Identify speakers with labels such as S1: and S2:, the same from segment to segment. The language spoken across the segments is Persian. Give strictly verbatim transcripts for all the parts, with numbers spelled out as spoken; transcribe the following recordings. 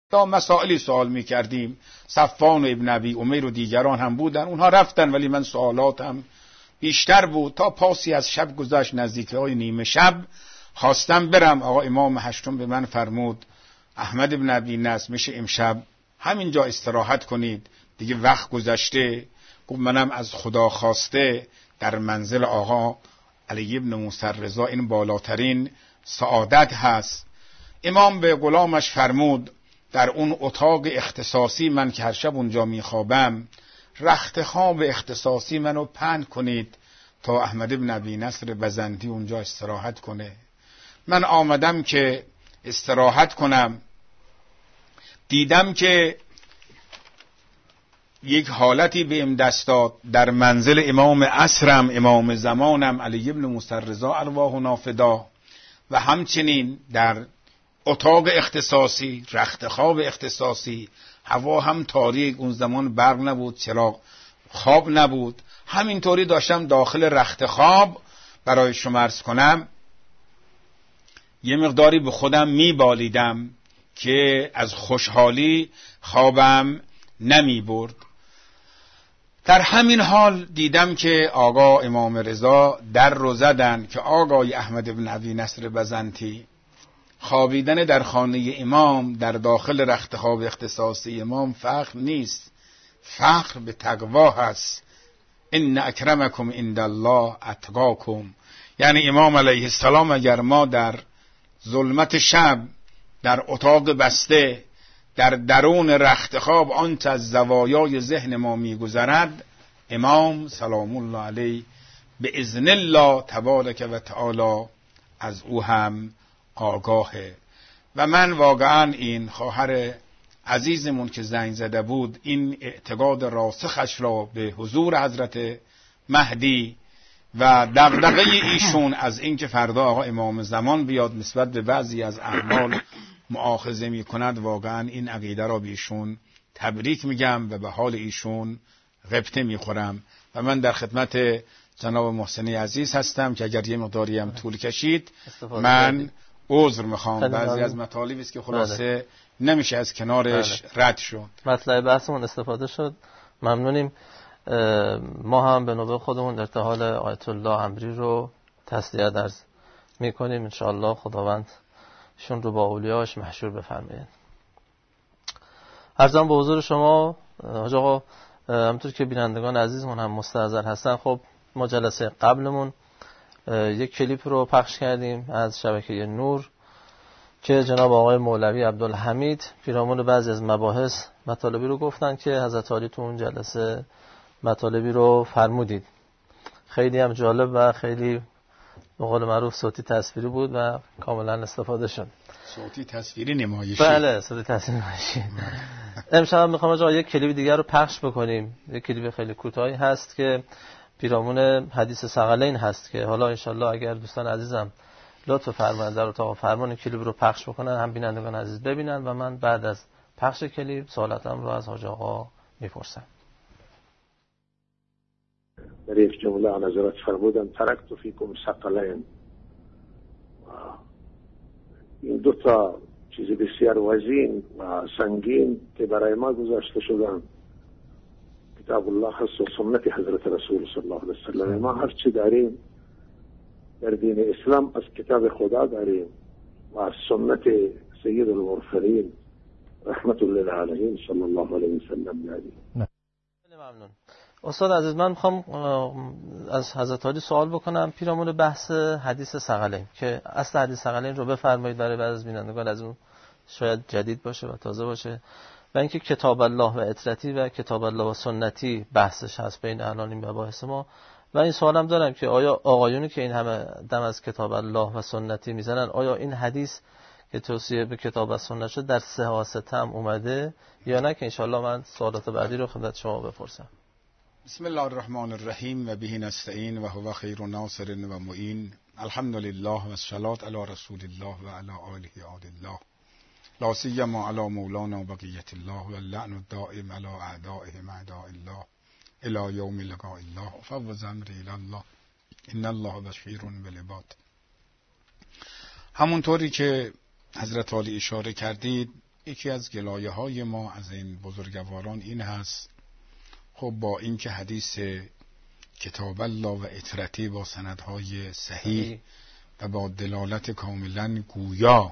S1: تا مسائلی سوال میکردیم. صفوان و ابن ابی امیر و دیگران هم بودن، اونها رفتن ولی من سوالاتم بیشتر بود. تا پاسی از شب گذشت، نزدیک های نیمه شب خواستم برم. آقا امام هشتم به من فرمود احمد ابن ابی نصر میشه امشب همینجا استراحت کنید، دیگه وقت گذشته. گفت منم از خدا خواسته در منزل آقا علی ابن موسی رضا این بالاترین سعادت هست. امام به غلامش فرمود در اون اتاق اختصاصی من که هر شب اونجا میخوابم، رخت خواب اختصاصی منو پهن کنید تا احمد ابن ابی نصر بزنتی اونجا استراحت کنه. من آمدم که استراحت کنم، دیدم که یک حالتی بهم دست داد. در منزل امام عصرم، امام زمانم علی ابن موسی رضا ارواحنا فدا، و همچنین در اتاق اختصاصی، رخت خواب اختصاصی، هوا هم تاریک، اون زمان برق نبود، چراغ خواب نبود. همینطوری داشتم داخل رخت خواب برای شما عرض کنم یه مقداری به خودم میبالیدم که از خوشحالی خوابم نمی برد. در همین حال دیدم که آقا امام رضا در رو زدن که آقای احمد بن ابی نصر بزنتی. خوابیدن در خانه امام در داخل رخت خواب اختصاصی امام فخر نیست، فخر به تقوا هست. ان اکرمکم عند الله اتقاکم. یعنی امام علیه السلام اگر ما در ظلمت شب در اتاق بسته در درون رخت خواب آنچه از زوایای ذهن ما میگذرد، امام سلام الله علیه به اذن الله تبارک و تعالی از او هم آگاهه. و من واقعا این خواهر عزیزمون که زنگ زده بود این اعتقاد راسخش را به حضور حضرت مهدی و دغدغه ایشون از اینکه فردا آقا امام زمان بیاد نسبت به بعضی از اعمال مؤاخذه می کند، واقعا این عقیده را به ایشون تبریک میگم و به حال ایشون غبطه میخورم. و من در خدمت جناب محسنی عزیز هستم که اگر یه مقداری هم طول کشید من عذر میخوام. بعضی از مطالبی است که خلاصه نمیشه از کنارش رد شد.
S2: مطلب بحثمون استفاده شد، ممنونیم. ما هم به نوبه خودمون ارتحال آیت الله امری رو تسلیت عرض میکنیم. انشاءالله خداوند شون رو با اولیاش محشور بفرمایید. عرضم به حضور شما حاج آقا، همونطور که بینندگان عزیزمون هم مستحضر هستن، خب ما جلسه قبلمون یک کلیپ رو پخش کردیم از شبکه نور که جناب آقای مولوی عبدالحمید پیرامون بعضی از مباحث مطالبی رو گفتن که حضرت عالی تو اون جلسه مطالبی رو فرمودید. خیلی هم جالب و خیلی به قول معروف صوتی تصویری بود و کاملا استفاده شد.
S1: صوتی تصویری نمایشی.
S2: بله صوتی تصویری نمایشی. امشب هم میخوام آقا یک کلیپ دیگر رو پخش بکنیم. یک کلیپ خیلی کوتاهی هست که پیرامون حدیث ثقلین هست که حالا انشالله اگر دوستان عزیزم لطف فرمایند در اتاق فرمان کلیپ رو پخش بکنن، هم بینندگان عزیز ببینن و من بعد از پخش کلیپ سوالاتم رو از حاج آقا میپرسم.
S3: در یک جمله آن حضرت فرمودن ترکت فیکم ثقلین. این دو تا چیز بسیار وزین و سنگین که برای ما گذاشته شدن، کتاب الله هست و سنت حضرت رسول صلی الله علیه وسلم. ما هر چی داریم در دین اسلام از کتاب خدا داریم و از سنت سید المرسلین رحمت للعالمین صلی الله علیه وسلم داریم.
S2: ممنون. استاد عزیز، من میخوام از حضرت عالی سوال بکنم پیرامون بحث حدیث ثقلین که اصل حدیث ثقلین رو بفرمایید برای بعضی از بینندگان، از اون شاید جدید باشه و تازه باشه، و اینکه کتاب الله و اطرتی و کتاب الله و سنتی بحثش هست بین الان این مباحث ما. و این سوالم دارم که آیا آقایونی که این همه دم از کتاب الله و سنتی میزنن، آیا این حدیث که توصیه به کتاب و سنت شد در صحاحت هم اومده یا نه؟ که انشالله من سوالات بعدی رو خدمت شما بپرسم.
S1: بسم الله الرحمن الرحیم و به نستعین و هو خیر ناصر و معین. الحمدلله و الصلاة علی رسول الله و علی آله عاد الله، لا سیما علی مولانا بقیت الله و اللعن الدائم علی اعدائهم اعداء الله الی یوم لقاء الله. فوض امری الی الله ان الله بصیر بالعباد. همونطوری که حضرت عالی اشاره کردید، یکی از گلایه های ما از این بزرگواران این هست، خب با اینکه حدیث کتاب الله و اطرتی با سندهای صحیح و با دلالت کاملا گویا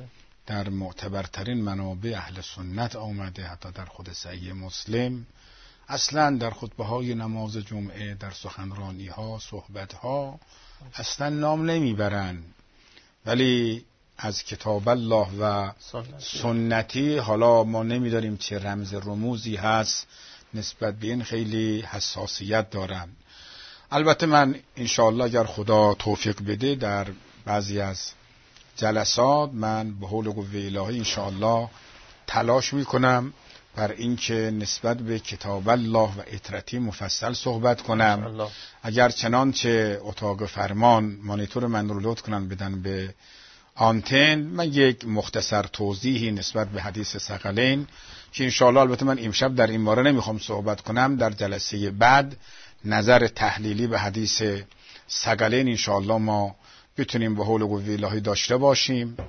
S1: در معتبرترین منابع اهل سنت آمده، حتی در خود صحیح مسلم، اصلا در خطبه های نماز جمعه، در سخنرانی ها، صحبت ها اصلا نام نمیبرن، ولی از کتاب الله و سنتی, سنتی حالا ما نمیداریم چه رمز رموزی هست نسبت به این خیلی حساسیت دارن. البته من انشاءالله اگر خدا توفیق بده در بعضی از جلسات من به حول قوه الهی انشاءالله تلاش میکنم بر اینکه نسبت به کتاب الله و اطرتی مفصل صحبت کنم. اگر چنانچه اتاق فرمان مانیتور من رو لطف کنن بدن به آنتن، من یک مختصر توضیحی نسبت به حدیث ثقلین که انشاءالله البته من امشب در این باره نمیخوام صحبت کنم، در جلسه بعد نظر تحلیلی به حدیث ثقلین انشاءالله ما بتونیم به حول قوه الهی داشته باشیم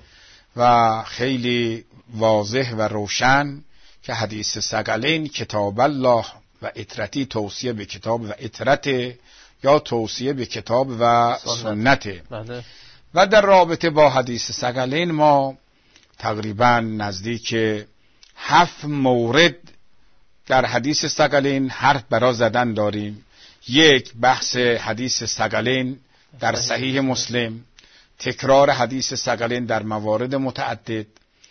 S1: و خیلی واضح و روشن که حدیث ثقلین کتاب الله و اطرتی توصیه به کتاب و اطرت یا توصیه به کتاب و سنت. و در رابطه با حدیث ثقلین ما تقریبا نزدیک هفت مورد در حدیث ثقلین حرف برا زدن داریم. یک، بحث حدیث ثقلین در صحیح مسلم، تکرار حدیث ثقلین در موارد متعدد،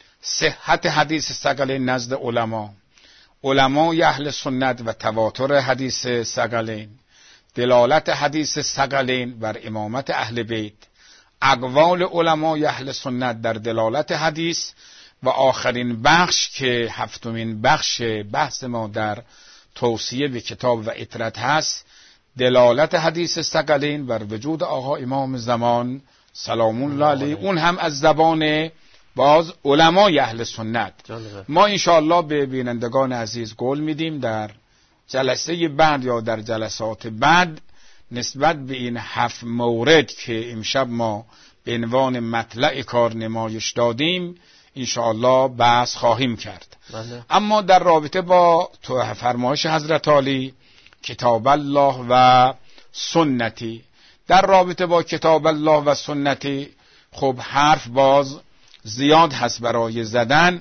S1: صحت حدیث ثقلین نزد علما، علمای اهل سنت و تواتر حدیث ثقلین، دلالت حدیث ثقلین بر امامت اهل بیت، اقوال علمای اهل سنت در دلالت حدیث و آخرین بخش که هفتمین بخش بحث ما در توصیه به کتاب و اطرت هست، دلالت حدیث ثقلین بر وجود آقا امام زمان سلام الله علیه، اون هم از زبان باز علمای اهل سنت. ما انشاءالله به بینندگان عزیز قول میدیم در جلسه بعد یا در جلسات بعد نسبت به این هفت مورد که امشب ما به عنوان مطلع کار نمایش دادیم انشاءالله بحث خواهیم کرد. بله. اما در رابطه با فرمایش حضرت علی کتاب الله و سنتی، در رابطه با کتاب الله و سنتی خب حرف باز زیاد هست برای زدن.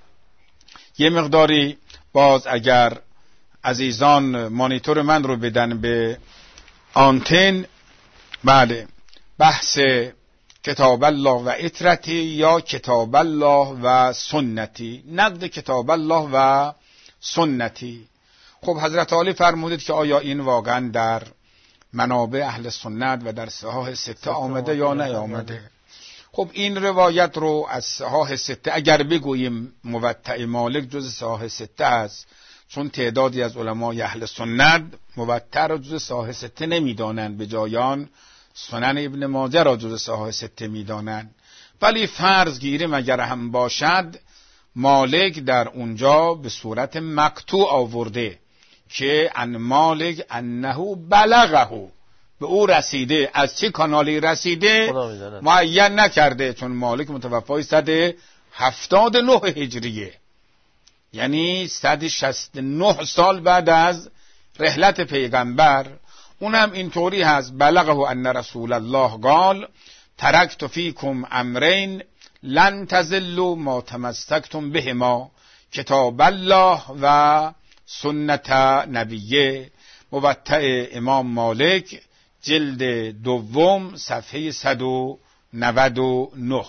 S1: یه مقداری باز اگر عزیزان مانیتور من رو بدن به آنتن، بله، بحث کتاب الله و اطرتی یا کتاب الله و سنتی، نقد کتاب الله و سنتی. خب حضرت علی فرمودید که آیا این واقعا در منابع اهل سنت و در صحاح سته آمده یا نیامده؟ خب این روایت رو از صحاح سته اگر بگوییم موطأ مالک جز صحاح سته است، چون تعدادی از علمای اهل سنت موطأ را جز صحاح سته نمیدانند، به جایان سنن ابن ماجه را جز صحاح سته میدانند. ولی فرض گیریم اگر هم باشد، مالک در اونجا به صورت مقطوع آورده که ان مالک انه بلغه، به او رسیده. از چه کانالی رسیده معین نکرده، چون مالک متوفای صد و هفتاد و نه هجریه، یعنی صد و شصت و نه سال بعد از رحلت پیغمبر. اونم اینطوری هست بلغه ان رسول الله قال ترکت فیکم امرین لن تضلوا ما تمسکتم بهما کتاب الله و سنت نبیه. موطأ امام مالک جلد دوم صفحه صد و نود و نه.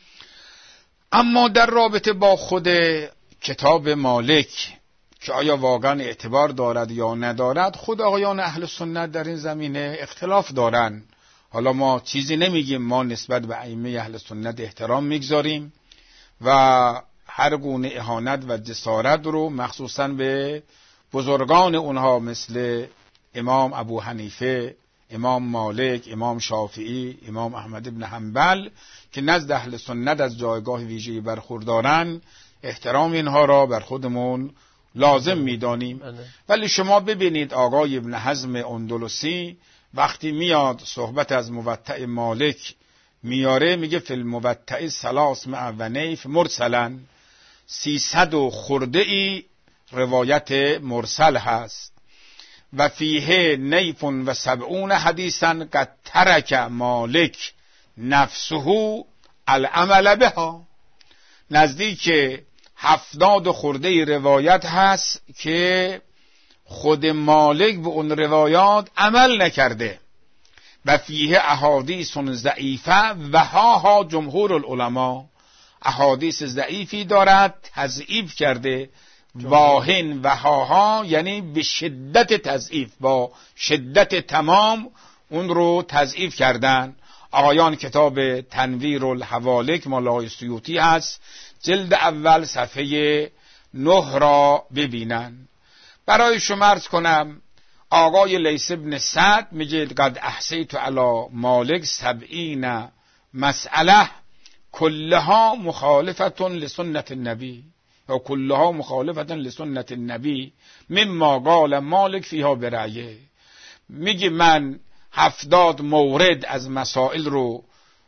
S1: اما در رابطه با خود کتاب مالک که آیا واقعا اعتبار دارد یا ندارد، خود آقایان اهل سنت در این زمینه اختلاف دارن. حالا ما چیزی نمیگیم، ما نسبت به ائمه اهل سنت احترام میگذاریم و هر گونه اهانت و جسارت رو مخصوصا به بزرگان اونها مثل امام ابو حنیفه، امام مالک، امام شافعی، امام احمد بن حنبل که نزد اهل سنت از جایگاه ویژه‌ای برخوردارن، احترام اینها را بر خودمون لازم میدانیم. ولی شما ببینید آقای ابن حزم اندلسی وقتی میاد صحبت از موطأ مالک میاره، میگه فی الموطأ ثلاث مع و نیف مرسلا، سیصد و خورده ای روایت مرسل هست. و فیه نیف و سبعون حدیثا قد ترک مالک نفسه العمل بها. نزدیک هفتاد و خورده ای روایت هست که خود مالک به اون روایات عمل نکرده. و فیه احادیث ضعیفه و ها ها جمهور العلماء، احادیث ضعیفی دارد تضعیف کرده. واهن و ها ها یعنی به شدت تضعیف، با شدت تمام اون رو تضعیف کردن. آقایان کتاب تنویر الحوالک مولای سیوطی هست، جلد اول صفحه نه را ببینن. برای شما عرض کنم آقای لیث بن سعد میگه قد احصیت علی مالک سبعین مسئله کلها مخالفت لسنت النبی یا کلها مخالفت لسنت النبی مما قال مالک فیها برأیه. میگه من هفتاد مورد از مسائل رو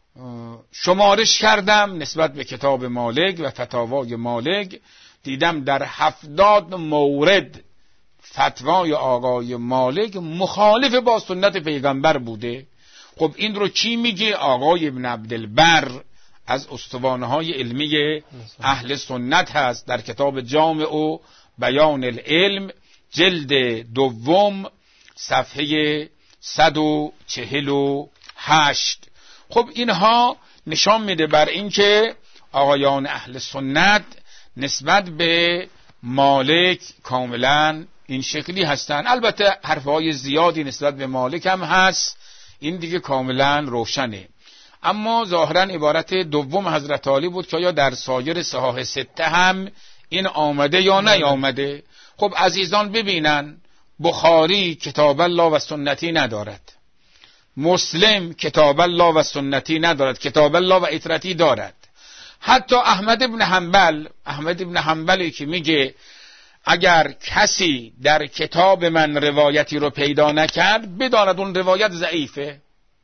S1: شمارش کردم نسبت به کتاب مالک و فتاوای مالک، دیدم در هفتاد مورد فتوای آقای مالک مخالف با سنت پیغمبر بوده. خب این رو چی میگه؟ آقای ابن عبدالبر از استوانه‌های علمی اهل سنت هست، در کتاب جامع و بیان العلم جلد دوم صفحه صد و چهل و هشت. خب اینها نشان میده بر اینکه آقایان اهل سنت نسبت به مالک کاملا این شکلی هستن. البته حرفهای زیادی نسبت به مالک هم هست، این دیگه کاملا روشنه. اما ظاهرا عبارت دوم حضرت علی بود که یا در سایر صحاح سته هم این آمده یا نیامده. خب عزیزان ببینن، بخاری کتاب الله و سنتی ندارد، مسلم کتاب الله و سنتی ندارد، کتاب الله و اطرتی دارد. حتی احمد ابن حنبل احمد ابن حنبلی که میگه اگر کسی در کتاب من روایتی رو پیدا نکرد بداند اون روایت ضعیفه.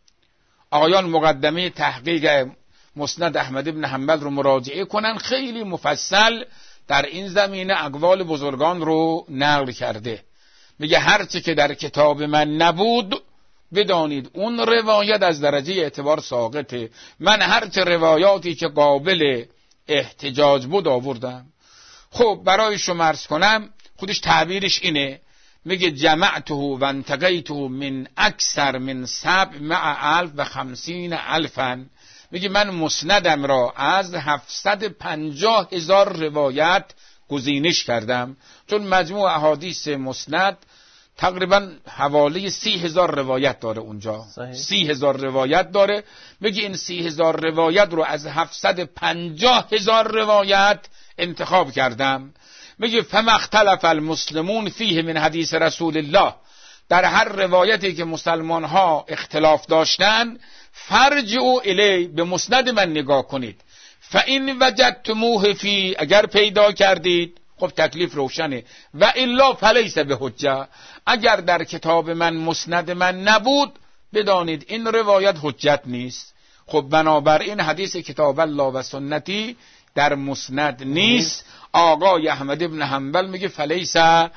S1: آقایان مقدمه تحقیق مسند احمد ابن حنبل رو مراجعه کنن، خیلی مفصل در این زمینه اقوال بزرگان رو نقل کرده. میگه هرچی که در کتاب من نبود بدانید اون روایت از درجه اعتبار ساقطه. من هرچه روایاتی که قابل احتجاج بود آوردم. خب برای شما عرض کنم خودش تعبیرش اینه، میگه جمعته و انتقیته من اکثر من سبع مع الف و خمسین الفن. میگه من مسندم را از هفتصد و پنجاه هزار روایت گزینش کردم، چون مجموع احادیث مسند تقریبا حوالی سی هزار روایت داره اونجا. صحیح. سی هزار روایت داره. میگه این سی هزار روایت رو از هفتصد و پنجاه هزار روایت انتخاب کردم. میگه فما اختلف المسلمون فیه من حدیث رسول الله، در هر روایتی که مسلمان ها اختلاف داشتن فرجعوا الی، به مسند من نگاه کنید. فان وجدتموه فی، اگر پیدا کردید خب تکلیف روشنه، و الا فلیس به حجه، اگر در کتاب من مسند من نبود بدانید این روایت حجت نیست. خب بنابراین حدیث کتاب الله و سنتی در مسند نیست. آقای احمد ابن حنبل میگه فلیس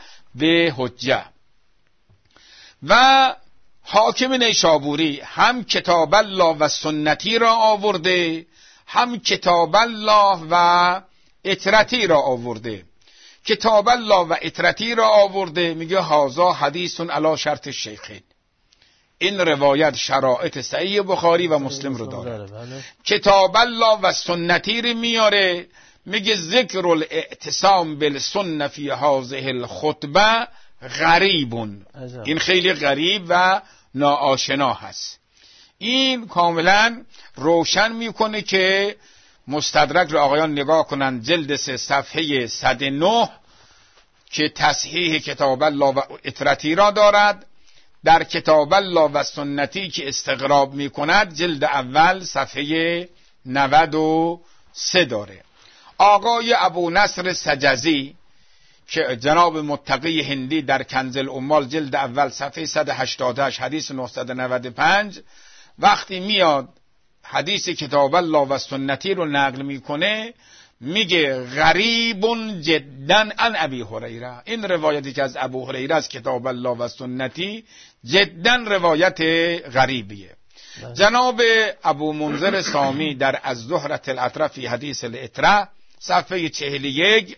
S1: به حجه. و حاکم نیشابوری هم کتاب الله و سنتی را آورده، هم کتاب الله و اطرتی را آورده. کتاب الله و اطرتی را آورده، میگه هازا حدیث علی شرط الشیخین، این روایت شرایط صحیح بخاری و مسلم رو داره. کتاب الله و سنتی رو میاره، میگه ذکر الاعتصام بالسنه فی هذه الخطبه غریبون، این خیلی غریب و ناآشنا هست. این کاملا روشن میکنه که مستدرک رو آقایان نگاه کنن جلد سه صفحه صد و نه که تصحیح کتاب الله و اطرتی را دارد. در کتاب الله و سنتی که استقراب میکند جلد اول صفحه نود و سه داره. آقای ابو نصر سجزی که جناب متقی هندی در کنز الاموال جلد اول صفحه صد و هشتاد و هشت حدیث نهصد و نود و پنج وقتی میاد حدیث کتاب الله و سنتی رو نقل میکنه، میگه غریب جدا عن ابی هریره، این روایتی که از ابو هریره از کتاب الله و سنتی جدا روایت غریبیه. جناب ابو منذر سامی در از زهرة العطره فی حدیث العطره صفحه چهل و یک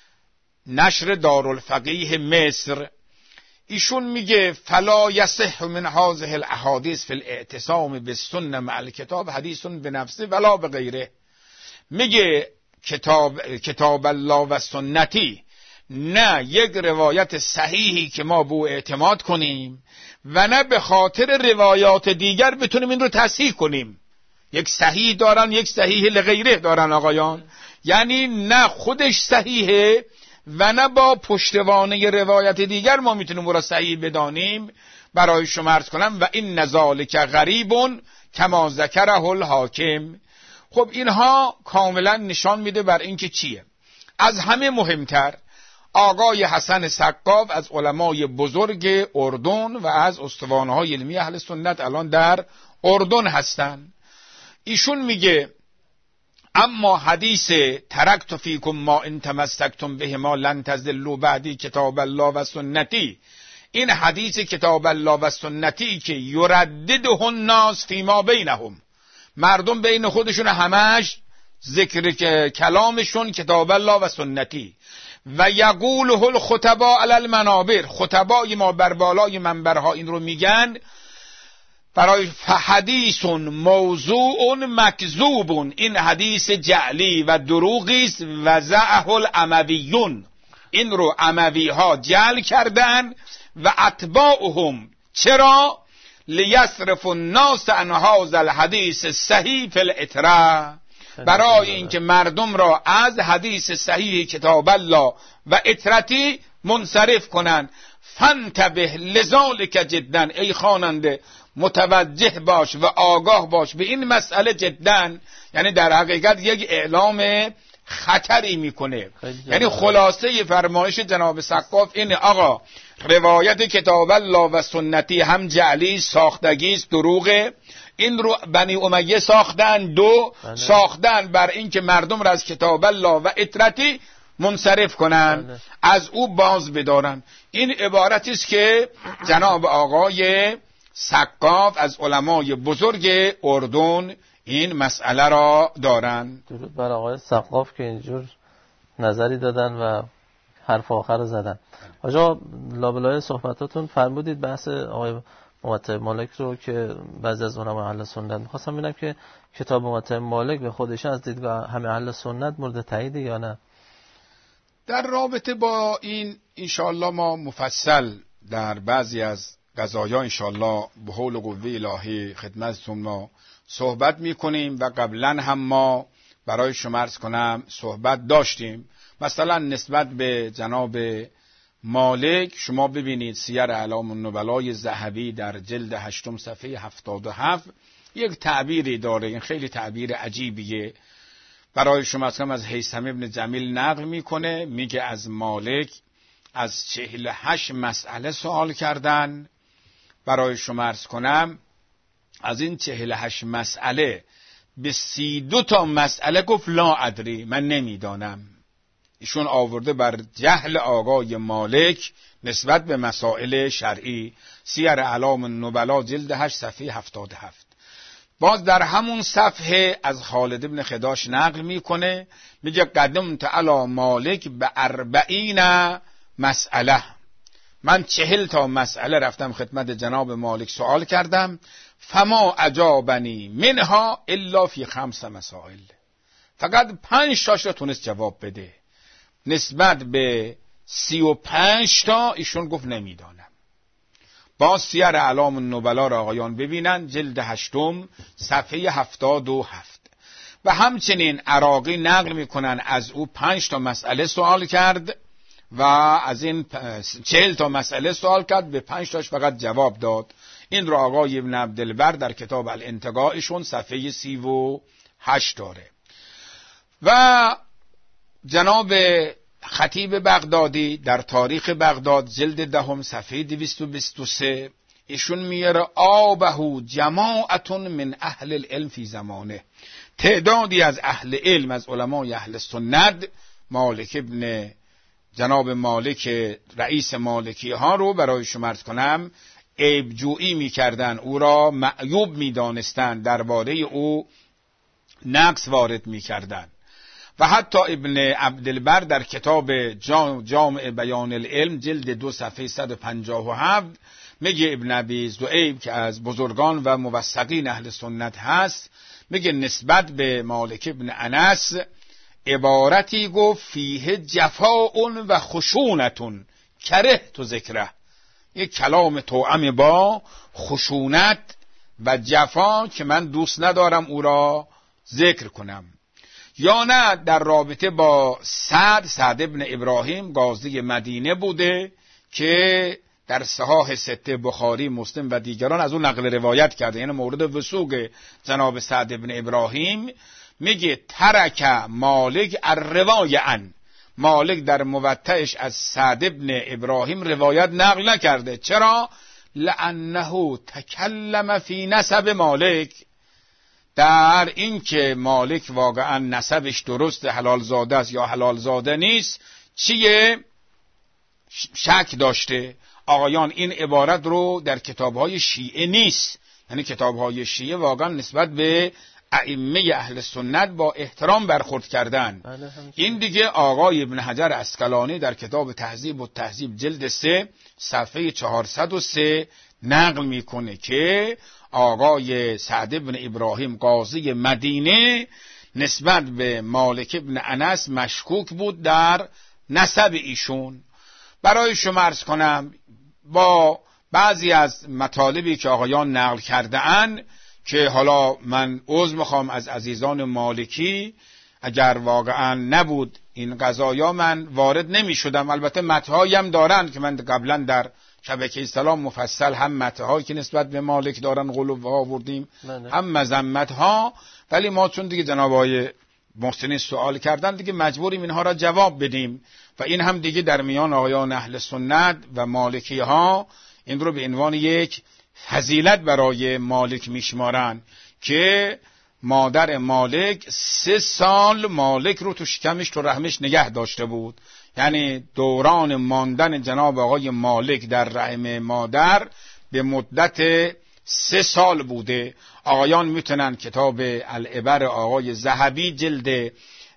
S1: نشر دارالفقیه مصر، ایشون میگه فلا یصح من هذه الاحادیث فی الاعتصام بالسنه مع الکتاب حدیث بنفسه ولا بغیره. میگه کتاب کتاب الله و سنتی نه یک روایت صحیحی که ما به اعتماد کنیم و نه به خاطر روایات دیگر بتونیم این رو تصحیح کنیم. یک صحیح دارن، یک صحیح لغیره دارن آقایان، یعنی نه خودش صحیحه و نه با پشتوانه روایت دیگر ما میتونیم او را صحیح بدانیم. برای شما عرض کنم و این نذالک غریب کما ذکره الحاکم. خب اینها کاملا نشان میده بر اینکه چیه. از همه مهمتر آقای حسن سقاف از علمای بزرگ اردن و از استوانه‌های علمی اهل سنت الان در اردن هستن. ایشون میگه اما حدیث ترکت فیکم ما ان تمسکتم به ما لن تضلوا بعدی کتاب الله و سنتی، این حدیث کتاب الله و سنتی که یردده الناس فیما بینهم، مردم بین خودشون همش ذکر کلامشون کتاب الله و سنتی، و یقوله الخطباء علی المنابر، خطبای ما بر بالای منبرها این رو میگن، برای حدیث موضوع مکذوب، این حدیث جعلی و دروغی است و زعه الامویون، این رو اموی ها جعل کردن و اتباعهم، چرا؟ لیصرف الناس عن هذا الحدیث صحیح فی العطره، برای اینکه مردم را از حدیث صحیح کتاب الله و عطرتی منصرف کنند. فانتبه لذالک جدا، ای خواننده متوجه باش و آگاه باش به این مسئله جدا، یعنی در حقیقت یک اعلام خطری میکنه. یعنی خلاصه فرمایش جناب سقاف اینه آقا روایت کتاب الله و سنتی هم جعلی ساختگی است، دروغه، این رو بنی امیه ساختن، دو بله. ساختن بر این که مردم را از کتاب الله و عطرتی منصرف کنن بله. از او باز بدارن. این عبارتی است که جناب آقای سقاف از علمای بزرگ اردن این مسئله را دارن.
S2: درود بر آقای سقاف که اینجور نظری دادن و حرف آخر رو زدن. آجا لابلای صحبتاتون فرمودید بحث آقای موطئ مالک رو که بعضی از علمای اهل سنت می‌خواستم ببینم که کتاب موطئ مالک به خودش از دیدگاه همه اهل سنت مورد تایید یا نه.
S1: در رابطه با این انشاءالله ما مفصل در بعضی از قضایا انشاءالله به حول و قوه الهی خدمتتون ما صحبت میکنیم و قبلا هم ما برای شما عرض کنم صحبت داشتیم. مثلا نسبت به جناب مالک شما ببینید سیر اعلام النبلای ذهبی در جلد هشتم صفحه هفتاد و هفت یک تعبیری داره، این خیلی تعبیر عجیبیه. برای شما اصلا از هیثم ابن جمیل نقل میکنه، میگه از مالک از چهل و هشت مسئله سوال کردن. برای شما عرض کنم از این چهل و هشت مسئله به سی دو تا مسئله گفت لا ادری، من نمیدانم. ایشون آورده بر جهل آقای مالک نسبت به مسائل شرعی، سیر اعلام النبلا جلد هشت صفحه هفتاد و هفت. باز در همون صفحه از خالد ابن خداش نقل میکنه، میگه قدمت علی مالک به اربعین مسئله، من چهل تا مسئله رفتم خدمت جناب مالک سوال کردم، فما اجابنی منها الا فی خمس مسائل، فقط پنج تاش رو تونست جواب بده. نسبت به سی و پنج تا ایشون گفت نمیدانم. باز سیر اعلام النبلا را آقایان ببینن جلد هشتم صفحه هفتاد و هفت. و همچنین عراقی نقل میکنن از او پنج تا مسئله سوال کرد و از این چهل تا مسئله سوال کرد، به پنج تاش فقط جواب داد. این را آقای ابن عبدالبر در کتاب الانتقاءشون صفحه سی و هشت داره. و جناب خطیب بغدادی در تاریخ بغداد جلد دهم صفحه دویست و بیست و سه ایشون میاره آبهو جماعتون من اهل العلم فی زمانه، تعدادی از اهل علم، از علمای اهل سنت، مالک ابن جناب مالک رئیس مالکی ها رو برای شما عرض کنم عیبجویی میکردن، او را معیوب میدانستند، درباره او نقص وارد میکردن. و حتی ابن عبدالبر در کتاب جامع بیان العلم جلد دو صفحه صد و پنجاه و هفت میگه ابن ابی ذؤیب که از بزرگان و موثقین اهل سنت هست، میگه نسبت به مالک ابن انس عبارتی گفت فیه جفاء و خشونتون کره تو ذکره، یک کلام توأم با خشونت و جفا که من دوست ندارم او را ذکر کنم. یا نه در رابطه با سعد سعد ابن ابراهیم قاضی مدینه بوده که در صحاح سته بخاری، مسلم و دیگران از اون نقل روایت کرده، یعنی مورد وثوق جناب سعد ابن ابراهیم. میگه ترک مالک الروای عن، مالک در موطئش از سعد ابن ابراهیم روایت نقل نکرده. چرا؟ لانه تکلم فی نسب مالک، در این که مالک واقعا نسبش درست، حلال زاده است یا حلال زاده نیست، چیه؟ شک داشته. آقایان این عبارت رو در کتاب‌های شیعه نیست، یعنی کتاب‌های شیعه واقعا نسبت به ائمه اهل سنت با احترام برخورد کردن. این دیگه آقای ابن حجر عسقلانی در کتاب تهذیب و تهذیب جلد سه صفحه چهارصد و سه نقل میکنه که آقای سعد ابن ابراهیم قاضی مدینه نسبت به مالک ابن انس مشکوک بود در نسب ایشون. برای شما عرض کنم با بعضی از مطالبی که آقایان نقل کرده اند که حالا من عذر میخوام از عزیزان مالکی، اگر واقعا نبود این قضایا من وارد نمی شدم. البته متن‌هایی هم دارن که من قبلا در شبکه اسلام مفصل هم متن‌هایی که نسبت به مالک دارن غلو آوردیم، هم مذمت‌ها، ولی ما چون دیگه جناب آقای محسنی سوال کردن دیگه مجبوریم اینها را جواب بدیم و این هم دیگه در میان آقایان اهل سنت و مالکی ها این رو به عنوان یک فضیلت برای مالک میشمارن که مادر مالک سه سال مالک رو تو شکمش تو رحمش نگه داشته بود. یعنی دوران ماندن جناب آقای مالک در رحم مادر به مدت سه سال بوده. آقایان میتونن کتاب العبر آقای ذهبی جلد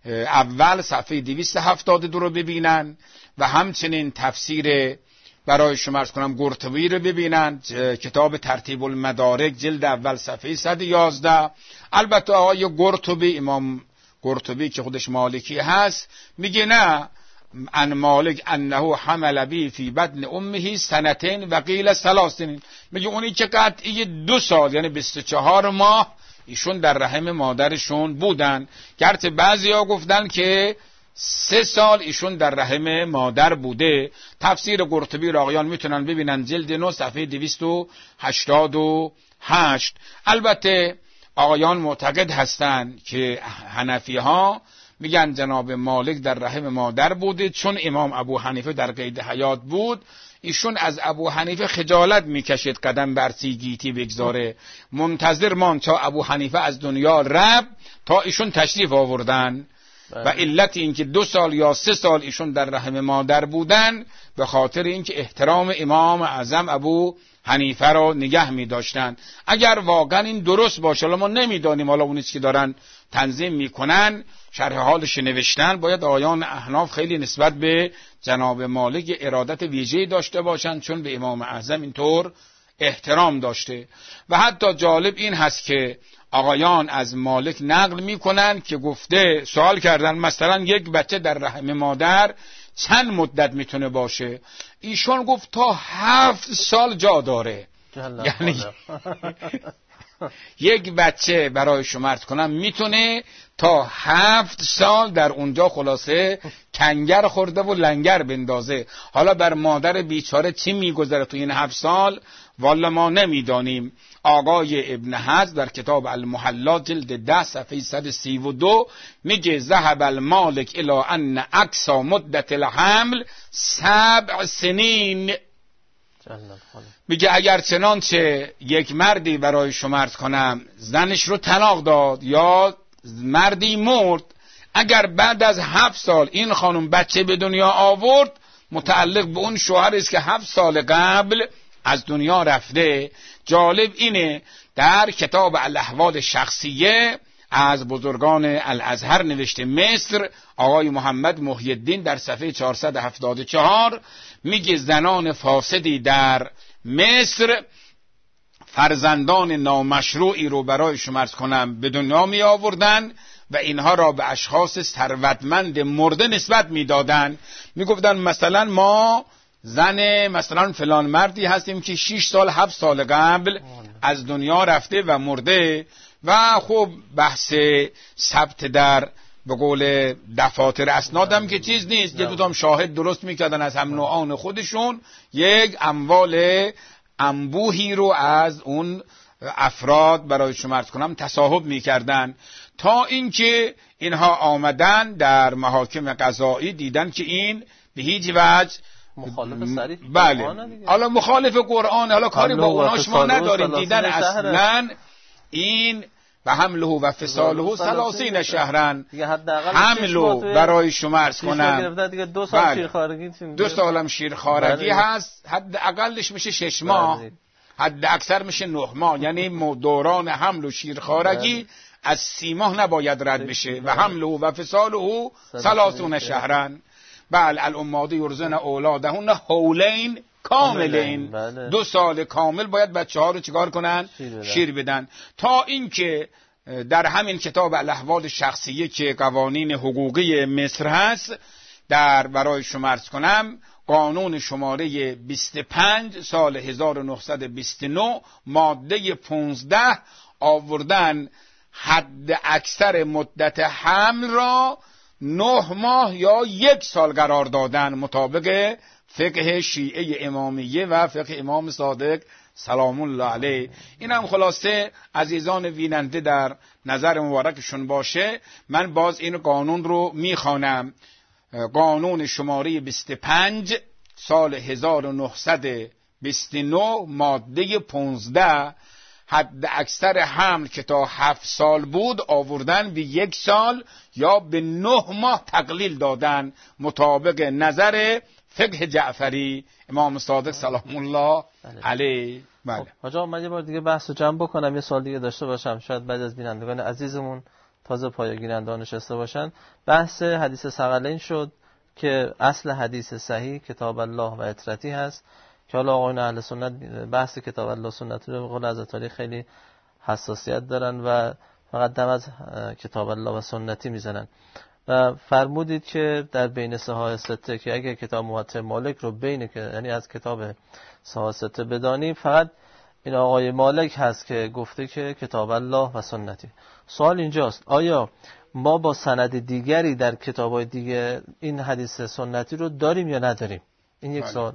S1: اول صفحه دویست و هفتاد و دو رو ببینن و همچنین تفسیر برای شما عرض کنم قرطبی رو ببینن، کتاب ترتیب المدارک جلد اول صفحه صد و یازده. البته آقای قرطبی، امام قرطبی که خودش مالکی هست، میگه نه ان مالک انه حمل بی فی بدن امه سنتین و قیل ثلاثین، میگه اونی که قطعی دو سال یعنی بیست و چهار ماه ایشون در رحم مادرشون بودن. گرچه بعضیا گفتن که سه سال ایشون در رحم مادر بوده. تفسیر قرطبی را آقایان میتونن ببینن جلد نه صفحه دویست و هشتاد و هشت. البته آقایان معتقد هستند که حنفی ها میگن جناب مالک در رحم مادر بوده، چون امام ابو حنیفه در قید حیات بود ایشون از ابو حنیفه خجالت میکشید قدم بر سی گیتی بگذاره، منتظر مان تا ابو حنیفه از دنیا رفت تا ایشون تشریف آوردن. و علت این که دو سال یا سه سال ایشون در رحم مادر بودن به خاطر اینکه احترام امام اعظم ابو حنیفه رو نگه می داشتن. اگر واقعا این درست باشه، ما نمیدانیم، حالا اونی که دارن تنظیم میکنن شرح حالش نوشتن، باید آیان احناف خیلی نسبت به جناب مالک ارادت ویژه‌ای داشته باشن، چون به امام اعظم اینطور احترام داشته. و حتی جالب این هست که آقایان از مالک نقل میکنن که گفته، سوال کردن مثلا یک بچه در رحم مادر چند مدت میتونه باشه؟ ایشون گفت تا هفت سال جا داره. یعنی یک بچه برای شما عرض کنم میتونه تا هفت سال در اونجا خلاصه کنگر خورده و لنگر بندازه. حالا بر مادر بیچاره چی میگذره تو این هفت سال والا ما نمیدانیم. آقای ابن حزم در کتاب المحلا جلد ده صفحه صد و سی و دو میگه ذهب المالک الی ان اقصی مدت الحمل سبع سنین. میگه اگر چنانچه یک مردی برای شما عرض کنم زنش رو طلاق داد یا مردی مرد، اگر بعد از هفت سال این خانم بچه به دنیا آورد، متعلق به اون شوهر است که هفت سال قبل از دنیا رفته. جالب اینه در کتاب الاحوال شخصیه از بزرگان الازهر نوشته مصر، آقای محمد محی الدین در صفحه چهارصد و هفتاد و چهار میگه زنان فاسدی در مصر فرزندان نامشروعی رو برای شما کنم به دنیا می آوردن و اینها را به اشخاص ثروتمند مرده نسبت میدادن. میگفتن مثلا ما زن مثلا فلان مردی هستیم که شش سال هفت سال قبل از دنیا رفته و مرده و خب بحث ثبت در به قول دفاتر اسنادم که چیز نیست، یه دوتام شاهد درست میکردن از هم نوعان خودشون، یک اموال انبوهی رو از اون افراد برای شما عرض کنم تصاحب میکردن، تا اینکه اینها آمدن در محاکم قضایی دیدن که این به هیچ وجه
S2: مخالف صریح
S1: بله حالا مخالف قرآن، حالا کاری با اوناش ما نداریم، دیدن اصلا این و حمله و فصاله ثلاثین شهرن، حملو برای شما عرض کنم
S2: دیگه دو سال شیرخوارگی
S1: دو سالم شیرخوارگی هست، حد اقلش میشه شش ماه، حد اکثر میشه نه ماه، یعنی دوران حمل و شیرخوارگی از سی ماه نباید رد بشه. و حمله و فصاله ثلاثین شهرن. بل الامهات یرضعن اولادهن حولین کاملین، دو سال کامل باید بچه ها رو چیکار کنن؟ شیر بدن. تا اینکه در همین کتاب الاحوال شخصیه که قوانین حقوقی مصر هست، در برای شما عرض کنم قانون شماره بیست و پنج سال هزار و نهصد و بیست و نه ماده پانزده آوردن حد اکثر مدت حمل را نه ماه یا یک سال قرار دادن، مطابق فقه شیعه امامیه و فقه امام صادق سلام الله علیه. این هم خلاصه عزیزان ویننده در نظر مبارکشون باشه. من باز این قانون رو میخوانم، قانون شماره بیست و پنج سال هزار و نهصد و بیست و نه ماده پانزده، حد اکثر حمل که تا هفت سال بود آوردن به یک سال یا به نه ماه تقلیل دادن، مطابق نظر فقه جعفری امام صادق سلام الله علیه. بله
S2: حاج آقا من یه بار دیگه بحث رو جمع بکنم، یه سال دیگه داشته باشم، شاید بعد از بینندگان عزیزمون تازه پایه گیرندان نشسته باشن. بحث حدیث ثقلین شد که اصل حدیث صحیح کتاب الله و اطرتی هست، که حالا آقایون اهل سنت بحث کتاب الله و سنت رو به قول حضرت علی خیلی حساسیت دارن و فقط دم از کتاب الله و سنتی میزنن. و فرمودید که در بین صحاح سته که اگر کتاب موطئ مالک رو بین که یعنی از کتاب صحاح سته بدانیم، فقط این آقای مالک هست که گفته که کتاب الله و سنتی. سوال اینجاست آیا ما با سند دیگری در کتاب‌های دیگه این حدیث سنتی رو داریم یا نداریم؟ این یک سوال.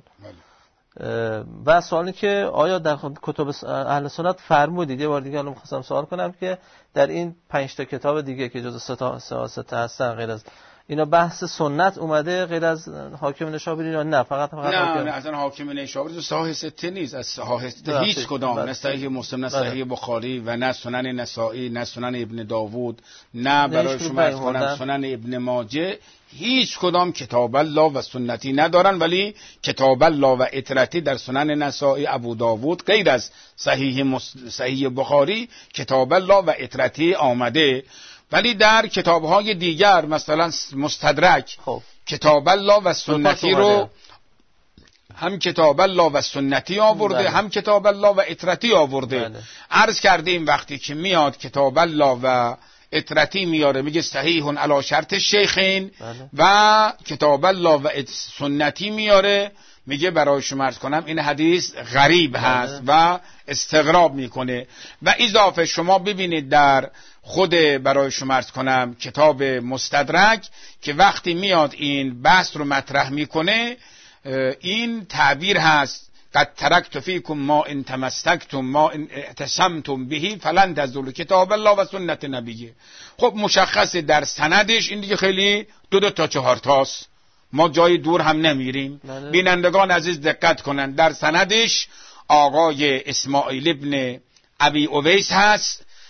S2: و سوالی که آیا در کتب اهل سنت فرمودید، یه بار دیگه الان می‌خواستم سوال کنم که در این پنج تا کتاب دیگه که جزء سیاست هستن غیر از اینا بحث سنت اومده غیر از حاکم نشابوری یا نه فقط فقط
S1: نه
S2: حاکم؟
S1: نه اصلا حاکم نشابوری تو صحاح سته نیست، از صحاح سته هیچ کدام، نه صحیح مسلم نه صحیح بخاری و نه سنن نسائی نه سنن ابن داوود نه برای شما از کنم سنن ابن ماجه، هیچ کدام کتاب الله و سنتی ندارن، ولی کتاب الله و اطرتی در سنن نسائی ابو داوود غیر از صحیح مس... صحیح بخاری کتاب الله و اطرتی آمده. ولی در کتاب‌های دیگر مثلا مستدرک خب. کتاب الله و سنتی رو هم کتاب الله و سنتی آورده بله. هم کتاب الله و اطرتی آورده بله. عرض کردیم وقتی که میاد کتاب الله و اطرتی میاره میگه صحیحون علی شرط شیخین بله. و کتاب الله و سنتی میاره میگه برای شما عرض کنم این حدیث غریب هست بله. و استغراب میکنه. و اضافه شما ببینید در خود برای شما عرض کنم کتاب مستدرک که وقتی میاد این بحث رو مطرح میکنه این تعبیر هست قد ترکت فیکم ما ان تمسکتم ما ان اعتصمتم به فلن تزولوا کتاب الله و سنت نبیه. خب مشخص در سندش این دیگه خیلی دو دو تا چهار تاست، ما جای دور هم نمیریم. بینندگان عزیز دقت کنن در سندش آقای اسماعیل ابن ابی اویس هست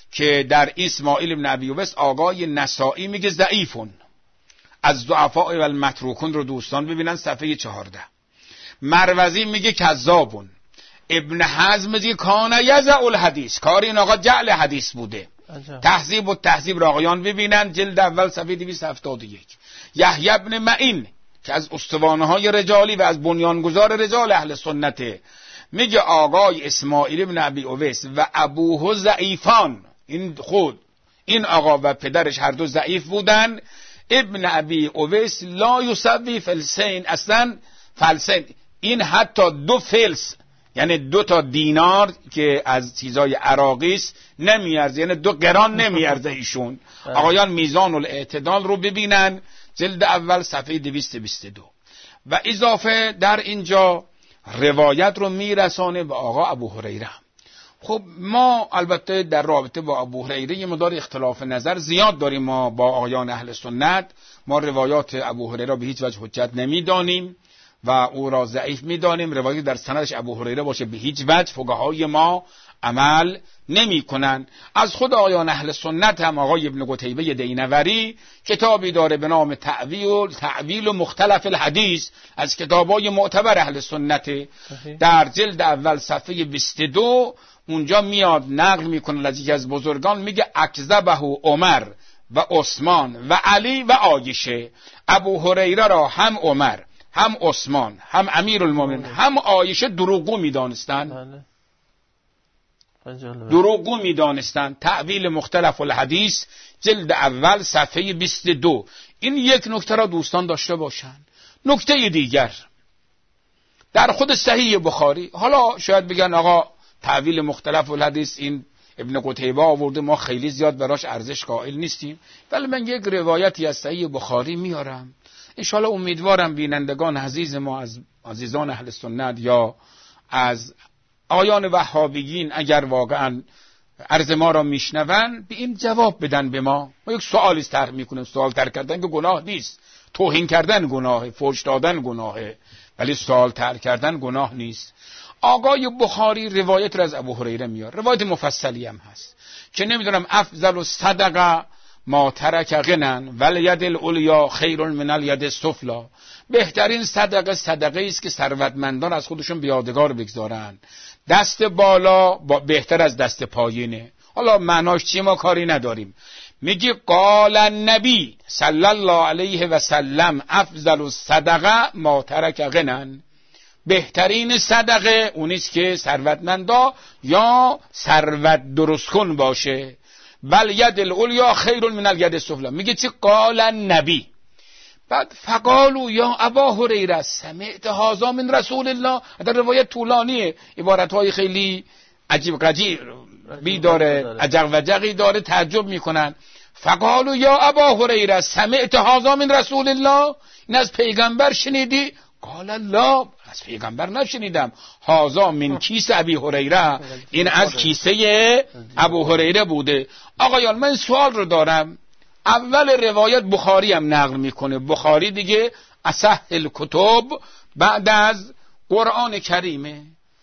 S1: که در اسماعیل بن ابی اویس آقای نسائی میگه ضعیفون، از ضعفاء و المتروکون رو دوستان ببینن صفحه چهارده. مروزی میگه کذابون. ابن حزم میگه کان یزع الحدیث، کار این آقا جعل حدیث بوده. تهذیب و تهذیب را آقایان ببینن جلد اول صفحه دویست و هفتاد و یک. یحیی بن معین که از استوانه های رجالی و از بنیانگذار رجال اهل سنته، میگه آقای اسماعیل بن ابی اویس و ابوه ضعیفان. این خود این آقا و پدرش هر دو ضعیف بودن. ابن ابی اویس لا یسوی فلسین، اصلا فلسین این حتی دو فلس یعنی دو تا دینار که از چیزای عراقی است نمیارزه، یعنی دو قران نمیارزه ایشون. آقایان میزان الاعتدال رو ببینن جلد اول صفحه دویست و بیست و دو. و اضافه در اینجا روایت رو میرسانه به آقا ابو هریره. خب ما البته در رابطه با ابو هریره یه مقدار اختلاف نظر زیاد داریم. ما با آقایان اهل سنت ما روایات ابو هریره به هیچ وجه حجت نمیدانیم و او را ضعیف میدانیم. روایتی در سندش ابو هریره باشه به هیچ وجه فقهای ما عمل نمی کنن. از خود آقایان اهل سنت هم آقای ابن قتیبه دینوری کتابی داره به نام تعویل تعویل و مختلف الحدیث، از کتابای معتبر اهل سنت، در جلد اول صفحه بیست و دو اونجا میاد نقل میکنه از یکی از بزرگان، میگه اکذبه عمر و عثمان و علی و عایشه. ابو هریره را هم عمر هم عثمان هم امیرالمومنین هم عایشه دروغگو میدانستند. دروغگو میدانستند. تعویل مختلف الحدیث جلد اول صفحه بیست و دو. این یک نکته را دوستان داشته باشند. نکته دیگر در خود صحیح بخاری، حالا شاید بگن آقا تعویل مختلف الحدیث این ابن قتیبه آورده ما خیلی زیاد براش ارزش قائل نیستیم، ولی من یک روایتی از صحیح بخاری میارم. انشاءالله امیدوارم بینندگان عزیز ما از عزیزان اهل سنت یا از آیان وهابیین اگر واقعا عرض ما را میشنون به این جواب بدن به ما. ما یک سوالی طرح میکنیم. سوال طرح کردن که گناه نیست، توهین کردن گناهه، فحش دادن گناهه، ولی سوال طرح کردن گناه نیست. آقای بخاری روایت را از ابو هریره میاره، روایت مفصلی هم هست که نمیدونم افضل الصدقه ما ترک غنن والید العلیا خیر من الید السفلی، بهترین صدقه صدقه است که ثروتمندان از خودشون بیادگار بگذارن. دست بالا با بهتر از دست پایینه. حالا معناش چی ما کاری نداریم. میگه قال النبی صلی الله علیه و سلم افضل الصدقه ما ترک غنن، بهترین صدقه اونیست که ثروتمندا یا ثروت درست کن باشه. بل ید العلیا خیر من الید السفلی. میگه چی؟ قال النبی. بعد فقالو یا ابا هریره سمعت هذا من رسول الله. در روایت طولانیه، عبارتهای خیلی عجیب غریب بی داره، عجق و جقی داره، تعجب میکنن. فقالو یا ابا هریره سمعت هذا من رسول الله، این از پیغمبر شنیدی؟ قال الله، از پیغمبر نشنیدم. هذا من کیسه ابی هریره، این از کیسه ابو هریره بوده. آقایان من سوال رو دارم. اول روایت بخاری هم نقل میکنه. بخاری دیگه اصح الکتب بعد از قرآن کریمه.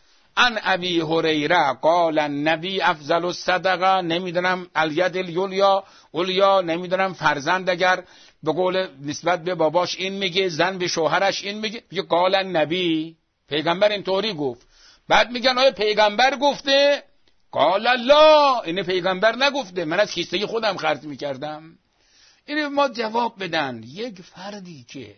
S1: ان ابی هریره قال النبی افضل الصدقه، نمیدونم الید الیلیا اولیا، نمیدونم فرزند اگر به قول نسبت به باباش این میگه، زن به شوهرش این میگه، میگه قال النبی، پیغمبر اینطوری گفت. بعد میگن آیا پیغمبر گفته؟ قال الله، این پیغمبر نگفته، من از کیسه خودم خرج میکردم. این ما جواب بدن. یک فردی که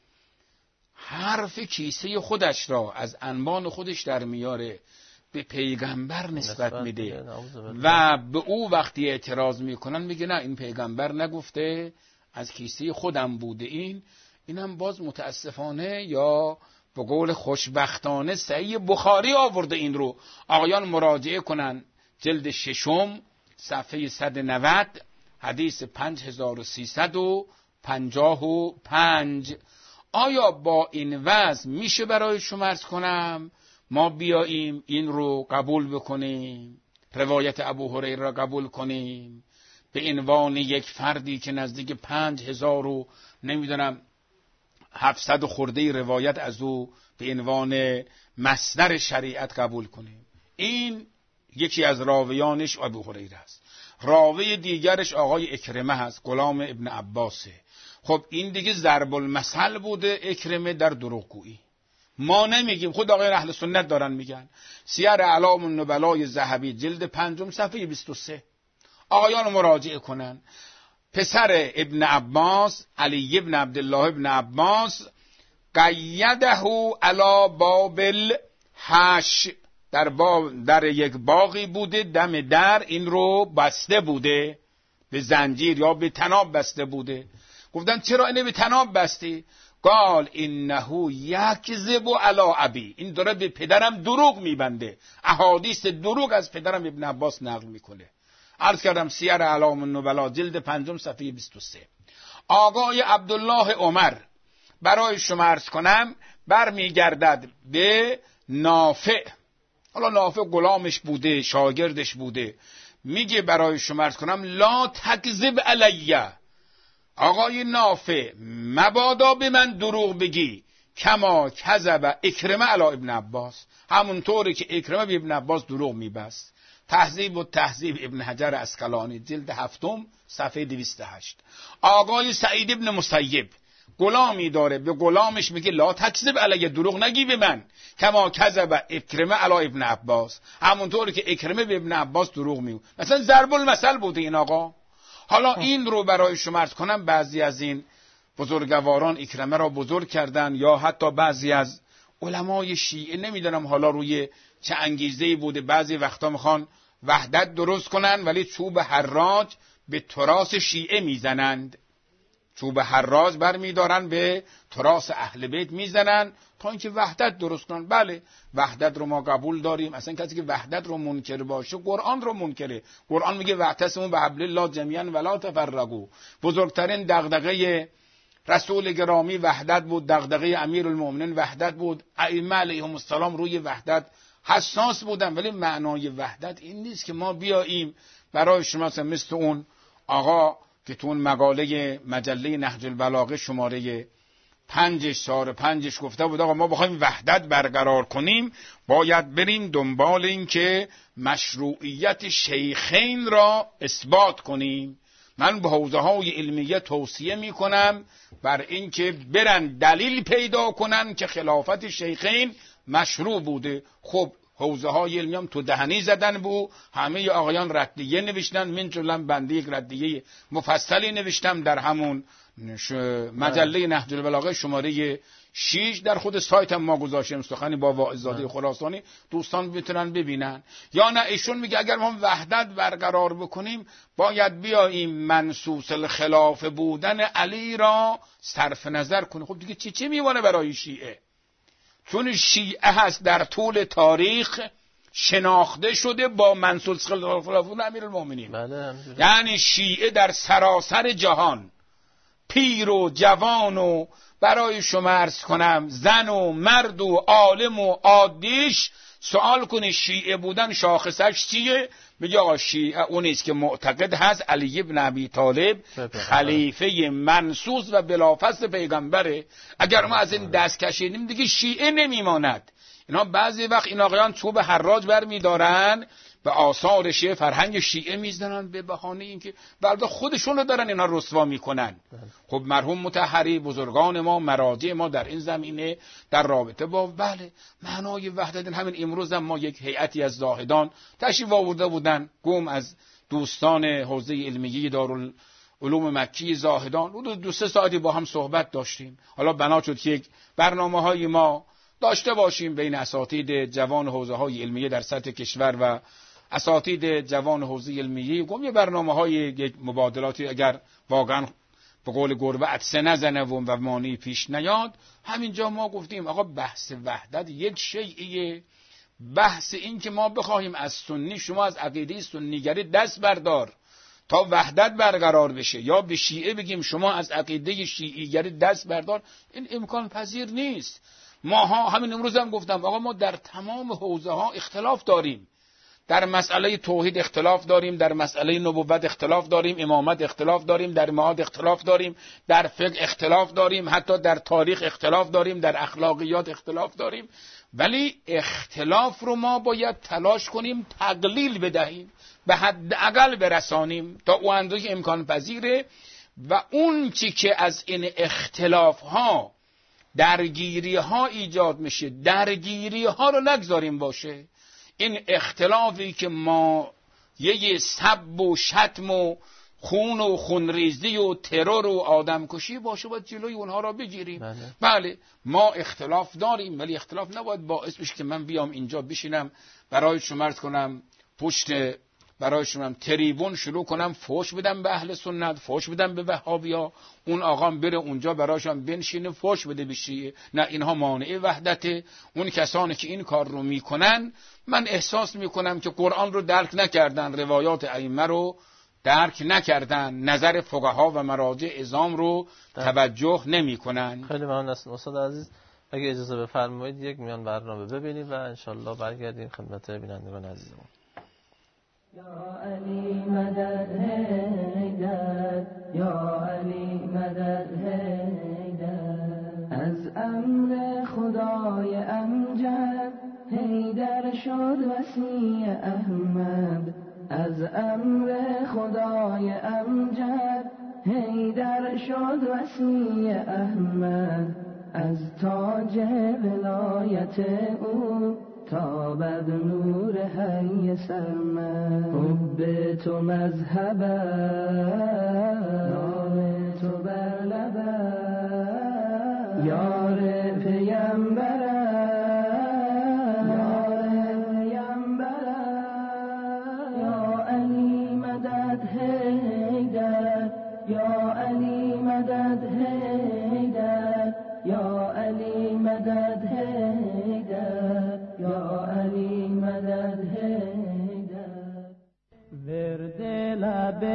S1: حرف کیسه خودش را از انبان خودش در میاره به پیغمبر نسبت میده و به او وقتی اعتراض میکنن میگه نه این پیغمبر نگفته، از کیسه خودم بوده. این اینم باز متاسفانه یا به قول خوشبختانه صحیح بخاری آورده. این رو آقایان مراجعه کنن جلد ششم صفحه صد و نود حدیث پنج هزار و سیصد و پنجاه و پنج. آیا با این وضع میشه برای شما عرض کنم ما بیاییم این رو قبول بکنیم، روایت ابو هریره را قبول کنیم به عنوان یک فردی که نزدیک پنج هزار و نمیدونم هفتصد خورده روایت از او به عنوان مصدر شریعت قبول کنیم؟ این یکی از راویانش ابو هریره است. راوی دیگرش آقای اکرمه هست، غلام ابن عباسه. خب این دیگه ضرب المثل بوده اکرمه در دروغگویی. ما نمیگیم، خود آقای اهل سنت دارن میگن. سیر اعلام النبلای ذهبی جلد پنجم صفحه بیست و سه. آقایان مراجعه کنن. پسر ابن عباس علی ابن عبدالله ابن عباس قیده علی بابل هش، در, با در یک باغی بوده، دم در این رو بسته بوده، به زنجیر یا به طناب بسته بوده. گفتن چرا اینو به طناب بستی؟ قال انه یکذب علی ابی، این داره به پدرم دروغ میبنده، احادیث دروغ از پدرم ابن عباس نقل میکنه. عرض کردم سیر اعلام النبلا جلد پنجم صفحه بیست و سه. آقای عبدالله عمر برای شما عرض کنم برمیگردد به نافع. حالا نافع غلامش بوده، شاگردش بوده. میگه برای شما عرض کنم لا تکذب علیه، آقای نافع مبادا به من دروغ بگی، کما کذب اکرمه علی ابن عباس، همونطوری که اکرمه به ابن عباس دروغ میبست. تهذیب و تهذیب ابن حجر اسقلانی جلد هفتم صفحه دویست و هشت. آقای سعید ابن مسیب غلامی داره، به غلامش میگه لا تکذب علیه، دروغ نگی به من، کما کذب اکرمه علی ابن عباس، همونطوری که اکرمه به ابن عباس دروغ میگه. مثلا ضرب المثل بوده این آقا. حالا این رو برای شما عرض کنم، بعضی از این بزرگواران اکرمه را بزرگ کردن، یا حتی بعضی از علمای شیعه، نمیدونم حالا روی چه انگیزه‌ای بوده، بعضی وقتا میخوان وحدت درست کنن ولی چوب حراج به تراس شیعه میزنند، چوب حراج برمیدارن به تراس اهل بیت میزنن تا اینکه وحدت درست کنن. بله وحدت رو ما قبول داریم، اصلا کسی که وحدت رو منکر باشه قرآن رو منکره. قرآن میگه واعتصموا بحبل الله جمیعا ولا تفرقوا. بزرگترین دغدغه رسول گرامی وحدت بود، دغدغه امیرالمومنین وحدت بود، ائمه علیهم السلام روی وحدت حساس بودن. ولی معنای وحدت این نیست که ما بیاییم برای شما مثل اون آقا که تو اون مقاله مجله نهج البلاغه شماره پنجش شار پنجش گفته بود آقا ما بخوایم وحدت برقرار کنیم باید بریم دنبال این که مشروعیت شیخین را اثبات کنیم. من به حوزه های علمیه توصیه می کنم بر این که برن دلیل پیدا کنن که خلافت شیخین مشروع بوده. خب حوزه های علمی هم تو دهنی زدن بو، همه آقایان ردیه نوشتن، من جمله بنده یک ردیه مفصلی نوشتم در همون مجله نهج البلاغه شماره شش، در خود سایت هم ما گذاشتیم، سخنی با واعظ‌زاده خراسانی، دوستان میتونن ببینن. یا نه ایشون میگه اگر ما وحدت برقرار بکنیم باید بیاییم منصوص الخلاف بودن علی را صرف نظر کنیم. خب دیگه چی چی میمونه برای شیعه؟ چون شیعه هست در طول تاریخ شناخته شده با منصوص خلاف بودن امیرالمومنین.
S2: بله.
S1: یعنی شیعه در سراسر جهان پیر و جوان و برای شما عرض کنم زن و مرد و عالم و عادیش سوال کنی شیعه بودن شاخصش چیه؟ میگه آقا شیعه اونیست که معتقد هست علی ابن ابی طالب خلیفه منصوص و بلافاصله پیغمبره. اگر ما از این دست کشیدیم دیگه شیعه نمیماند. اینا بعضی وقت این آقایان چوب حراج برمیدارن به آثار شیعه فرهنگ شیعه میزنن به بهانه اینکه بعد خودشون رو دارن اینا رسوا میکنن. خب مرحوم مطهری بزرگان ما مراجع ما در این زمینه در رابطه با بله معنای وحدت، همین امروز هم ما یک هیئتی از زاهدان تشریف آورده بودن گم از دوستان حوزه علمیه دارالعلوم مکی زاهدان، دو, دو سه ساعتی با هم صحبت داشتیم. حالا بنا شد یک برنامه‌های ما داشته باشیم بین اساتید جوان حوزه های علمیه در سطح کشور و اساتید جوان حوزه علمیه، گم یه برنامه‌های یک مبادلاتی اگر واقعا به قول گربه عطسه نزنه و مانی پیش نیاد. همینجا ما گفتیم آقا بحث وحدت یک شیعیه، بحث این که ما بخواهیم از سنی شما از عقیده سنیگری دست بردار تا وحدت برقرار بشه، یا به شیعه بگیم شما از عقیده شیعیگری دست بردار، این امکان پذیر نیست. ما ها همین امروز هم گفتم آقا ما در تمام حوزه ها اختلاف داریم، در مسئله توحید اختلاف داریم، در مسئله نبوت اختلاف داریم، امامت اختلاف داریم، در معاد اختلاف داریم، در فقه اختلاف داریم، حتی در تاریخ اختلاف داریم، در اخلاقیات اختلاف داریم. ولی اختلاف رو ما باید تلاش کنیم تقلیل بدهیم، به حداقل برسانیم تا اون اندازه امکان پذیره. و اون چی که از این اختلاف ها درگیری ها ایجاد میشه، درگیری ها رو نگذاریم باشه. این اختلافی که ما یه سب و شتم و خون و خونریزی و ترور و آدم کشی باشه، باید جلوی اونها را بگیریم. بله. بله ما اختلاف داریم، ولی اختلاف نباید باعث بشه که من بیام اینجا بشینم برای شما عرض کنم پشت برای شما تریبون شروع کنم فوش بدم به اهل سنت، فوش بدم به وهابیا، اون آقام بره اونجا براشون بنشینه فوش بده بشه. نه، اینها مانع وحدته. اون کسانی که این کار رو میکنن، من احساس میکنم که قرآن رو درک نکردن، روایات ائمه رو درک نکردن، نظر فقها و مراجع عظام رو توجه نمیکنن.
S2: خیلی ممنون هستم استاد عزیز. اگه اجازه بفرمایید یک میان برنامه ببینیم و انشالله برگردیم خدمت بینندگان عزیزمون.
S4: یا علی مدد حیدر، یا علی مدد حیدر، از امر خدای امجد حیدر شد وصی احمد. از امر خدای امجد حیدر شد وصی احمد. از تاج ولایت او تابد نور حی سرمد. حب تو مذهبه، نام تو بر لبه، یار پیمبره، یار پیمبره. یا علی مدد حیدر، یا علی مدد حیدر، یا علی مدد حیدر، یا علی مدد حیدر. ورد لب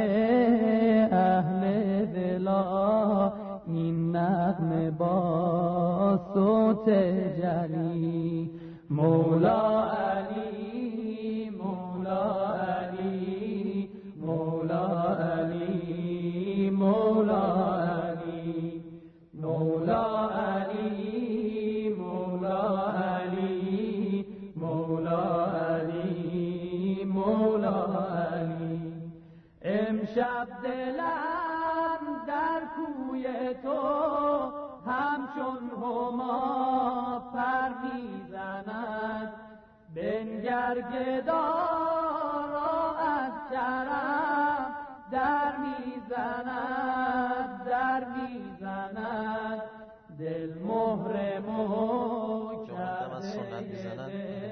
S4: اهل دلا این نغمه با صوت جلی. مولا علی، مولا علی، مولا علی، مولا علی، مولا علی، مولا علی، مولا علی، مولا علی. امشب دلم در کوی تو همچون هما پر میزند. بنگر گدارا از شرم در میزند، در میزند. دل مهر مو کرده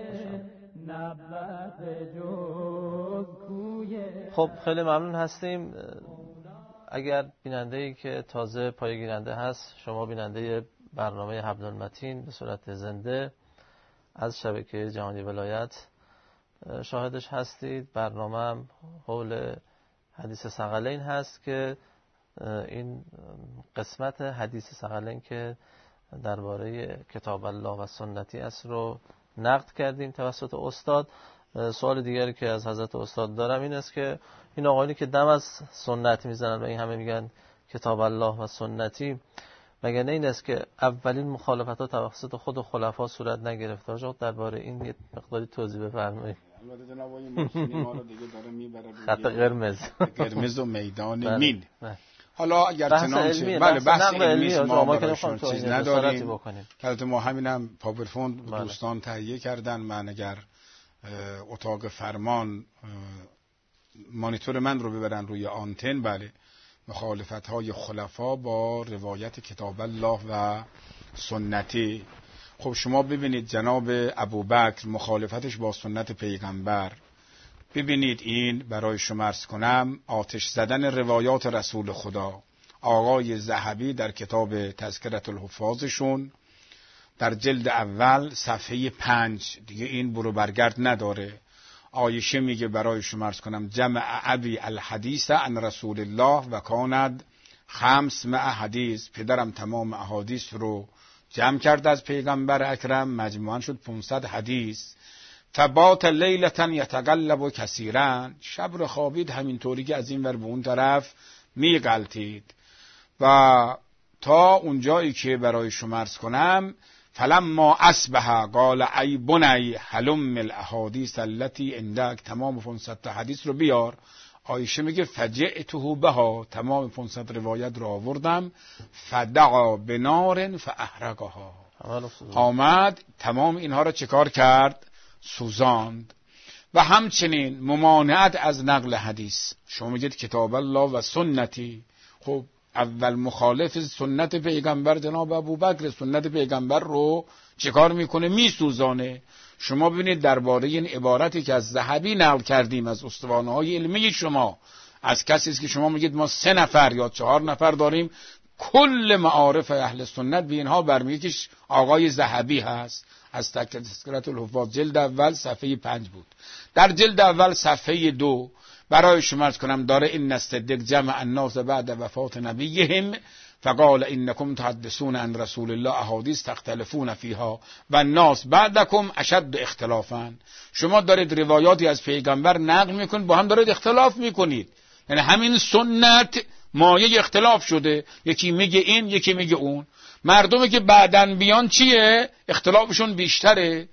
S4: نبود جز کوی.
S2: خب خیلی ممنون هستیم. اگر بیننده‌ای که تازه پایه‌گیرنده هست، شما بیننده برنامه حبل المتین به صورت زنده از شبکه جهانی ولایت شاهدش هستید. برنامه هم حول حدیث ثقلین هست که این قسمت حدیث ثقلین که درباره کتاب الله و سنتی است رو نقد کردیم توسط استاد. سوال دیگری که از حضرت استاد دارم این است که این آقایانی که دم از سنت میزنن و این همه میگن کتاب الله و سنتی، مگر نه این است که اولین مخالفت ها توسط خود خلفا صورت نگرفته؟ آقا درباره این یه مقداری توضیح بفرمایید.
S1: البته جناب آقای ماشینی ما رو دیگه داره میبره
S2: خط قرمز
S1: قرمز و میدان
S2: بله.
S1: مین.
S2: بله.
S1: حالا اگر تنام شه بله بحث علمی ما براشون چیز نداریم. البته ما همینم پاورپوینت بله. دوستان تهیه کردن. من اگر اتاق فرمان مانیتور من رو ببرن روی آنتن، بله مخالفت های خلفا با روایت کتاب الله و سنتی. خب شما ببینید جناب ابوبکر مخالفتش با سنت پیغمبر، ببینید این برای شما عرض کنم آتش زدن روایات رسول خدا. آقای ذهبی در کتاب تذکرة الحفاظشون در جلد اول صفحه پنج، دیگه این برو برگرد نداره، عایشه میگه برای شما عرض کنم جمع ابی الحدیث عن رسول الله و کاند خمس مع حدیث، پدرم تمام احادیث رو جمع کرد از پیغمبر اکرم، مجموعاً شد پانصد حدیث. فبات لیلة یتقلب کثیرا، شب رو خوابید همینطوری که از این ور به اون طرف میغلطید. و تا اونجایی که برای شما عرض کنم، فلما اصبح قال ای بنی حلم الاحادیث التي عندك، تمام پانصد تا حدیث رو بیار. عایشه میگه فجئته بها، تمام پانصد روایت رو آوردم. فدعا بنار فاحرقها، آمد تمام اینها رو چکار کرد؟ سوزاند. و همچنین ممانعت از نقل حدیث. شما میگید کتاب الله و سنتی، خب اول مخالف سنت پیغمبر جناب ابوبکر، سنت پیغمبر رو چیکار میکنه؟ میسوزانه. شما ببینید درباره این عبارتی که از ذهبی نقل کردیم از استوانه‌های علمی شما، از کسی است که شما میگید ما سه نفر یا چهار نفر داریم، کل معارف اهل سنت به اینها برمیگه که آقای ذهبی هست. از تذکرة الحفاظ جلد اول صفحه پنج بود. در جلد اول صفحه دو برای شما عرض کنم داره این نستدق جمع الناس بعد وفات نبیهم فقال انکم تحدثون عن رسول الله احادیث تختلفون فیها و الناس بعدکم اشد اختلافا. شما دارید روایاتی از پیغمبر نقل میکنید، با هم دارید اختلاف میکنید. یعنی همین سنت مایه اختلاف شده، یکی میگه این یکی میگه اون. مردمی که بعدن بیان چیه؟ اختلافشون بیشتره.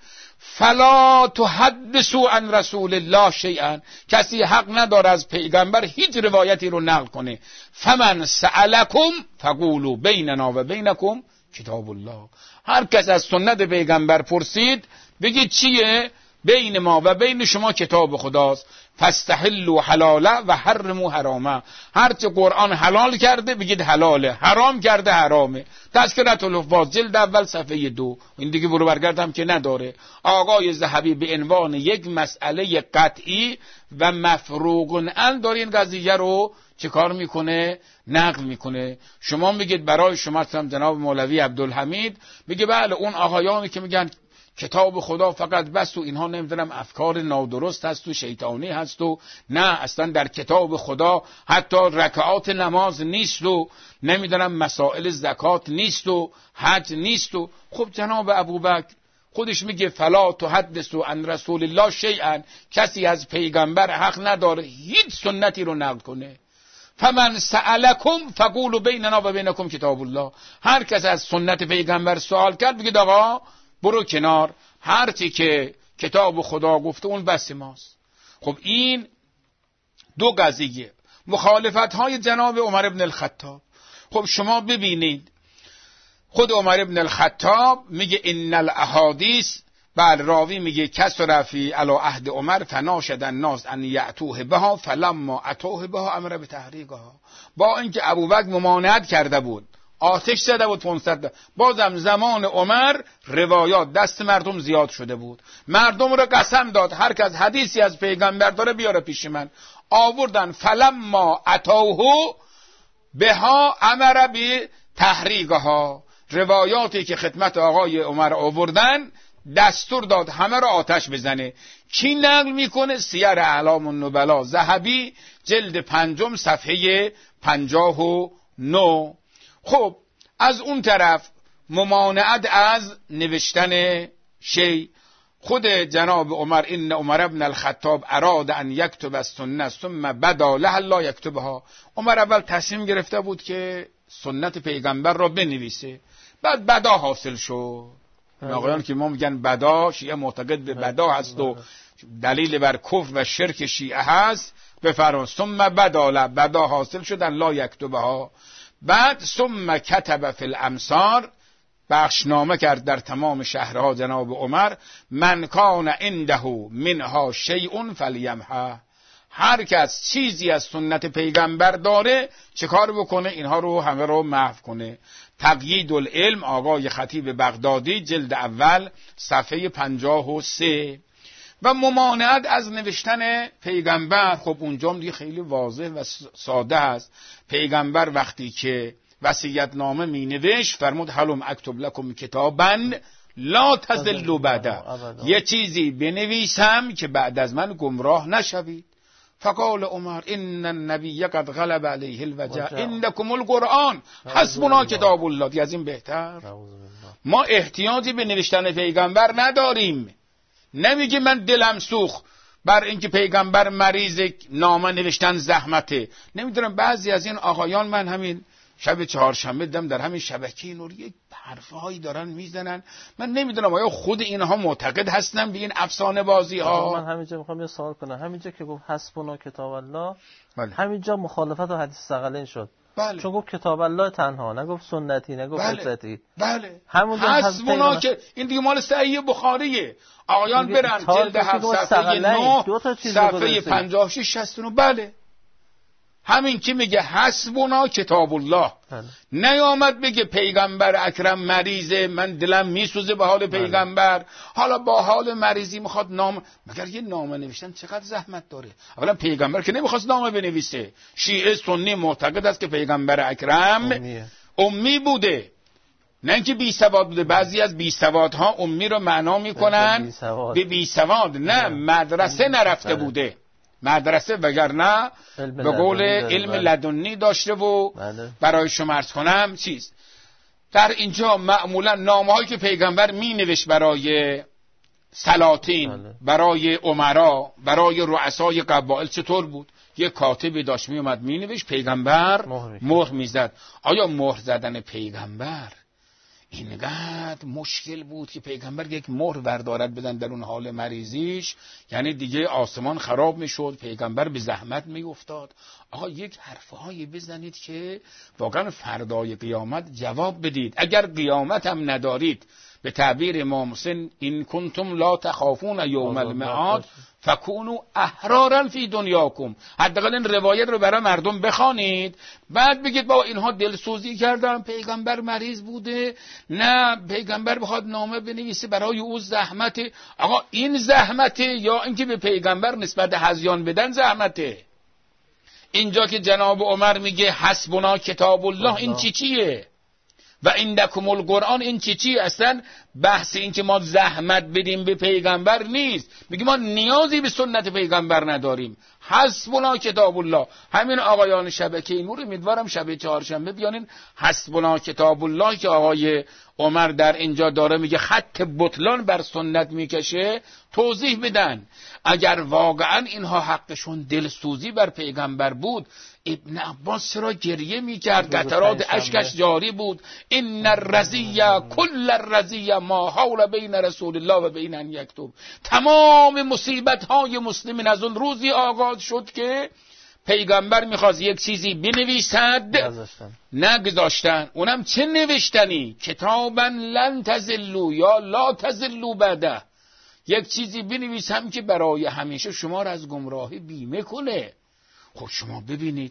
S1: فلا تحدثوا عن رسول الله شیئا، کسی حق نداره از پیغمبر هیچ روایتی رو نقل کنه. فمن سألکم فقولوا بیننا و بینکم کتاب الله، هر کس از سنت پیغمبر پرسید بگید چیه؟ بین ما و بین شما کتاب خداست. فاستحلوا حلاله و حرموا حرامه، هر چه قرآن حلال کرده بگید حلاله، حرام کرده حرامه. تذکرة الحفاظ جلد اول صفحه دو. این دیگه برو برگردم که نداره. آقای ذهبی به عنوان یک مسئله قطعی و مفروغ عنه داره این قضیه رو چه کار میکنه؟ نقل میکنه. شما میگید برای شما جناب مولوی عبدالحمید میگه بله اون آقایانی که میگن کتاب خدا فقط بس و اینها نمیدونم افکار نادرست هست و شیطانی هست و نه اصلا در کتاب خدا حتی رکعات نماز نیست و نمیدونم مسائل زکات نیست و حج نیست و خب جناب ابوبکر خودش میگه فلا تحدثوا عن رسول الله شیئا، کسی از پیغمبر حق نداره هیچ سنتی رو نقل کنه. فمن سألکم فقولوا بیننا و بینکم کتاب الله، هر کس از سنت پیغمبر سوال کرد بگید آقا برو کنار، هر چی که کتاب خدا گفته اون بس ماست. خب این دو قضیه مخالفت های جناب عمر ابن الخطاب. خب شما ببینید خود عمر ابن الخطاب میگه ان الاحادیث، بعد راوی میگه کسر فی علی عهد عمر فناشد الناس ان یاتوه بها فلما اتوه بها امر بتحریقها. با اینکه ابوبکر ممانعت کرده بود، آتش زده بود پانصد، بازم زمان عمر روایات دست مردم زیاد شده بود. مردم رو قسم داد هر کس حدیثی از پیغمبر داره بیاره پیش من. آوردن فلما اتوه بها امر بی تحریقها، روایاتی که خدمت آقای عمر آوردن دستور داد همه رو آتش بزنه. کی نقل میکنه؟ سیر اعلام النبلا ذهبی جلد پنجم صفحه پنجاه و نه. خب از اون طرف ممانعت از نوشتن شی، خود جناب عمر این عمر ابن الخطاب اراد ان یکتب السنه ثم بدا له لا یکتبها. عمر اول تصمیم گرفته بود که سنت پیغمبر را بنویسه، بعد بدا حاصل شد. آقایان که ما میگن بدا، شیعه معتقد به بدا هست و دلیل بر کفر و شرک شیعه هست، بفرمایید ثم بدا له، بدا حاصل شدن لا یکتبها. بعد ثم کتب فی الامصار، بخشنامه کرد در تمام شهرها جناب عمر، من کان عنده منها شیء فلیمحه، هر کس چیزی از سنت پیغمبر داره چه کار بکنه؟ اینها رو همه رو محو کنه. تقیید العلم آقای خطیب بغدادی جلد اول صفحه پنجاه و سه. و ممانعت از نوشتن پیغمبر، خب اونجا دیگه خیلی واضح و ساده است. پیغمبر وقتی که وصیت نامه می نوشت فرمود حلم اکتب لکم کتابا لا تضلوا بعده، یه چیزی بنویسم که بعد از من گمراه نشوید. فقال عمر ان النبی قد غلب علیه الوجع عندكم القرآن حسبنا کتاب الله. دیگه از این بهتر ما احتیاجی به نوشتن پیغمبر نداریم. نمیگه من دلم سوخت بر اینکه پیغمبر مریض نامه نوشتن زحمته. نمیدونم بعضی از این آقایان، من همین شب چهارشنبه دیدم در همین شبکه نور یک حرفهایی دارن میزنن، من نمیدونم آیا خود اینها معتقد هستن به این افسانه بازی ها.
S2: من همینجا میخوام یه سوال کنم. همینجا که گفت حسبنا کتاب الله،
S1: بله.
S2: همینجا مخالفت با حدیث ثقلین شد.
S1: بله.
S2: چون گفت کتاب الله تنها، نگفت سنتی، نگفت فطرتی.
S1: بله. بله.
S2: همونجا
S1: حسبنا که این دیگه مال صحیح بخاریه. آقایان برن جلد هفت صفحه نه صفحه پنجاه و شش شصت و نه. بله. همین که میگه حسبنا کتاب الله، بله. نیامد بگه پیغمبر اکرم مریضه، من دلم میسوزه به حال پیغمبر، بله. حالا با حال مریضی میخواد نام، مگر یه نامه نوشتن چقدر زحمت داره؟ اولا پیغمبر که نمیخواست نامه بنویسه. شیعه سنی معتقد است که پیغمبر اکرم امیه. امی بوده، نه اینکه بی سواد بوده. بعضی از بی سوادها امی رو معنا میکنن به بی سواد، نه مدرسه نرفته بله. بوده مدرسه، وگرنه به قول علم لدنی داشته و بله. برای شما عرض کنم چیز در اینجا معمولا نامه‌هایی که پیغمبر می نوشت برای سلاطین بله. برای امرا، برای رؤسای قبایل چطور بود؟ یک کاتبی داشت می اومد می نوشت، پیغمبر مهر می زد. آیا مهر زدن پیغمبر اینقدر مشکل بود که پیغمبر یک مهر بردارد بدن در اون حال مریضیش؟ یعنی دیگه آسمان خراب میشد، پیغمبر به زحمت میافتاد. آقا یک حرفهایی بزنید که واقعا فردای قیامت جواب بدید. اگر قیامت هم ندارید، به تعبیر امام حسین این کنتم لا تخافون یوم المعاد فکونوا احرارا فی دنیاکم، حداقل این روایت رو برای مردم بخوانید، بعد بگید با اینها دلسوزی کردن، پیغمبر مریض بوده، نه پیغمبر بخواد نامه بنویسه برای او زحمته. آقا این زحمته یا اینکه به پیغمبر نسبت هذیان بدن زحمته؟ اینجا که جناب عمر میگه حسبنا کتاب الله، این چی چیه؟ و عندکم القرآن، این چی چی؟ اصلا بحث این که ما زحمت بدیم به پیغمبر نیست. میگه ما نیازی به سنت پیغمبر نداریم. حسبنا کتاب الله. همین آقایان شبکه نور، امیدوارم شب چهارشنبه بیانین حسبنا کتاب الله که آقای عمر در اینجا داره میگه خط بطلان بر سنت میکشه، توضیح بدن. اگر واقعا اینها حقشون دلسوزی بر پیغمبر بود، ابن عباس چرا گریه میکرد؟ قطرات اشکش جاری بود. این الرزیه کل الرزیه ما حول بین رسول الله و بین ان یکتب. تمام مصیبت های مسلمین از اون روزی آغاز شد که پیغمبر میخواست یک چیزی بنویسد، نگذاشتن. اونم چه نوشتنی؟ کتابا لن تزلوا یا لا تزلوا بعده. یک چیزی بنویسم که برای همیشه شما را از گمراهی بیمه کنه. خب شما ببینید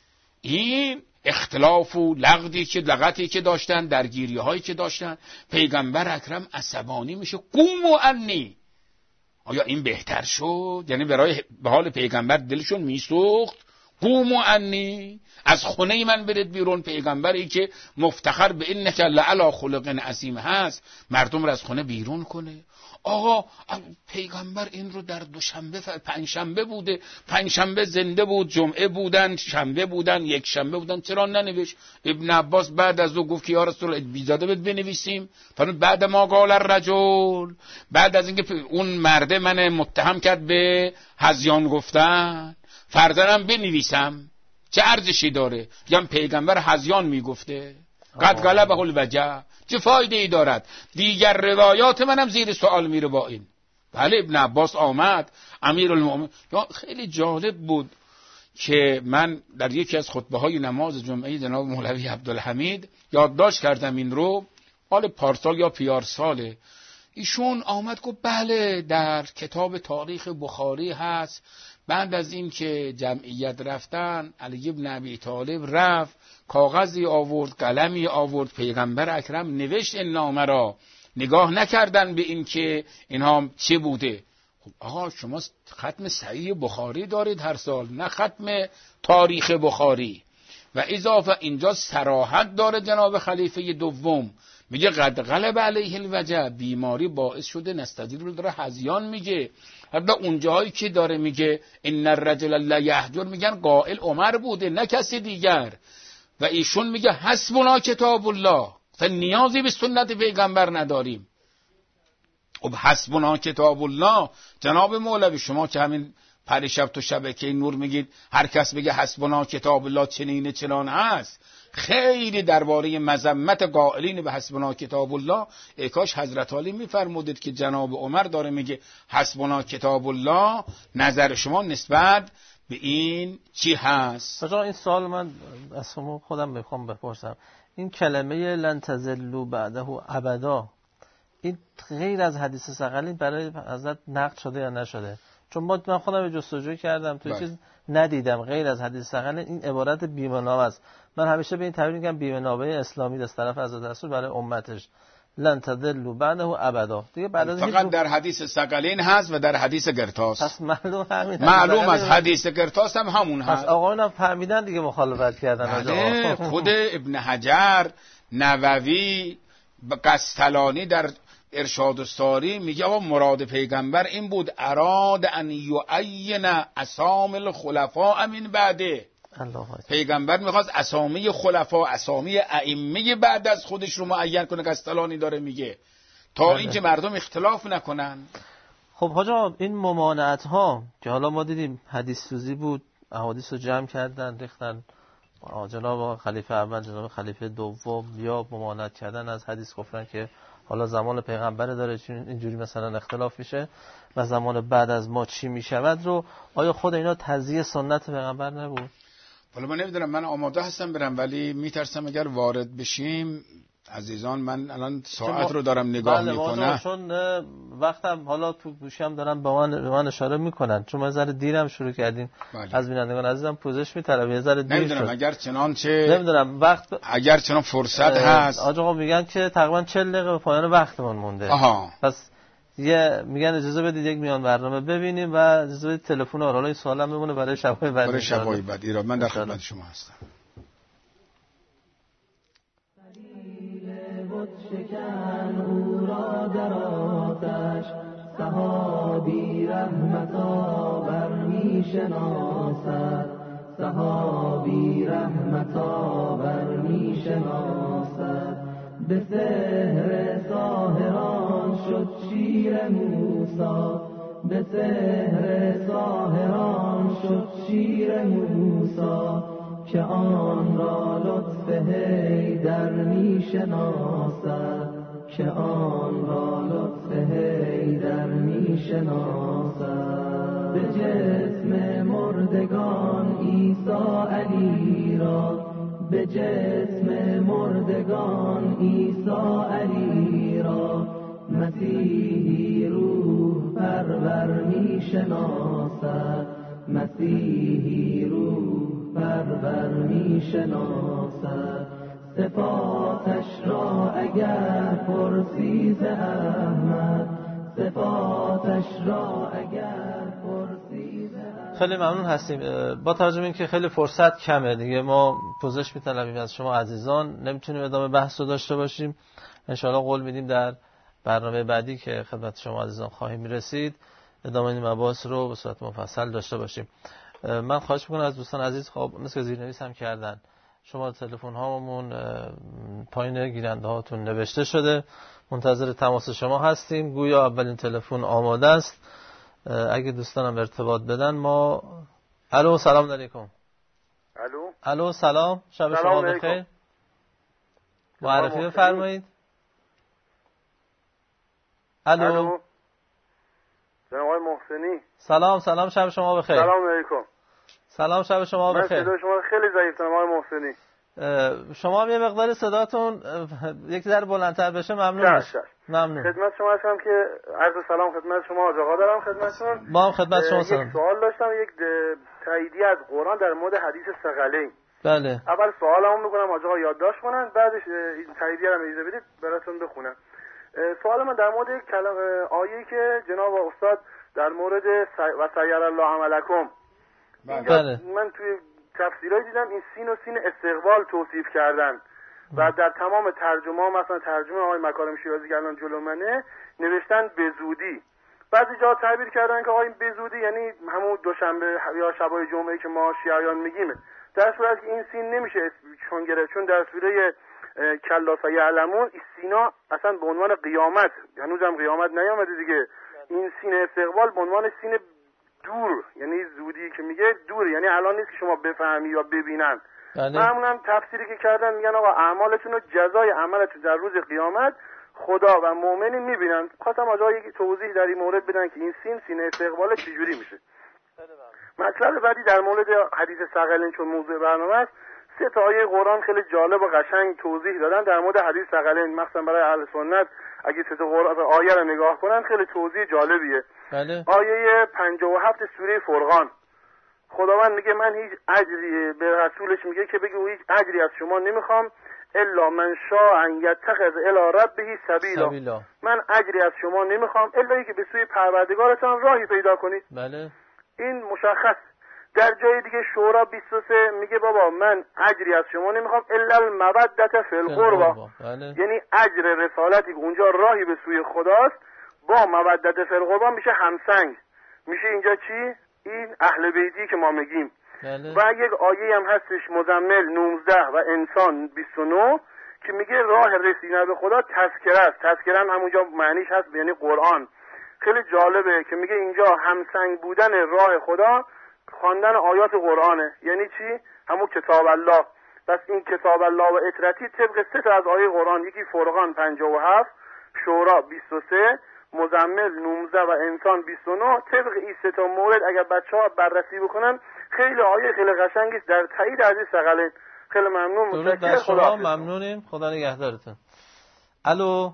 S1: این اختلاف و لغتی که لغتی که داشتن، درگیری هایی که داشتن، پیغمبر اکرم عصبانی میشه، قوم و انی. آیا این بهتر شد؟ یعنی برای به حال پیغمبر دلشون میسوخت. قوم و انی، از خونه من برید بیرون. پیغمبری که مفتخر به انک لعلی خلق عظیم هست، مردم رو از خونه بیرون کنه. آقا پیغمبر این رو در دوشنبه پنجشنبه بوده، پنجشنبه زنده بود، جمعه بودن، شنبه بودن، یک شنبه بودن، چرا ننوشت؟ ابن عباس بعد از او گفت که یا رسول الله بیزاده بد بنویسیم. فرمود بعد ما قال الرجل، بعد از اینکه اون مرده من متهم کرد به هذیان گفتن، فرزنم بنویسم، چه ارزشی داره؟ میگم پیغمبر هذیان میگفته، قد غلبه الوجع، چه فایده ای دارد؟ دیگر روایات منم زیر سوال میره با این. بله ابن عباس آمد، امیرالمومنین. خیلی جالب بود که من در یکی از خطبه های نماز جمعه جناب مولوی عبدالحمید یادداشت کردم این رو، حال پارسال یا پیار ساله. ایشون آمد گفت بله در کتاب تاریخ بخاری هست، بعد از این که جمعیت رفتن، علی بن ابی طالب رفت، کاغذی آورد، قلمی آورد، پیغمبر اکرم نوشت این نامه را، نگاه نکردن به این که اینها چه بوده. خب آقا شما ختم صحیح بخاری دارید هر سال، نه ختم تاریخ بخاری. و اضافه اینجا صراحت داره جناب خلیفه دوم، میگه قد غلب علیه الوجع، بیماری باعث شده نستدیر رو داره هذیان میگه. حتی اونجایی که داره میگه ان الرجل لا یهجر، میگن قائل عمر بوده نه کسی دیگر. و ایشون میگه حسبنا کتاب الله، نیازی به سنت پیغمبر نداریم. خب حسبنا کتاب الله. جناب مولوی شما که همین پریشب تو شبکه نور میگید هر کس بگه حسبنا کتاب الله چنین چنان هست، خیلی درباره مذمت قائلین به حسبنا کتاب الله ای کاش حضرت علی میفرمودید که جناب عمر داره میگه حسبنا کتاب الله، نظر شما نسبت به این چی هست؟
S2: بجا این سوال من از شما خودم بخوام بپرسم، این کلمه لن تزلوا بعده ابدا، این غیر از حدیث ثقلین برای حضرت نقد شده یا نشده؟ چون ما من خودم جستجو کردم تو چیز ندیدم غیر از حدیث ثقلین این عبارت بی‌منابع است. من همیشه به این تعبیر میگم بی‌منابع اسلامی از طرف حضرت رسول برای امتش، لن تضلوا بعده ابدا. دیگه بعد از
S1: فقط در حدیث ثقلین هست و در حدیث گرتاس.
S2: پس معلوم همین
S1: معلوم از حدیث گرتاس هم همون هست.
S2: پس آقایان هم فهمیدن دیگه مخالفت کردن.
S1: بله خود ابن حجر، نووی، قسطلانی در ارشاد الساری میگه آقا مراد پیغمبر این بود اراد ان یعین اسامی الخلفاء من بعده. پیغمبر میخواست اسامی خلفا، اسامی ائمه بعد از خودش رو معین کنه. قسطلانی داره میگه تا اینکه مردم اختلاف نکنن.
S2: خب حاجا این ممانعت ها که حالا ما دیدیم حدیث سوزی بود، احادیث رو جمع کردن ریختن، جناب خلیفه اول جناب خلیفه دوم، یا ممانعت کردن از حدیث گفتن که حالا زمان پیغمبر داره اینجوری مثلا اختلاف میشه و زمان بعد از ما چی میشود رو، آیا خود اینا تضییع سنت پیغمبر نبود؟
S1: حالا من نمیدونم، من آماده هستم برم ولی میترسم اگر وارد بشیم عزیزان، من الان ساعت رو دارم نگاه
S2: بله
S1: میکنم
S2: چون وقتم حالا تو گوشیم دارن به من, به من اشاره میکنن، چون ما ذره دیرم شروع کردیم. بله. از بینندگان عزیزم پوزش میطلبم یه ذره دیر
S1: نمیدونم
S2: شد.
S1: اگر چنانچه
S2: نمیدونم وقت
S1: اگر چنان فرصت هست.
S2: آقا میگن که تقریبا چهل دقیقه به پایان وقتمون مونده.
S1: آها.
S2: پس یه میگن اجازه بدید یک میان برنامه ببینیم و اجازه بدید تلفن رو، حالا این سوالم بمونه برای شبای بعد.
S1: برای شبای بعد ایراد من در خدمت شما هستم.
S4: شکن او را در آتش صحابی رحمت آور می شناسد، صحابی رحمت آور می شناسد. به سحر ساحران شد شیر موسی، به سحر ساحران شد شیر موسی، که آن را لطف حیدر می شناسد، که آن را لطف حیدر می شناسد. به جسم مردگان عیسی علی را، به جسم مردگان عیسی علی را، مسیحی روح پرور می شناسد، مسیحی روح پرور می شناسد. صفاتش را اگر پرسی ز احمد، صفاتش را اگر پرسی ز احمد.
S2: خیلی ممنون هستیم. با توجه به اینکه خیلی فرصت کمه دیگه ما پوزش می‌طلبیم از شما عزیزان، نمیتونیم ادامه بحث رو داشته باشیم. انشاءالله قول میدیم در برنامه بعدی که خدمت شما عزیزان خواهیم رسید ادامه این مباحث رو به صورت مفصل داشته باشیم. من خواهش میکنم از دوستان عزیز، خب مثل زیرنویس هم کردن، شما تلفن هامون پایین گیرنده هاتون نوشته شده، منتظر تماس شما هستیم. گویا اولین تلفن آماده است، اگه دوستانم ارتباط بدن ما. الو سلام علیکم.
S5: الو
S2: الو سلام، شب شما بخیر. معرفی بفرمایید. الو, الو.
S5: جناب آقای محسنی.
S2: سلام سلام، شب شما بخیر.
S5: سلام علیکم.
S2: سلام، شب شما بخیر.
S5: من صدای شما خیلی ضعیف دارم آقای محسنی.
S2: شما هم یه مقدار صداتون یک ذره بلندتر بشه ممنون میشم. ممنون.
S5: خدمت شما هستم که عرض سلام خدمت شما آقا دارم خدمتتون.
S2: با هم خدمت شما سلام.
S5: یک سوال داشتم، یک تاییدی از قرآن در مورد حدیث ثقلین.
S2: بله.
S5: اول سوالمو میکنم آقا یادداشت کنن، بعدش این تاییدیه رو اجازه بدید براتون بخونم. سوال من در مورد کلمه آیه‌ای که جناب استاد در مورد و سیر الله عملکم.
S2: بله.
S5: من توی تفسیرای دیدم این سین و سین استقبال توصیف کردن و در تمام ترجمه مثلا ترجمه آقای مکارم شیرازی که الان جلو منه نوشتن به زودی. بعضی جا تعبیر کردن که آقا این به زودی یعنی همون دوشنبه یا شبای جمعه که ما شیعیان میگیم، در صورتی که این سین نمیشه چون گره، چون در سوره کلا سیعلمون، این سینا اصلا به عنوان قیامت، هنوزم قیامت نیامده دیگه، این سین استقبال به عنوان سین دور، یعنی زودی که میگه دور، یعنی الان نیست که شما بفهمی یا ببینن. معمولا تفسیری که کردن میگن آقا اعمالتون رو، جزای عملتون در روز قیامت خدا و مؤمنین میبینن. خواستم آجا یک توضیح در این مورد بدن که این سین سین استقبال چجوری میشه. مطلب بعدی در مورد حدیث ثقلین چون موضوع برنامه است، سه تا آیه قرآن خیلی جالب و قشنگ توضیح دادن در مورد حدیث ثقلین، مخصوصا برای اهل سنت اگه سه تا آیه رو نگاه کنن خیلی توضیح جالبیه.
S2: بله.
S5: آیه پنجاه و هفت سوره فرقان، خداوند میگه من هیچ اجری به رسولش میگه که بگو هیچ اجری از شما نمیخوام الا من شاء ان یتخذ الی ربه سبیلا, سبیلا. من اجری از شما نمیخوام الا اینکه به سوی پروردگارتان راهی پیدا کنید.
S2: بله.
S5: این مشخص. در جای دیگه شورا بیست و سه میگه بابا من اجری از شما نمیخوام الا المودة فی القربى،
S2: بله.
S5: یعنی اجر رسالتی که اونجا راهی به سوی خداست با مودة فی القربى میشه همسنگ، میشه اینجا چی؟ این اهل بیتی که ما میگیم.
S2: بله.
S5: و یک آیه هم هستش مزمل نوزده و انسان بیست و نه که میگه راه رسیدن به خدا تذکره است. تذکره هم همونجا معنیش هست یعنی قرآن. خیلی جالبه که میگه اینجا همسنگ بودن راه خدا خواندن آیات قرآنه. یعنی چی؟ همون کتاب الله. پس این کتاب الله و اطرتی طبق سه تا از آیه قرآن، یکی فرقان پنجاه و هفت، شورا بیست و سه، مزمل نوزده و انسان بیست و نه، طبق این سه تا مورد اگر بچه‌ها بررسی بکنن خیلی آیه خیلی قشنگی است در تایید از این ثقلین. خیلی ممنون.
S2: متشکرم. خدا ممنونیم. خدا نگهدارتون. الو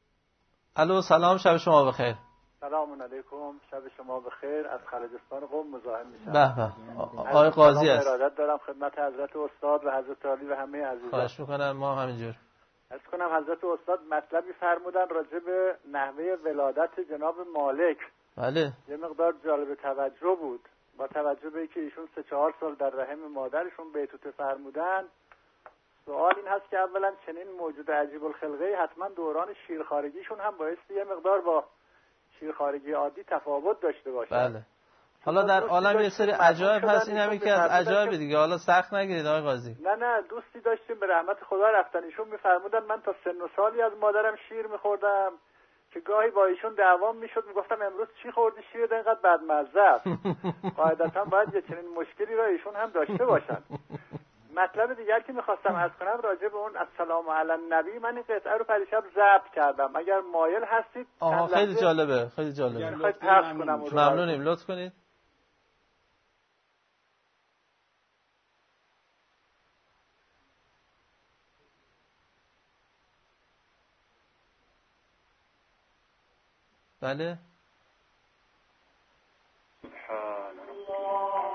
S2: الو سلام، شب شما بخیر.
S6: سلام علیکم، شب شما بخیر. از خرجستان قم مزاحم میشم.
S2: به به. آقای قاضی است.
S6: ارادت دارم خدمت حضرت استاد و حضرت علی و همه عزیزان.
S2: خواهش میکنم. ما همینجور.
S6: عرض کنم حضرت استاد مطلبی فرمودن راجع به نحوه ولادت جناب مالک.
S2: بله.
S6: یه مقدار جالب توجه بود. با توجه به اینکه ایشون سه چهار سال در رحم مادرشون بیتوته فرمودن، سوال این هست که اولا چنین موجود عجیب الخلقه حتما دوران شیرخوارگیشون هم بایستی یه مقدار با شیرخوارگی عادی تفاوت داشته باشه.
S2: بله. حالا در عالم یه سری عجایب هست، این هم یکی از عجایب دیگه. حالا سخت نگیرید آقای قاضی.
S6: نه نه دوستی داشتیم به رحمت خدا رفتن، ایشون میفرمودن من تا سن و سالی از مادرم شیر میخوردم که گاهی با ایشون دعوام میشد، میگفتم امروز چی خوردی شیر اینقدر بدمزه است. قاعدتا باید یه چنین مشکلی را ایشون هم داشته باشن. مطلب دیگر که میخواستم عرض کنم راجع به اون السلام علی النبی، من این قطعه رو پریشب ضبط کردم، اگر مایل هستید.
S2: آها خیلی جالبه، خیلی جالبه.
S6: میخواید پخش کنم؟
S2: ممنونیم، لطف کنید. بله.
S7: سبحان الله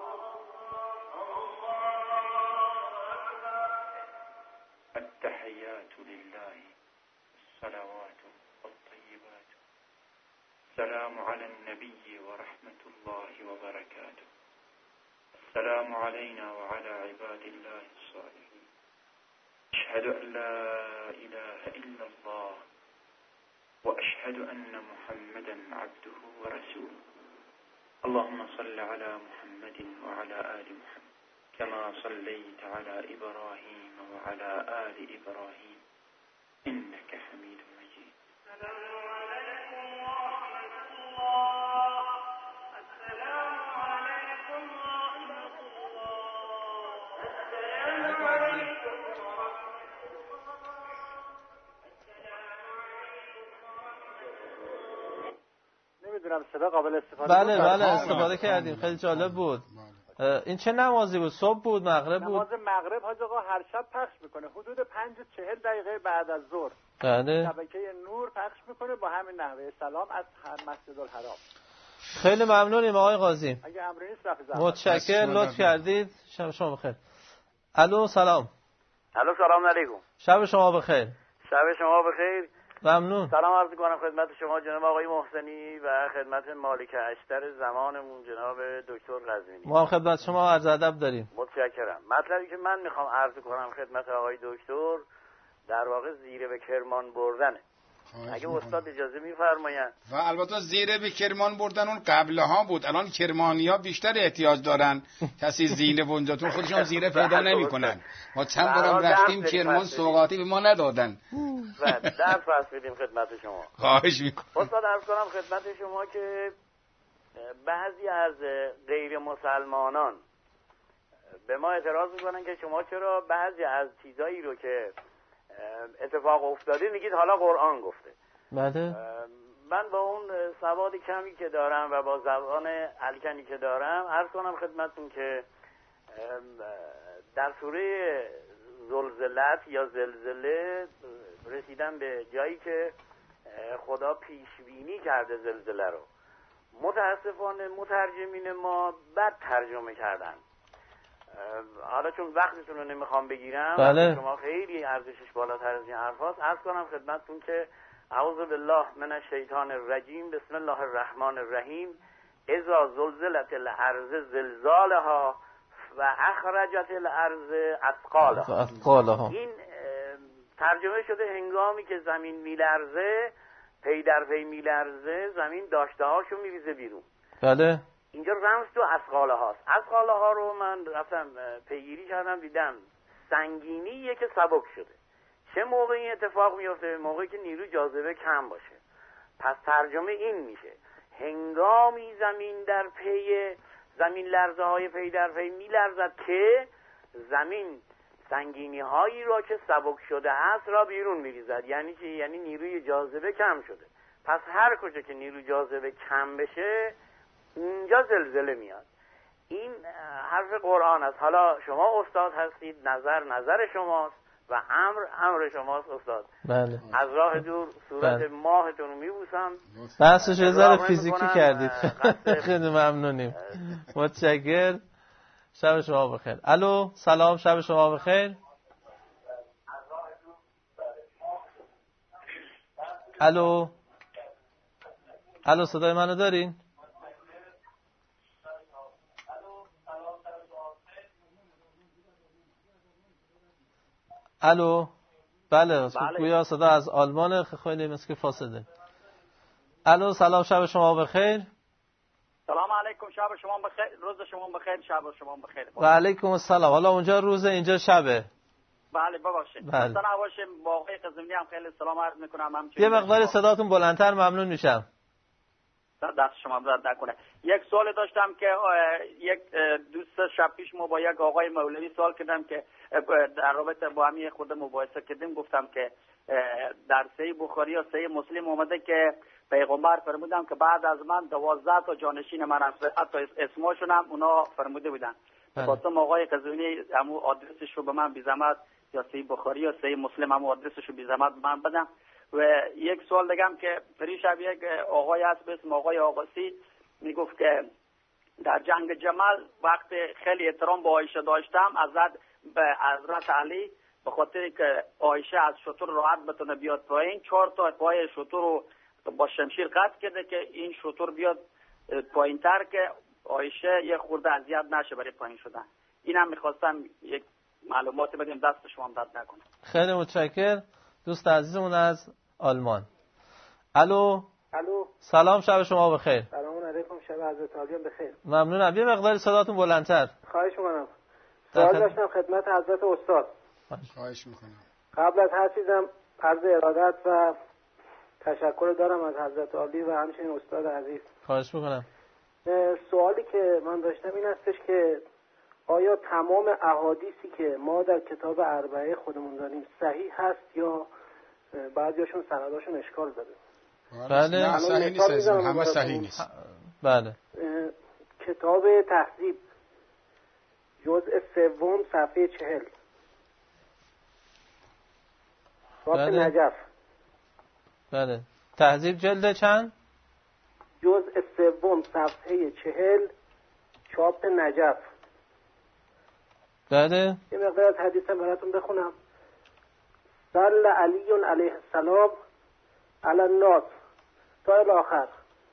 S7: التحيات لله الصلوات والطيبات السلام على النبي ورحمة الله وبركاته السلام علينا وعلى عباد الله الصالحين أشهد أن لا إله إلا الله وأشهد أن محمدا عبده ورسوله اللهم صل على محمد وعلى آل محمد كما صليت على إبراهيم وعلى آل إبراهيم إنك حميد مجيد. السلام عليكم ورحمة الله. السلام عليكم ورحمة الله. السلام عليكم
S6: نمیدونم صدا قابل استفاده
S2: بله بله استفاده کردیم، خیلی جالب بود. این چه نمازی بود؟ صبح بود، مغرب بود؟
S6: نماز مغرب حاج آقا هر شب پخش میکنه، حدود پنج و چهل دقیقه بعد از ظهر.
S2: بله.
S6: شبکه نور پخش میکنه با همین نحوه سلام از مسجد الحرام.
S2: خیلی ممنونیم آقای قاضی.
S6: اگه امری نیست رفع زحمت.
S2: متشکرم، لطف کردید. شب شما بخیر. الو سلام.
S8: الو سلام علیکم.
S2: شب شما بخیر.
S8: شب شما بخیر.
S2: ممنون.
S8: سلام عرض می‌کنم خدمت شما جناب آقای محسنی و خدمت مالک اشتر زمانمون جناب دکتر قزوینی.
S2: ما هم خدمت شما عرض ادب داریم.
S8: متشکرم. مطلبی که من میخوام عرض کنم خدمت آقای دکتر در واقع زیره به کرمان بردنه. اگه استاد اجازه میفرمایند.
S1: و البته زینه به کرمان بردن اون قبلها بود، الان کرمانی‌ها بیشتر احتیاج دارن. کسی زینه اونجاتون خودشون زینه پیدا نمی‌کنن. ما چند بارم رفتیم کرمان سوغاتی به ما ندادن.
S8: در فرض بدیم خدمت شما.
S1: خواهش می‌کنم.
S8: استاد عرض کنم خدمت شما که بعضی از غیر مسلمانان به ما اعتراض میکنن که شما چرا بعضی از چیزایی رو که اتفاق افتاده میگید حالا قرآن گفته.
S2: بله.
S8: من با اون سواد کمی که دارم و با زبان الکنی که دارم عرض کنم خدمتتون که در سوره زلزلت یا زلزله رسیدم به جایی که خدا پیش بینی کرده زلزله رو. متاسفانه مترجمین ما بد ترجمه کردن. حالا چون وقتتون رو نمیخوام بگیرم،
S2: بله.
S8: شما خیلی ارزشش بالاتر از این حرف هست، عرض کنم خدمتتون که اعوذ بالله من الشیطان الرجیم بسم الله الرحمن الرحیم اذا زلزلت الارض زلزالها و اخرجت الارض اثقالها. این ترجمه شده هنگامی که زمین میلرزه، پی در پی میلرزه، زمین داشته هاشو میریزه بیرون.
S2: بله.
S8: اینجا رمز تو اثقاله هاست. اثقاله ها رو من رفتم پیگیری کردم، دیدم سنگینیه که سبک شده. چه موقع این اتفاق میفته؟ موقعی که نیروی جاذبه کم باشه. پس ترجمه این میشه هنگامی زمین در پی زمین لرزه های پی در پی میلرزد که زمین سنگینی هایی را که سبک شده است را بیرون میریزد. یعنی چی؟ یعنی نیروی جاذبه کم شده. پس هر کجا که نیروی جاذبه کم بشه اینجا زلزله میاد. این حرف قرآن است. حالا شما استاد هستید، نظر نظر شماست و امر امر شماست استاد.
S2: بله.
S8: از راه دور صورت
S2: بله.
S8: ماهتون رو میبوسم.
S2: بحثش یه ذره فیزیکی کردید. خیلی ممنونیم. متشکرم. شب شما بخیر. الو سلام، شب شما بخیر. الو الو صدای منو دارین؟ الو بله گویا صدا از آلمان، خیلی مثل که فاصله. الو سلام، شب شما بخیر.
S9: سلام علیکم، شب شما بخیر، روز شما بخیر، شب شما بخیر.
S2: و علیکم السلام. حالا اونجا روزه اینجا شبه.
S9: بله ببخشید.
S2: بله.
S9: مثلا نباشه با آقای قزوینی هم خیلی سلام عرض میکنم. همچنین
S2: یه مقدار صداتون بلندتر ممنون میشم.
S9: دست شما درد نکنه. یک سوال داشتم که یک دوست شب پیش ما با یک آقای مولوی سوال کردم که در رابطه با همین خود مباحثه کردیم، گفتم که در صحیح بخاری یا صحیح مسلم اومده که پیغمبر فرمودن که بعد از من دوازده تا جانشین من حتی اسمشون هم اونا فرموده بودن. خواستم آقای قزوینی همون آدرسش رو به من بی زحمت یا صحیح بخاری یا صحیح مسلم همون آدرسش رو بی زحمت به من بدم. و یک سوال دگم که پریشب یک آقای هست به اسم آقای آقاسی میگفت که در جنگ جمل وقت خیلی احترام با عایشه داشتم ازت به حضرت علی به خاطر که عایشه از شتر راحت بتونه بیاد پایین، چهار تا پای شتر رو با شمشیر قطع کرده که این شتر بیاد پایین تر که عایشه یه خورده اذیت نشه برای پایین شدن. اینم میخواستم یک معلومات بدیم، دست شما درد نکنه.
S2: خیلی متشکرم. دوست عزیزمون از آلمان. الو
S10: الو
S2: سلام، شب شما بخیر.
S10: سلام علیکم، شب حضرت عالیان بخیر.
S2: ممنونم. یه مقدار صداتون بلندتر.
S10: خواهش می‌کنم. سوال داشتم خدمت حضرت استاد.
S1: خواهش می‌کنم.
S10: قبل از هر چیزم عرض ارادت و تشکر دارم از حضرت عالی و همچنین استاد عزیز.
S2: خواهش می‌کنم.
S10: سوالی که من داشتم این هستش که آیا تمام احادیثی که ما در کتاب اربعه خودمون داریم صحیح هست یا بعضیاشون سنداشون اشکال داره؟
S2: بله
S1: صحیح نیست، همه صحیح نیست.
S2: بله.
S10: کتاب تهذیب جزء سوم صفحه چهل باب
S2: بله.
S10: نجف.
S2: بله. تهذیب جلد چند؟
S10: جزء سوم صفحه چهل چاپ نجف.
S2: بله.
S10: یه مقدار از حدیثم براتون بخونم. صلی علی علیه السلام علی الناس تا الاخر.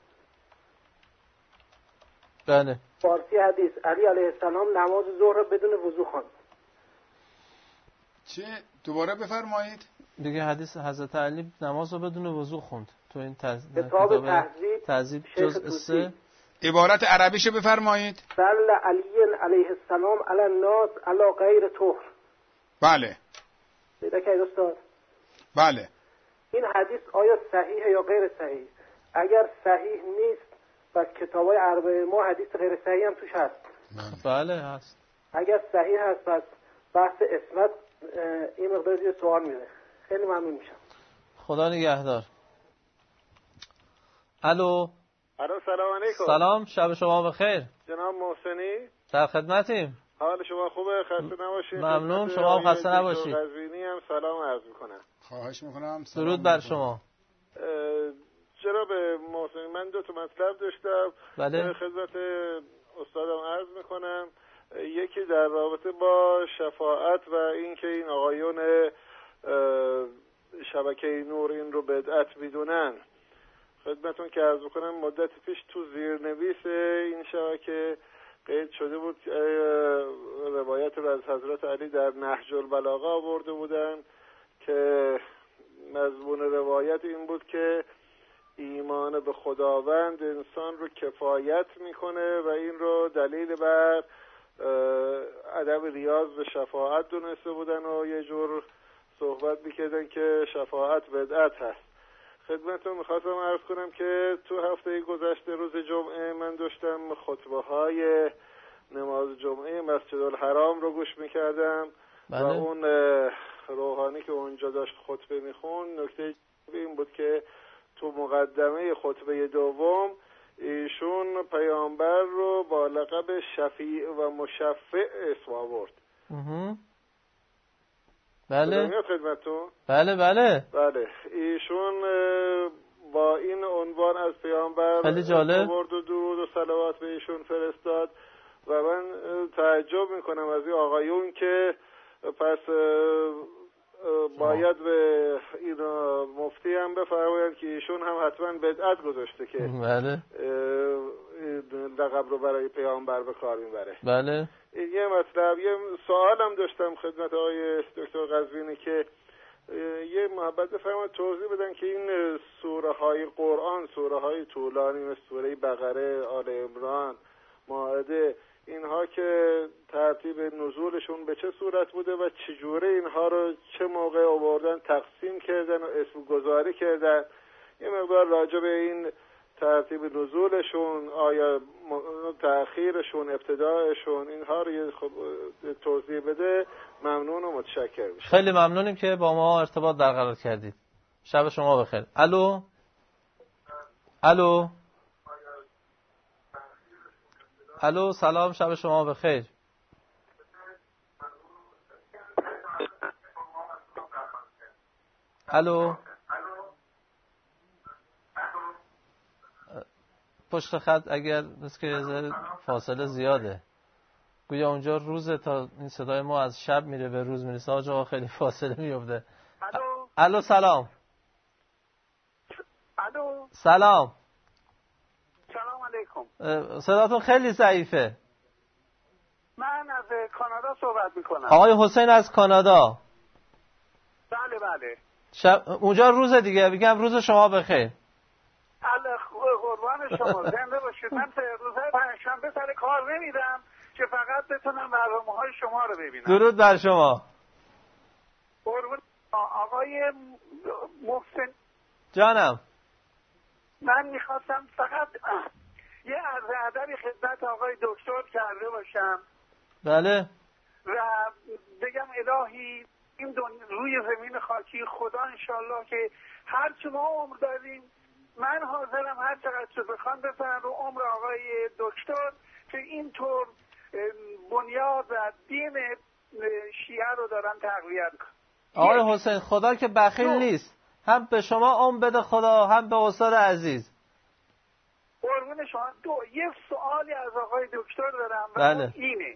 S2: بله.
S10: فارسی حدیث علی علیه السلام نماز ظهر بدون وضو خواند.
S1: چه دوباره بفرمایید.
S2: دیگه حدیث حضرت علی نماز رو بدون وضو خوند تو این تز...
S10: کتاب تهذیب
S2: تهذیب جزء سه.
S1: عبارت عربیشو بفرمایید.
S10: صلی علی علیه السلام علی الناس علی غیر طهر.
S1: بله.
S10: پیدا کردید استاد؟
S1: بله.
S10: این حدیث آیا صحیحه یا غیر صحیح؟ اگر صحیح نیست پس کتابای اربعه ما حدیث غیر صحیح هم توش هست.
S2: بله هست.
S10: اگر صحیح هست پس بحث اسمت این مقدار زیر سوال میره. خیلی ممنون میشم.
S2: خدا نگهدار. الو.
S11: الو سلام علیکم.
S2: سلام، شب شما بخیر.
S11: جناب محسنی
S2: در خدمتیم.
S11: حال شما خوبه؟ خسته نباشید.
S2: ممنون، شما هم خسته نباشید.
S11: قزوینی هم سلام عرض میکنم.
S1: خواهش میکنم.
S2: درود بر شما.
S11: جناب محسنی من دو تا مطلب داشتم.
S2: بله.
S11: خدمت استادم عرض میکنم. یکی در رابطه با شفاعت و اینکه این آقایون شبکه نور این رو بدعت میدونن. خدمتون که عرض بکنم مدت پیش تو زیرنویس این شبکه قید شده بود روایت رو از حضرت علی در نهج البلاغه آورده بودن که مضمون روایت این بود که ایمان به خداوند انسان رو کفایت میکنه و این رو دلیل بر عدم ریاض به شفاعت دونسته بودن و یه جور صحبت میکردن که شفاعت بدعت هست. خدمتتون میخواستم عرض کنم که تو هفته گذشته روز جمعه من داشتم خطبه های نماز جمعه مسجد الحرام رو گوش میکردم. بله. و اون روحانی که اونجا داشت خطبه میخون نکته این بود که تو مقدمه خطبه دوم ایشون پیامبر رو با لقب شفیع و مشفع اسم آورد.
S2: بله
S11: خدمتتون.
S2: بله بله
S11: بله ایشون با این عنوان از پیامبر
S2: خیلی جالب
S11: آورد و درود و صلوات به ایشون فرستاد و من تعجب میکنم از این آقایون که پس باید به این مفتی هم بفرمایند که ایشون هم حتما بدعت گذاشته که
S2: بله
S11: لقب رو برای پیامبر به کار میبره.
S2: بله
S11: یه مطلب یه سوالم داشتم خدمت آقای دکتر قزوینی که یه محبت بفرمایید توضیح بدن که این سوره های قرآن سوره های طولانی مثل سوره بقره، آل عمران، مائده اینها که ترتیب نزولشون به چه صورت بوده و چجوره اینها رو چه موقع آوردن تقسیم کردن و اسم گذاری کردن، یه مقدار راجع به این ترتیب نزولشون، آیا تأخیرشون، ابتدایشون، اینها رو یه توضیح بده ممنون و متشکر میشم.
S2: خیلی ممنونیم که با ما ارتباط برقرار کردید. شب شما بخیر. الو الو الو سلام، شب شما بخیر. الو پشت خط اگر مثل که فاصله زیاده گویا اونجا روزه تا این صدای ما از شب میره به روز میرسه آجا خیلی فاصله میفته.
S6: الو
S2: الو سلام.
S6: الو
S2: سلام.
S6: سلام علیکم.
S2: صداتون خیلی ضعیفه.
S6: من از کانادا صحبت میکنم.
S2: آقای حسین از کانادا.
S6: بله بله.
S2: شب... اونجا روزه دیگه، میگم روز شما بخیر.
S6: الله قربان شما زنده باشید. من روزهای پنجشنبه سر کار نمیرم که فقط بتونم برنامه‌های شما رو ببینم.
S2: درود بر شما.
S6: قربان آقای محسن
S2: جانم.
S6: من میخواستم فقط یه عرض ادبی خدمت آقای دکتر کرده باشم.
S2: بله.
S6: و بگم الهی این روی زمین خاکی خدا انشالله که هر چه ما عمر داریم من حاضرم هر چقدر چه بخوام بزنم رو عمر آقای دکتر که اینطور بنیاد و دین شیعه رو دارن تقویت کنن.
S2: آقای حسین خدا که بخیل نیست، هم به شما عمر بده خدا، هم به استاد عزیز.
S6: قربون شما. دو یه سوالی از آقای دکتر دارم و
S2: بله.
S6: اینه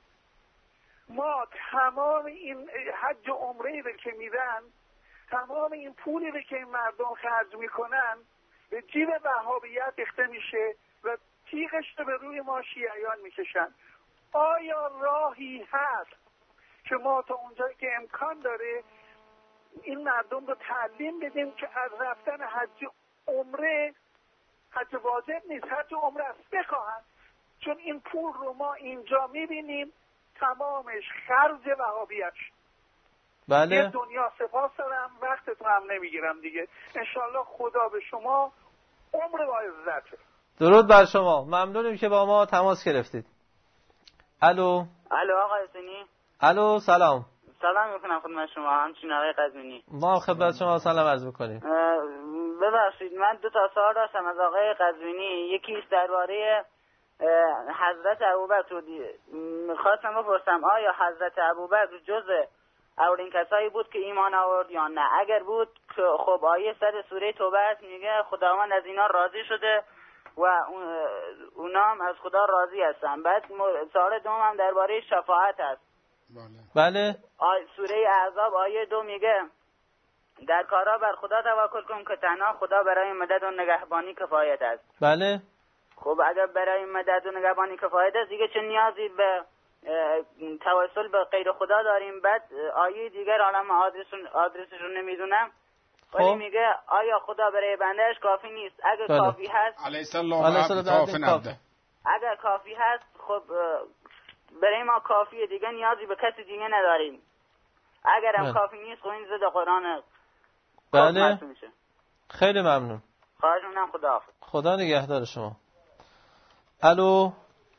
S6: ما تمام این حج و عمره رو که میدن، تمام این پولی رو که این مردم خرج میکنن به جیب وهابیت ریخته میشه و تیغش رو به روی ما شیعیان میکشن. آیا راهی هست که ما تا اونجایی که امکان داره این مردم رو تعلیم بدیم که از رفتن حج عمره حج واجب نیست، حج عمره است بخواهند، چون این پول رو ما اینجا میبینیم تمامش خرج وهابیت.
S2: بله.
S6: یه دنیا سپاس دارم، وقت تو هم نمیگیرم دیگه. انشالله خدا به شما عمر و عزت.
S2: درود بر شما، ممنونیم که با ما تماس گرفتید. الو
S12: الو آقای حسینی.
S2: الو سلام.
S12: سلام میکنم خدمت شما، همچنین آقای قزوینی.
S2: ما خدمت شما سلام عرض میکنیم.
S12: ببخشید من دو تا سوال داشتم از آقای قزوینی. یکی است درباره حضرت ابوبکر رو می‌خواستم بپرسم آیا حضرت ابوبکر جزء اولین کسایی بود که ایمان آورد یا نه؟ اگر بود خب آیه سر سوره توبه است میگه خداوند از اینا راضی شده و اونا هم از خدا راضی هستن. بعد سوال دوم هم درباره شفاعت است.
S2: بله.
S12: سوره احزاب آیه دو میگه در کارا بر خدا توکل کن که تنها خدا برای مدد و نگهبانی کفایت است.
S2: بله.
S12: خب اگر برای مدد و نگهبانی کفایت است دیگه چه نیازی به توسل به غیر خدا داریم؟ بعد آیه دیگر حالا آدرسشون آدرسشون نمیدونم ولی میگه آیا خدا برای بندهش کافی نیست؟ اگر
S2: بله.
S12: کافی هست
S1: علیه السلام
S12: اگر کافی هست خب برای ما کافیه دیگه، نیازی به کسی دیگه نداریم. اگر هم
S2: بله.
S12: کافی نیست خب این ضد قرآن.
S2: بله. خیلی ممنون.
S12: خواهش می‌کنم، خداحافظ.
S2: خدا نگهدار شما. الو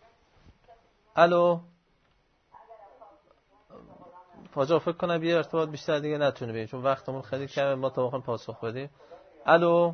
S2: الو فاجا فکر کنم یه ارتباط بیشتر دیگه نتونه بگیم چون وقتمون خیلی کمه، ما تا بخوایم پاسخ بدیم. الو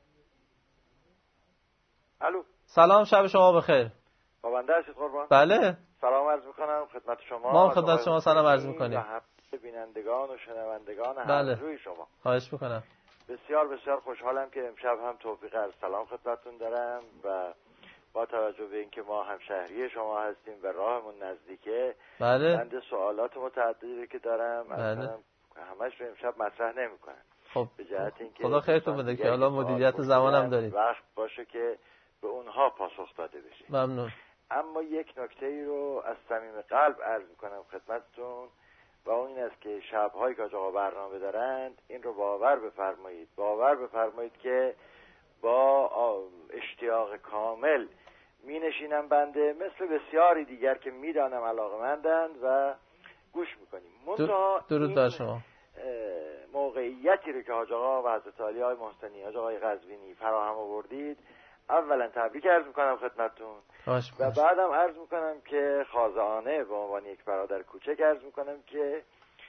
S13: الو
S2: سلام، شب شما بخیر.
S13: با بنده هستید قربان؟
S2: بله.
S13: سلام عرض میکنم خدمت شما.
S2: ما خدمت شما سلام عرض میکنیم.
S13: و همه بینندگان و شنوندگان
S2: بله.
S13: هر روی شما.
S2: خواهش میکنم.
S13: بسیار بسیار خوشحالم که امشب هم توفیق عرض سلام خدمتتون دارم و با توجه به اینکه ما هم شهری شما هستیم و راهمون نزدیکه.
S2: بله.
S13: بنده سوالات متعددی که دارم
S2: بله.
S13: اصلا همش رو امشب مطرح نمیکنم.
S2: خب
S13: به جهت اینکه
S2: خدا خیرتون بده که حالا مدیریت زمانم دارید.
S13: وقت باشه که به اونها پاسخ داده بشه.
S2: ممنون.
S13: اما یک نکته ای رو از صمیم قلب عرض میکنم خدمتتون و اون این است که شب‌هایی که آقا برنامه دارند این رو باور بفرمایید باور بفرمایید که با اشتیاق کامل می نشینم بنده مثل بسیاری دیگر که میدانم علاقه‌مندند و گوش میکنیم. منتها
S2: درود بر شما.
S13: موقعیتی رو که حاج آقا و حضرت علی های محسنی، حاج آقای قزوینی فراهم آوردید، اولا تبریک عرض میکنم خدمتتون و بعدم عرض میکنم که خاضعانه به عنوان یک برادر کوچک عرض میکنم که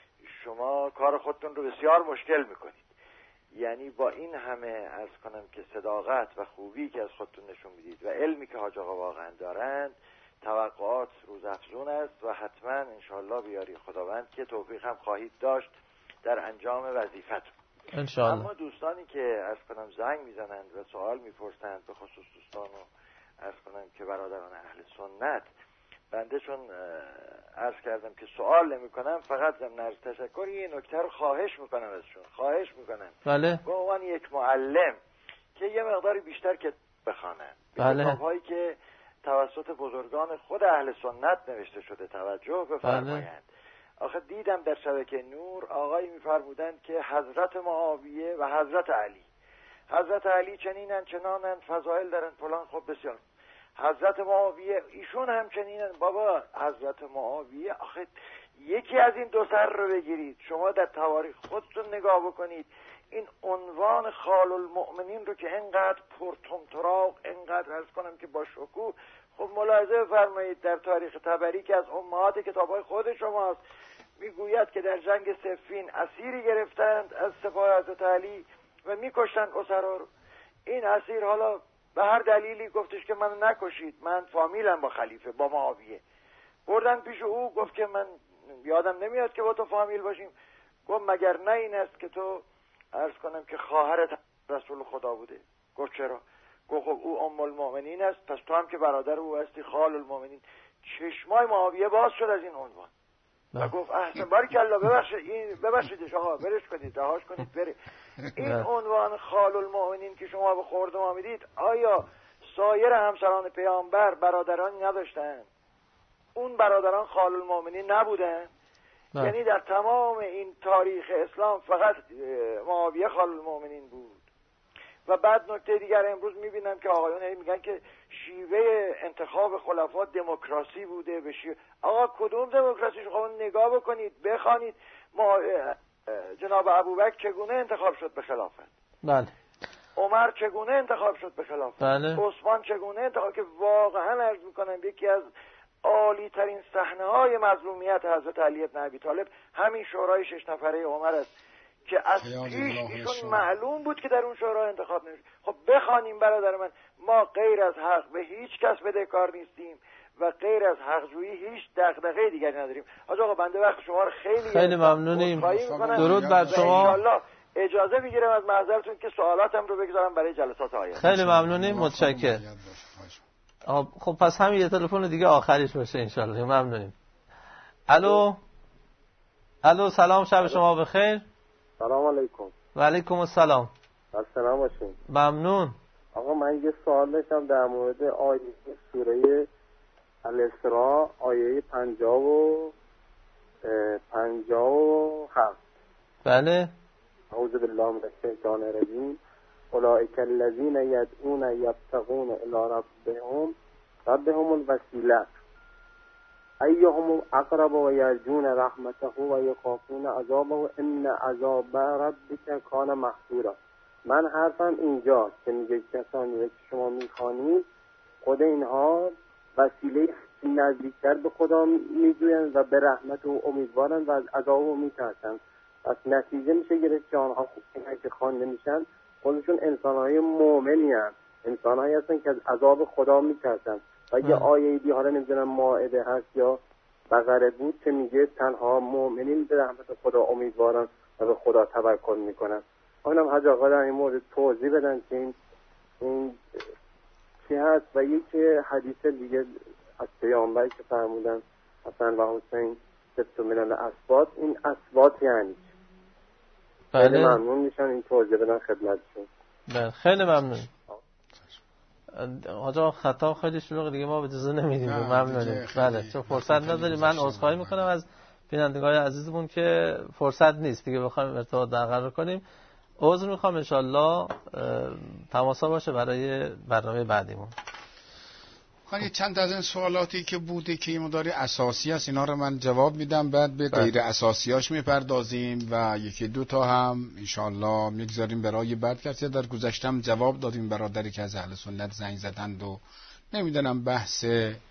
S13: شما کار خودتون رو بسیار مشکل میکنید. یعنی با این همه عرض کنم که صداقت و خوبی که از خودتون نشون میدید و علمی که حاج آقا واقعا دارند، توقعات روزافزون است و حتما انشالله بیاری خداوند که توفیق هم خواهید داشت در انجام وظیفتون.
S2: انشالله.
S13: اما دوستانی که عرض کنم زنگ میزنند و سوال میپرسند، به خصوص دوستان رو عرض کنم که برادران اهل سنت، بنده چون عرض کردم که سوال نمی کنم، فقط ضمن عرض تشکر یه نکته رو خواهش میکنم ازشون، خواهش میکنم
S2: بله.
S13: به عنوان یک معلم که یه مقداری بیشتر که بخوانند.
S2: بله.
S13: کتاب‌هایی که توسط بزرگان خود اهل سنت نوشته شده توجه بفرمایند. بله. آخه دیدم در شبکه نور آقای میفرمودند که حضرت معاویه و حضرت علی، حضرت علی چنینن چنانن فضائل دارن فلان. خب بسیار. حضرت معاویه ایشون هم چنینن. بابا حضرت معاویه آخه یکی از این دو سر رو بگیرید شما در تواریخ خودتون نگاه بکنید، این عنوان خال المؤمنین رو که انقدر پرطمطراق، انقدر عرض کنم که با شکوه، خب ملاحظه فرمایید در تاریخ طبری که از امهات کتاب‌های خود شماست، میگوید که در جنگ صفین اسیری گرفتند از سپاه حضرت علی و میکشتند اسرا رو. این اسیر حالا به هر دلیلی گفتش که من نکشید، من فامیلم با خلیفه با معاویه. بردن پیش او، گفت که من یادم نمیاد که با تو فامیل باشیم. گفت مگر نه این است که تو عرض کنم که خواهرت رسول خدا بوده؟ گفت چرا؟ گفت خب او ام المؤمنین است، پس تو هم که برادر او هستی خال المؤمنین. چشمای معاویه باز شد از این عنوان و گفت احسن باریکالله، ببخشید این ببخشیدش آقا، برش کنید، رهاش کنید بره. این عنوان خال المؤمنین که شما به خورد ما میدید، آیا سایر همسران پیامبر برادرانی نداشتن؟ اون برادران خال المؤمنین نبودن؟ نه. یعنی در تمام این تاریخ اسلام فقط معاویه خلیل‌المؤمنین بود. و بعد نکته دیگر امروز میبینم که آقایون هی میگن که شیوه انتخاب خلفا دموکراسی بوده. به شیوه آقا کدوم دموکراسی؟ شما نگاه بکنید بخوانید ما جناب ابوبکر چگونه انتخاب شد به خلافت،
S2: بله،
S13: عمر چگونه انتخاب شد به خلافت،
S2: بله،
S13: عثمان چگونه انتخاب، که واقعا عرض میکنم یکی از عالی ترین صحنه های مظلومیت حضرت علی بن ابی طالب همین شورای شش نفره عمر است که از پیش ایشون معلوم بود که در اون شورا انتخاب نمیشه. خب بخوانیم برادر من، ما غیر از حق به هیچ کس بدهکار نیستیم و غیر از حقجویی هیچ دغدغه دیگری نداریم. حاج آقا بنده وقت شما رو خیلی
S2: خیلی ممنونیم. درود بر شما.
S13: انشالله اجازه میگیرم از معذرتون که سوالاتم رو بگذارم برای جلسات آینده.
S2: خیلی ممنونیم، متشکرم. خب پس همین یه تلفن دیگه آخریش باشه انشالله. ممنونیم. الو الو سلام، شب شما بخیر.
S14: سلام علیکم.
S2: و علیکم السلام.
S14: سلام باشین.
S2: ممنون.
S14: آقا من یه سوال داشتم در مورد آیه سوره الاسراء آیه پنجاه و پنجاه و هفت.
S2: بله.
S14: اعوذ بالله من الشیطان الرجیم. اولئک الذین یدعون یبتغون الی ربهم ربهم الوسیله ایهم اقرب و یرجون رحمته و یخافون عذابه ان عذاب ربک کان محذورا. من حرفم اینجا که میگه کسانی که شما میخوانید خود اینها وسیله نزدیکتر به خدا میجویند و به رحمت او امیدوارند و از عذاب او میترسند. پس نتیجه میشه گرفت که آنها اینایی که خوانده میشن خودشون انسانهای مؤمنی هستند، انسانهایی هستن که از عذاب خدا میترسند. و یه آیه دی حالا نمیدونم مائده هست یا بقره بود که میگه تنها مؤمنین به رحمت خدا امیدوارن و به خدا توکل میکنن. اونم حاج آقا در این مورد توضیح بدن که این این چی هست. و یکی حدیث دیگه از پیامبر که فرمودن حسن و حسین ست من الاسباط، این اسباط یعنی
S2: بله.
S14: خیلی ممنون میشن این توضیح بدن خدمتشون.
S2: بله خیلی ممنون. آجا خطا خیلی شلوغ دیگه ما اجازه نمیدیم. ممنونیم. بله چون فرصت نداریم. من عذرخواهی میکنم از بینندگان عزیزمون که فرصت نیست دیگه بخوایم ارتباط برقرار کنیم. عذر میخوام، ان شاءالله تماسا باشه برای برنامه بعدیمون.
S1: خب چند از این سوالاتی که بوده که این مداری اساسی است اینا رو من جواب میدم، بعد به غیر اساسیاش میپردازیم و یکی دو تا هم ان شاءالله میگذاریم برای بعد. کسی در گذشتم جواب دادیم برادری که از اهل سنت زنگ زدند و نمیدونم بحث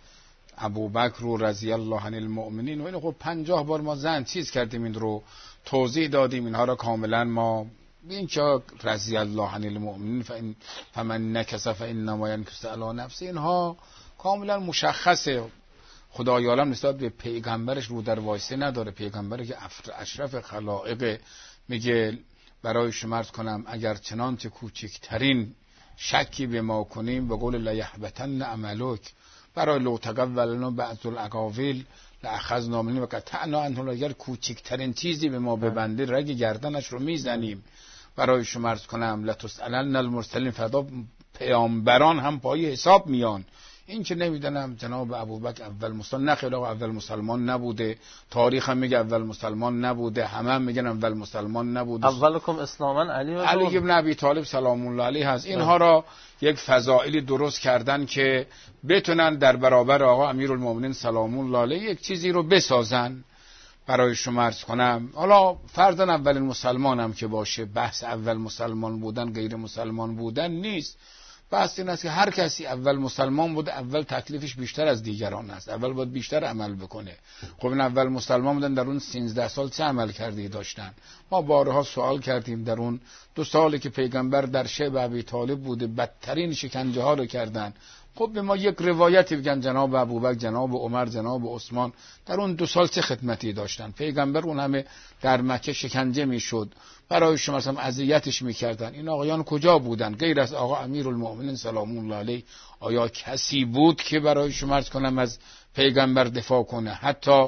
S1: ابوبکر رو رضی الله عن المؤمنین و اینو خب پنجاه بار ما زن چیز کردیم، این رو توضیح دادیم، اینها رو کاملا ما این که رضی الله عن المؤمنین فإن فمن نکث فإنما ینکث علی نفسه، اینها کاملا مشخصه. خدای عالم نسبت به پیغمبرش رو در وایسه نداره. پیغمبری که اشرف خلائق میگه برای شما عرض کنم اگر چنانچه کوچکترین شکی به ما کنیم و قول لا یحبطن عملک برای لو تقولنا بعض الاقاویل لاخذنا منه و قطعنا عنه، اگر کوچکترین چیزی به ما ببنده رگ گردنش رو میزنیم. برای شما عرض کنم لتسألن المرسلین، فردا پیامبران هم پای حساب میان. این که نمیدونم جناب ابوبکر اول مسلمان، نه خیلی اول مسلمان نبوده، تاریخ هم میگه اول مسلمان نبوده، همه هم میگن اول مسلمان نبوده.
S2: اولکم اسلاما علی
S1: علی ابن ابی طالب سلام الله علیه هست. اینها را یک فضائلی درست کردن که بتونن در برابر آقا امیرالمومنین سلام الله علیه یک چیزی رو بسازن. برای شما عرض کنم حالا فرضاً اولین مسلمانم که باشه، بحث اول مسلمان بودن غیر مسلمان بودن نیست. بحث این است که هر کسی اول مسلمان بوده، اول تکلیفش بیشتر از دیگران است، اول باید بیشتر عمل بکنه. خب این اول مسلمان بودن در اون سیزده سال چه عمل کرده داشتن؟ ما بارها سوال کردیم در اون دو سالی که پیغمبر در شیب ابی طالب بوده بدترین شکنجه ها رو کردن. خب به ما یک روایتی بگن جناب ابوبکر، جناب عمر، جناب عثمان در اون دو سال چه خدمتی داشتن؟ پیغمبر اون همه در مکه شکنجه میشد، برای شما مثلا اذیتش میکردن. این آقایان کجا بودن غیر از آقا امیرالمومنین سلام الله علیه؟ آیا کسی بود که برای شما عرض کنم از پیغمبر دفاع کنه؟ حتی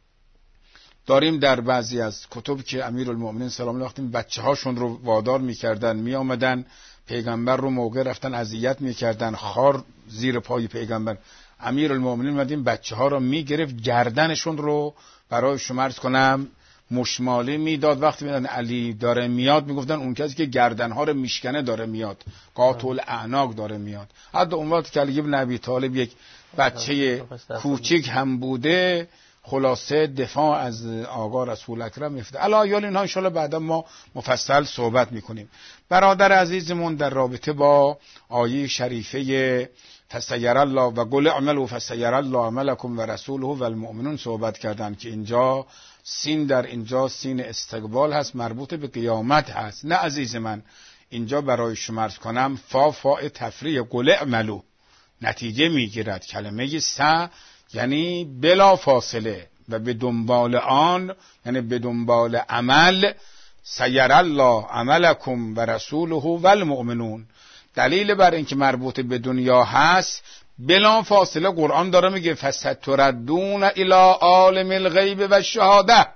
S1: داریم در بعضی از کتب که امیرالمومنین سلام الله علیه بچه هاشون رو وادار میکردن، میآمدن پیغمبر رو موقع رفتن اذیت میکردن، خار زیر پای پیغمبر امیرالمومنین اومدیم بچه ها رو میگرفت گردنشون رو برای شما عرض کنم مشماله میداد. وقتی میدن علی داره میاد میگفتن اون کسی که گردنها رو میشکنه داره میاد، قاتل اعناق داره میاد. حتی اون وقت که علی ابن ابی طالب یک بچه کوچیک هم بوده، خلاصه دفاع از آقا رسول اکرم میفته. الایال اینها انشاءالله بعدا ما مفصل صحبت میکنیم. برادر عزیزمون در رابطه با آیه شریفه فسیر الله و قل اعملوا فسیر الله عملکم و رسوله و المؤمنون صحبت کردن که اینجا سین در اینجا سین استقبال هست، مربوط به قیامت هست. نه عزیز من، اینجا برای شما عرض کنم فا فا تفریع قل اعملوا نتیجه میگیرد. کلمه س یعنی بلا فاصله و به دنبال آن، یعنی به دنبال عمل. سیر الله عملکم و رسوله و المؤمنون، دلیل بر اینکه مربوط به دنیا هست. بلا فاصله قرآن داره میگه فستردون الی عالم الغیب و الشهاده،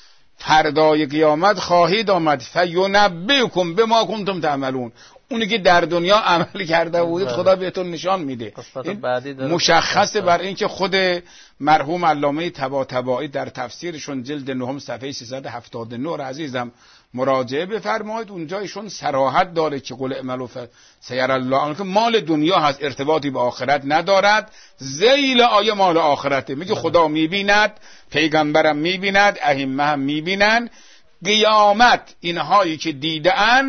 S1: فردای قیامت خواهید آمد فینبئکم بما کنتم تعملون، اونی که در دنیا عمل کرده بودید خدا بهتون نشان میده. مشخصه بر این که خود مرحوم علامه طباطبایی در تفسیرشون جلد نهم صفحه سیصد و هفتاد و نه عزیزم مراجعه بفرمایید، اونجا ایشون صراحت داره که قل اعملوا فسیر الله، که مال دنیا هست، ارتباطی به آخرت ندارد. ذیل آیه مال آخرته، میگه خدا میبیند، پیغمبرم میبیند، ائمه هم میبینن، قیامت اینهایی که دیدن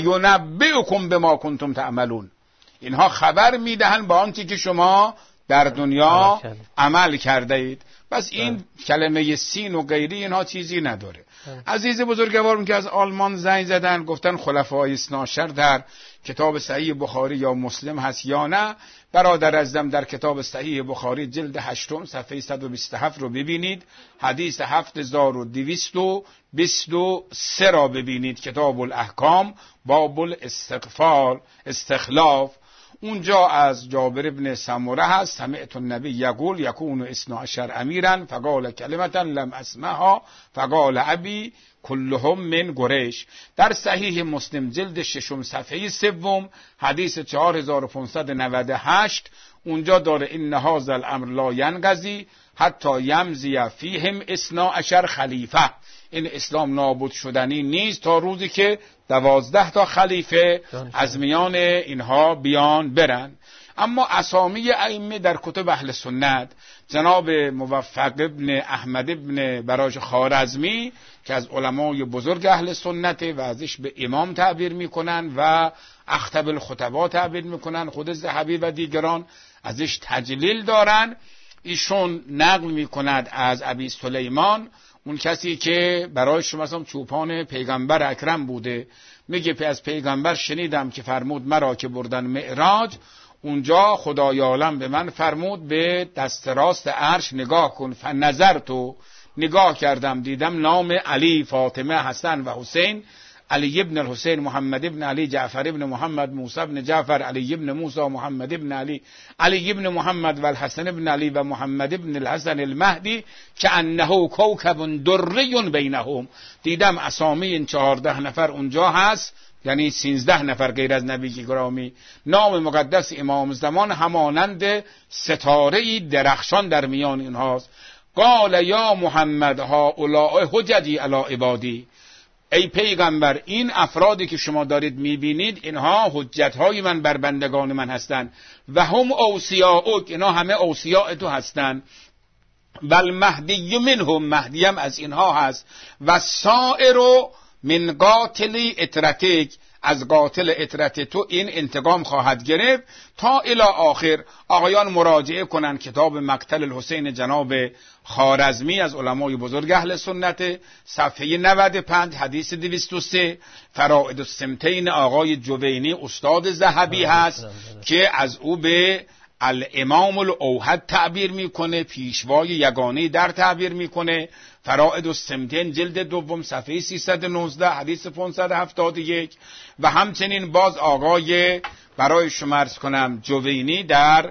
S1: فینبئکم بما کنتم تعملون، اینها خبر میدهن با آنچه که شما در دنیا عمل کرده اید. بس این کلمه سین و غیری اینها چیزی نداره. عزیز بزرگوارم که از آلمان زنگ زدن گفتن خلفای اثنا عشر در کتاب صحیح بخاری یا مسلم هست یا نه، برادر عزیزم در کتاب صحیح بخاری جلد هشتم صفحه صد و بیست و هفت رو ببینید، حدیث هفت هزار و دویست و بیست و سه را ببینید، کتاب الاحکام باب الاستغفار استخلاف. اونجا از جابر بن سمره هست سمعت النبی یقول یکون اثنا عشر امیرا فقال کلمتا لم اسمعها فقال ابی کلهم من قریش. در صحیح مسلم جلد ششم صفحه سوم حدیث چهار هزار و پانصد و نود و هشت اونجا داره ان هذا الامر لا ینقضی حتی یمضی فیهم اثنا عشر خلیفه، این اسلام نابود شدنی نیست تا روزی که دوازده تا خلیفه از میان اینها بیان برن. اما اسامی ائمه در کتب اهل سنت، جناب موفق ابن احمد ابن براج خوارزمی که از علمای بزرگ اهل سنت و ازش به امام تعبیر میکنن و اخطب الخطبا تعبیر میکنن، خود ذهبی و دیگران ازش تجلیل دارن. ایشون نقل میکند از ابی سلیمان، اون کسی که برای شما هم چوپان پیغمبر اکرم بوده، میگه پی از پیغمبر شنیدم که فرمود مرا که بردن معراج، اونجا خدای عالم به من فرمود به دست راست عرش نگاه کن، فنظر تو نگاه کردم دیدم نام علی، فاطمه، حسن و حسین، علی ابن الحسین، محمد ابن علی، جعفر ابن محمد، موسی ابن جعفر، علی ابن موسی، محمد ابن علی، علی ابن محمد و الحسن ابن علی و محمد ابن الحسن المهدی که انه کوکب دری بینهم. دیدم اسامی این چهارده نفر اونجا هست، یعنی سینزده نفر غیر از نبی گرامی. نام مقدس امام زمان همانند ستاره‌ای درخشان در میان اینهاست. قال یا محمد هؤلاء حججی علی عبادی، ای پیغمبر این افرادی که شما دارید میبینید اینها حجتهای من بر بندگان من هستند و هم اوصیاؤک، اینها همه اوصیاء تو هستند، و المهدی منهم، مهدی هم از اینها هست، و سائر من قاتل اطرتک، از قاتل اطرت تو این انتقام خواهد گرفت تا الی آخر. آقایان مراجعه کنن کتاب مقتل الحسین جناب خوارزمی از علمای بزرگ اهل سنت، صفحه نود و پنج حدیث دویست و سه. فرائد السمتین آقای جوینی استاد ذهبی هست که از او به الامام الاوحد تعبیر میکنه، پیشوای یگانه در تعبیر میکنه. فرائد السمتین جلد دوم صفحه سیصد و نوزده حدیث پانصد و هفتاد و یک. و همچنین باز آقای برای شما عرض کنم جوینی در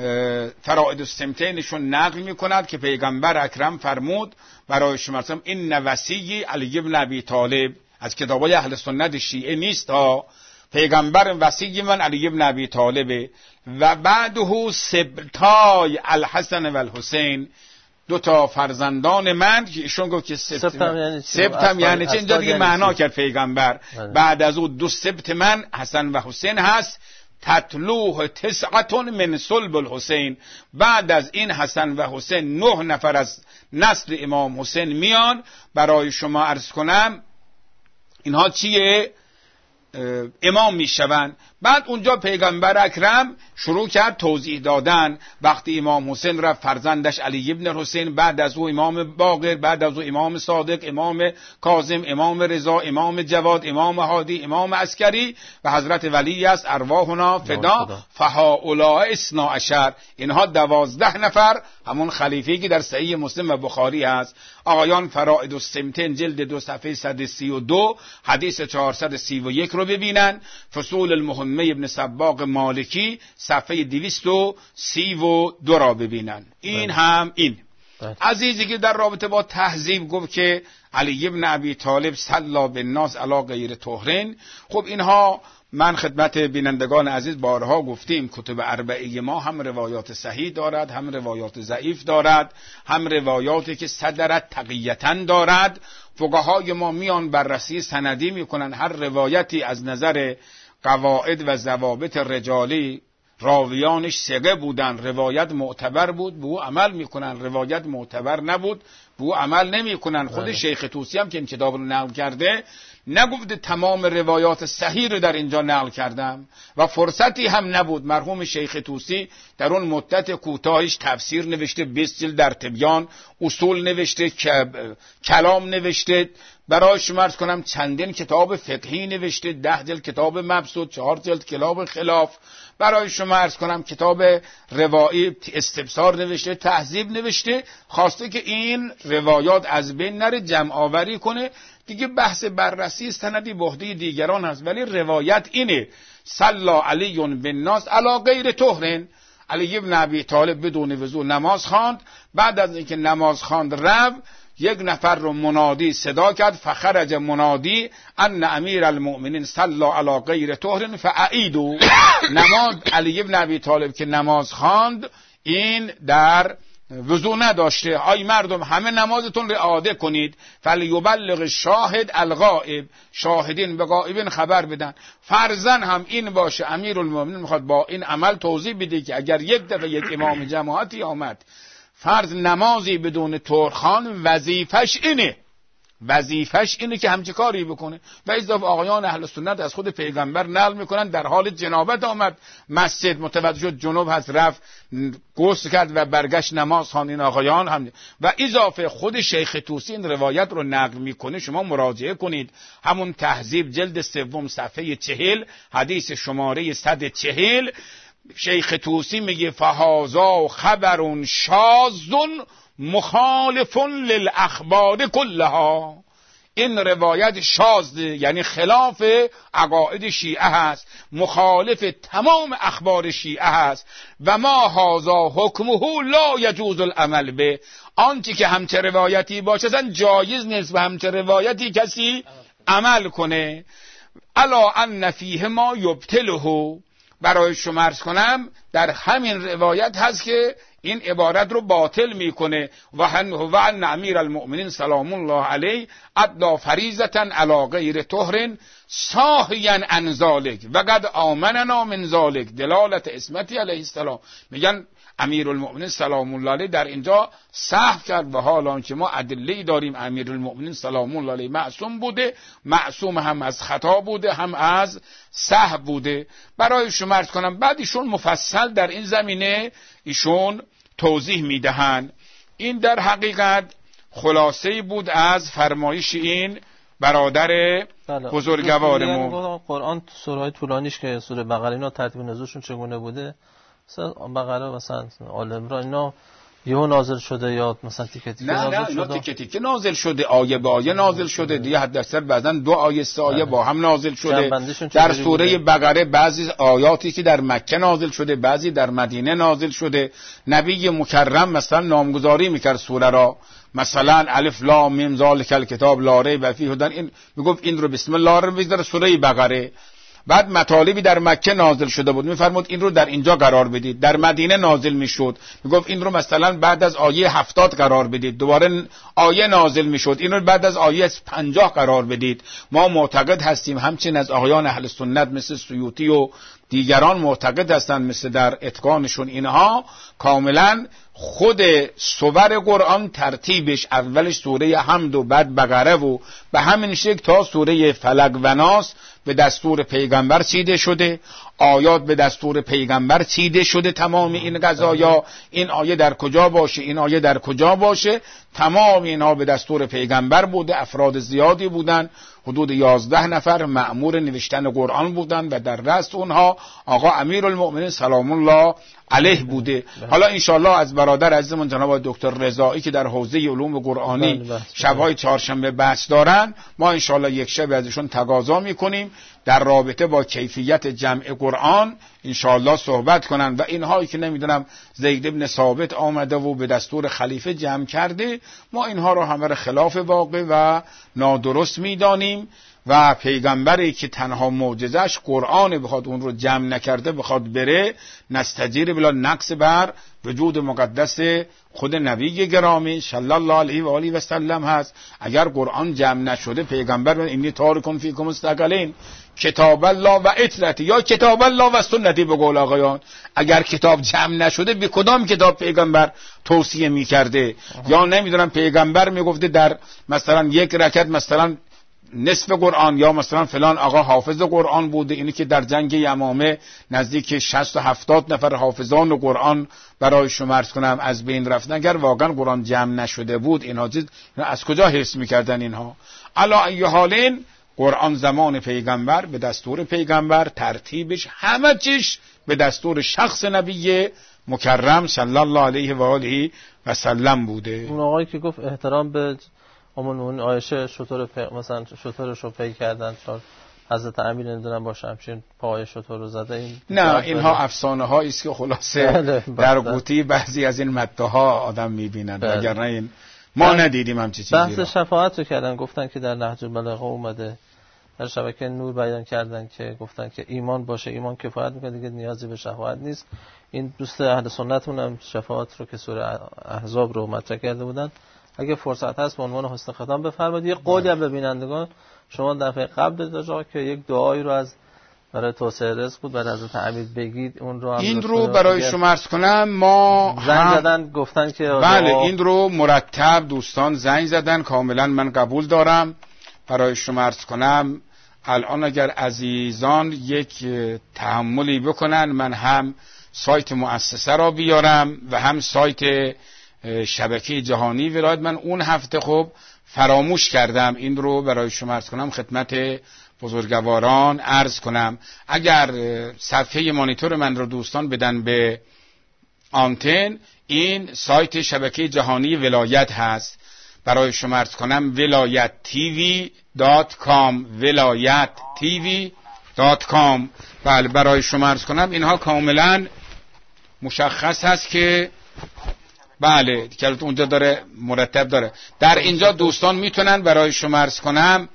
S1: فرائد السمتینشون نقل میکند که پیغمبر اکرم فرمود برای شما عرض این وصی علی ابن ابی طالب، از کتابای اهل سنت شیعه نیست ها، پیغمبر وصی من علی ابن ابی طالب و بعده سبتای الحسن و الحسین، دو تا فرزندان من که ایشون گفت که سبت یعنی سبتم یعنی چه، اینجا دیگه معنا کرد پیغمبر. بعد از او دو سبت من حسن و حسین هست، تطلوه تسعتون من صلب الحسین. بعد از این حسن و حسین نه نفر از نسل امام حسین میان. برای شما عرض کنم اینها چیه؟ امام میشوند. بعد اونجا پیغمبر اکرم شروع کرد توضیح دادن. وقتی امام حسین رفت فرزندش علی ابن حسین، بعد از او امام باقر، بعد از او امام صادق، امام کاظم، امام رضا، امام جواد، امام هادی، امام عسکری و حضرت ولی است ارواحنا فدا. فهؤلاء اثنا عشر، اینها دوازده نفر، همون خلیفه‌ای که در صحیح مسلم و بخاری هست. آقایان فرائد السمتین جلد دو صفحه صد و سی و دو حدیث چهارصد و سی و یک رو ببینن. فصول المهمه ابن سباق مالکی صفحه دویست و سی و دو را ببینن. این هم این عزیزی که در رابطه با تهذیب گفت که علی ابن ابی طالب صلی بالناس علی غیر طهرین. خب اینها من خدمت بینندگان عزیز بارها گفتیم کتب اربعه ما هم روایات صحیح دارد، هم روایات ضعیف دارد، هم روایاتی که صدرت تقیتن دارد. فقهای ما میان بررسی سندی میکنن، هر روایتی از نظر قواعد و ضوابط رجالی راویانش ثقه بودن، روایت معتبر بود، به او عمل میکنن. روایت معتبر نبود، به او عمل نمیکنن. خود شیخ طوسی هم که این کتاب رو نقل کرده نگفته تمام روایات صحیح رو در اینجا نقل کردم و فرصتی هم نبود. مرحوم شیخ طوسی در اون مدت کوتاهش تفسیر نوشته، بیست جلد در تبیان، اصول نوشته، کلام نوشته، برای شما عرض کنم چندین کتاب فقهی نوشته، ده جلد کتاب مبسوط، چهار جلد کتاب خلاف، برای شما عرض کنم کتاب روایی استبصار نوشته، تهذیب نوشته. خواسته که این روایات از بین نره، جمع آوری کنه. دیگه بحث بررسی سندی به عهده دیگران هست، ولی روایت اینه: صلی علی بالناس علی غیر طهرین. علی ابن ابی طالب بدون وضو نماز خواند. بعد از اینکه نماز خواند رفت، یک نفر رو منادی صدا کرد، فخرج منادی ان امیر المؤمنین صلی علی غیر طهرین فاعیدوا. نماز علی ابن ابی طالب که نماز خواند این در وضو نداشته. آی مردم همه نمازتون رو اعاده کنید. فلیبلغ شاهد الغائب، شاهدین به غائبین خبر بدن. فرضاً هم این باشه امیرالمومنین میخواد با این عمل توضیح بده که اگر یک دفعه یک امام جماعتی آمد فرض نمازی بدون طهرخوان، وظیفش اینه وظیفش اینه که همچه کاری بکنه. و اضافه آقایان اهل سنت از خود پیغمبر نقل میکنن در حال جنابت آمد مسجد، متوجه شد جنوب هست، رفت غسل کرد و برگشت نماز خواند. این آقایان هم و اضافه خود شیخ طوسی این روایت رو نقل میکنه، شما مراجعه کنید. همون تهذیب جلد سوم صفحه چهل حدیث شماره صد و چهل شیخ طوسی میگه فهازا خبر شاذ مخالف للاخبار کلها. این روایت شاذ یعنی خلاف عقاید شیعه هست، مخالف تمام اخبار شیعه هست. و ما هازا حکمه لا یجوز العمل به، آنچه که همچه روایتی باشه اصلا جایز نیست به همچه روایتی کسی عمل کنه. الا ان فیه ما یبطله، برای شما عرض کنم در همین روایت هست که این عبارت رو باطل میکنه. و هو ان امیر المؤمنین سلام الله علیه ادى فریضه علی غیر طهر ساهیا عن ذلک و قد آمننا من ذلک دلالت عصمتی علیه السلام. میگن امیرالمؤمنین سلام الله علیه در اینجا سهو کرد و حالا که ما ادله داریم امیرالمؤمنین سلام الله علیه معصوم بوده، معصوم هم از خطا بوده هم از سهو بوده. برای شما عرض کنم بعد ایشون مفصل در این زمینه ایشون توضیح میدهند. این در حقیقت خلاصه بود از فرمایش این برادر بزرگوارمون.
S2: قرآن سوره‌های طولانیش که سوره بقره اینا ترتیب نزولشون چگونه بوده، مثلا بقره مثلا آل عمران اینا یهو نازل شده یا مثلا تیکه تیکه
S1: نه
S2: نازل
S1: نه
S2: شده؟
S1: نه تیکه تیکه نازل شده، آیه به آیه نازل شده دیگه، حد اکثر بعضا دو آیه سه آیه با هم نازل شده. در سوره بقره بعضی آیاتی که در مکه نازل شده، بعضی در مدینه نازل شده. نبی مکرم مثلا نامگذاری میکرد سوره را، مثلا الف لام میم ذالک الکتاب لا ریب فیه هدی، این میگفت این رو بسم الله رو بذار سوره بقره. بعد مطالبی در مکه نازل شده بود، میفرمود این رو در اینجا قرار بدید. در مدینه نازل میشد، میگفت این رو مثلا بعد از آیه هفتاد قرار بدید. دوباره آیه نازل میشد، این رو بعد از آیه پنجاه قرار بدید. ما معتقد هستیم همچنین از آقایان اهل سنت مثل سیوطی و دیگران معتقد هستند، مثل در اتقانشون اینها، کاملا خود سور قرآن ترتیبش اولش سوره حمد و بعد بقره و به همین شکل تا سوره فلق و ناس به دستور پیغمبر چیده شده، آیات به دستور پیغمبر چیده شده. تمام این قضایا، این آیه در کجا باشه، این آیه در کجا باشه، تمام اینها به دستور پیغمبر بوده. افراد زیادی بودن، حدود یازده نفر مأمور نوشتن قرآن بودن و در رأس اونها آقا امیرالمؤمنین سلام الله علیه بوده. حالا انشالله از برادر عزیزمون جناب دکتر رضایی که در حوزه علوم قرآنی شبهای چهارشنبه بحث دارن، ما انشالله یک شب ازشون تقاضا میکنیم در رابطه با کیفیت جمع قرآن انشالله صحبت کنن. و اینهایی که نمیدونم زید ابن ثابت آمده و به دستور خلیفه جمع کرده، ما اینها رو همه خلاف واقع و نادرست میدانیم و پیغمبری که تنها معجزش قرآن بخواد اون رو جمع نکرده بخواد بره، نستجیر بلا نقص بر وجود مقدس خود نبی گرامی صلی الله علیه و آله و سلم هست. اگر قرآن جمع نشده پیغمبر اینی تارکم فیکم استقلین کتاب الله و اطرتی یا کتاب الله و سنتی به قول آقایان، اگر کتاب جمع نشده به کدام کتاب پیغمبر توصیه میکرده؟ یا نمیدونم پیغمبر میگفته در مثلا یک رکعت مثلا نصف قرآن، یا مثلا فلان آقا حافظ قرآن بوده، اینی که در جنگ یمامه نزدیک شصت و هفتاد نفر حافظان قرآن برای شما عرض کنم از بین رفتن. اگر واقعا قرآن جمع نشده بود اینها از کجا حفظ میکردن اینها؟ علا ای حالین قرآن زمان پیغمبر به دستور پیغمبر، ترتیبش همه چیش به دستور شخص نبی مکرم صلی الله علیه و آله و سلم بوده.
S2: اون آقایی که گفت احترام به اون عایشه شطور پی... مثلا شطورش رو پی کردن، چون حضرت امیر نمیدونم با شمشیر پای شطور رو زده، این
S1: نه اینها افسانه هایی است که خلاصه در قوطی بعضی از این مدعاها آدم میبینند، وگرنه این ما ندیدیم همچین چیزی.
S2: بحث شفاعت رو کردن، گفتن که در نهج البلاغه اومده، در شبکه نور بیان کردن که گفتن که ایمان باشه ایمان کفایت میکنه، دیگه نیازی به شفاعت نیست. این دوست اهل سنتمون هم شفاعت رو که سوره احزاب رو مطرح کرده بودن. اگه فرصت هست به عنوان حسن ختام بفرمایید یه قولی هم به بینندگان شما دفعه قبل داشت که یک دعایی رو از برای توسعه رزق بود برای حضرت امیر بگید، اون رو هم
S1: این رو برای شما عرض کنم. ما
S2: زنگ زدن گفتن که
S1: بله این رو مرتب دوستان زنگ زدن، کاملا من قبول دارم. برای شما عرض کنم الان اگر عزیزان یک تحملی بکنن، من هم سایت مؤسسه را بیارم و هم سایت شبکه جهانی ولایت. من اون هفته خب فراموش کردم این رو برای شما عرض کنم، خدمت بزرگواران عرض کنم. اگر صفحه مانیتور من رو دوستان بدن به آنتن، این سایت شبکه جهانی ولایت هست، برای شما عرض کنم ولایت تیوی دات کام، ولایت تیوی دات کام. بله برای شما عرض کنم اینها کاملا مشخص هست که بله که اونجا داره مرتب داره. در اینجا دوستان میتونن برای شما عرض کنم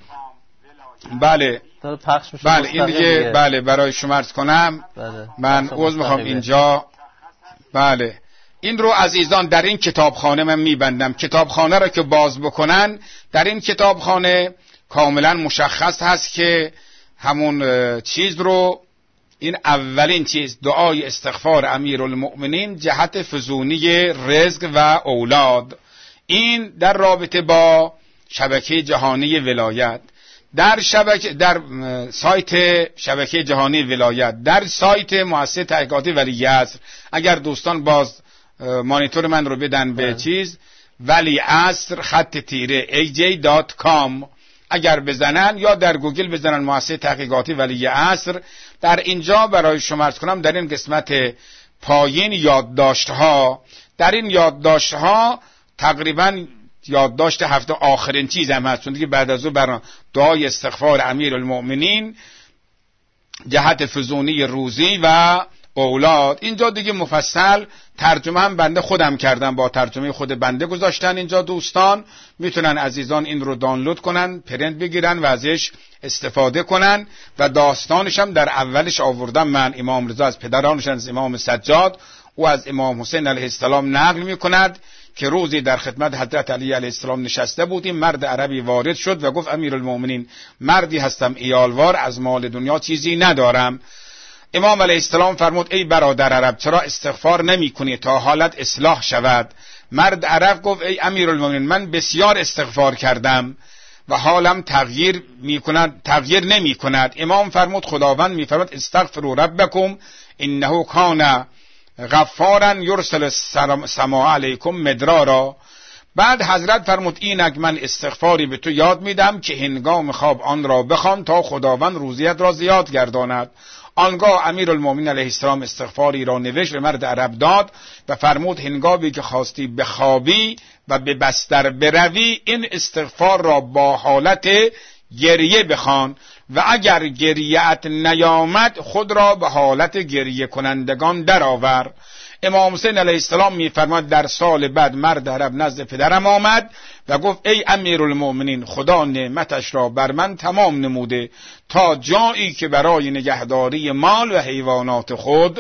S1: بله
S2: داره پخش میشه،
S1: بله این دیگه بله برای شما عرض کنم بله. من عذر میخوام اینجا بله این رو عزیزان در این کتابخانه من میبندم. کتابخانه را که باز بکنن در این کتابخانه کاملا مشخص هست که همون چیز رو، این اولین چیز دعای استغفار امیرالمؤمنین جهت فزونی رزق و اولاد، این در رابطه با شبکه جهانی ولایت. در شبکه در سایت شبکه جهانی ولایت، در سایت مؤسسه تحقیقاتی ولی عصر، اگر دوستان باز مانیتور من رو بدن به چیز ولی عصر خط تیره ای جی دات کام اگر بزنن، یا در گوگل بزنن مؤسسه تحقیقاتی ولی عصر، در اینجا برای شما عرض کنم در این قسمت پایین یادداشت‌ها، در این یادداشت‌ها تقریباً یادداشت هفته آخرین چیز هم هست، چون دیگه بعد از اون برای دعای استغفار امیرالمؤمنین جهت فزونی روزی و اولاد. اینجا دیگه مفصل ترجمه هم بنده خودم کردم، با ترجمه خود بنده گذاشتن اینجا. دوستان میتونن عزیزان این رو دانلود کنن، پرینت بگیرن و ازش استفاده کنن. و داستانش هم در اولش آوردم من. امام رضا از پدرانش از امام سجاد او از امام حسین علیه السلام نقل میکند که روزی در خدمت حضرت علی علیه السلام نشسته بودیم، مرد عربی وارد شد و گفت امیرالمومنین مردی هستم ایالوار، از مال دنیا چیزی ندارم. امام علیه السلام فرمود ای برادر عرب چرا استغفار نمی کنی تا حالت اصلاح شود؟ مرد عرب گفت ای امیرالمومنین من بسیار استغفار کردم و حالم تغییر می کند تغییر نمی کند. امام فرمود خداوند می فرمود استغفروا ربکم انه کان غفارا یرسل السماء علیکم مدرارا. بعد حضرت فرمود اینک من استغفاری به تو یاد میدم که هنگام خواب آن را بخوان تا خداوند روزیت را زیاد گرداند. آنگاه امیرالمومنین علیه السلام استغفاری را نوشت به مرد عرب داد و فرمود هنگامی که خواستی بخوابی و به بستر بروی این استغفار را با حالت گریه بخوان و اگر گریه‌ات نیامد خود را به حالت گریه کنندگان درآور. امام حسین علیه السلام می‌فرماید در سال بعد مرد عرب نزد پدرم آمد و گفت ای امیرالمومنین خدا نعمتش را بر من تمام نموده تا جایی که برای نگهداری مال و حیوانات خود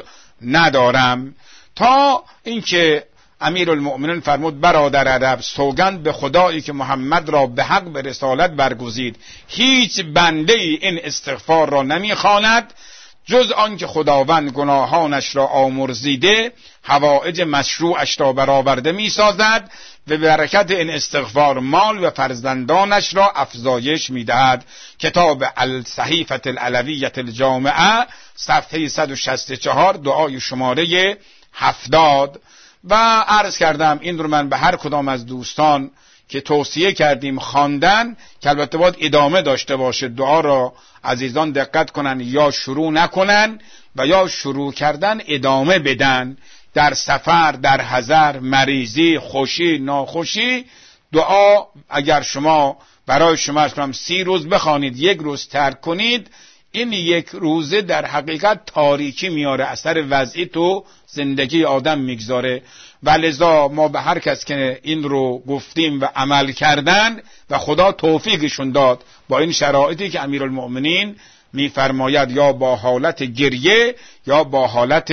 S1: ندارم. تا اینکه امیرالمومنین فرمود برادر عرب سوگند به خدایی که محمد را به حق به رسالت برگزید هیچ بنده ای این استغفار را نمیخواند جز آنکه خداوند گناهانش را آمرزیده حوائج مشروعش را برآورده میسازد و به برکت این استغفار مال و فرزندانش را افزایش میدهد. کتاب الصحیفه العلویه الجامعه صفحه صد و شصت و چهار دعای شماره هفتاد. و عرض کردم این رو من به هر کدام از دوستان که توصیه کردیم خواندن که البته باید ادامه داشته باشه، دعا را عزیزان دقت کنن یا شروع نکنن و یا شروع کردن ادامه بدن. در سفر، در حضر، مریضی، خوشی، ناخوشی دعا اگر شما برای شما اشکرم سی روز بخوانید یک روز ترک کنید این یک روزه در حقیقت تاریکی میاره، اثر وضعی تو زندگی آدم میگذاره. و لذا ما به هر کس که این رو گفتیم و عمل کردن و خدا توفیقشون داد با این شرایطی که امیرالمؤمنین میفرماید یا با حالت گریه یا با حالت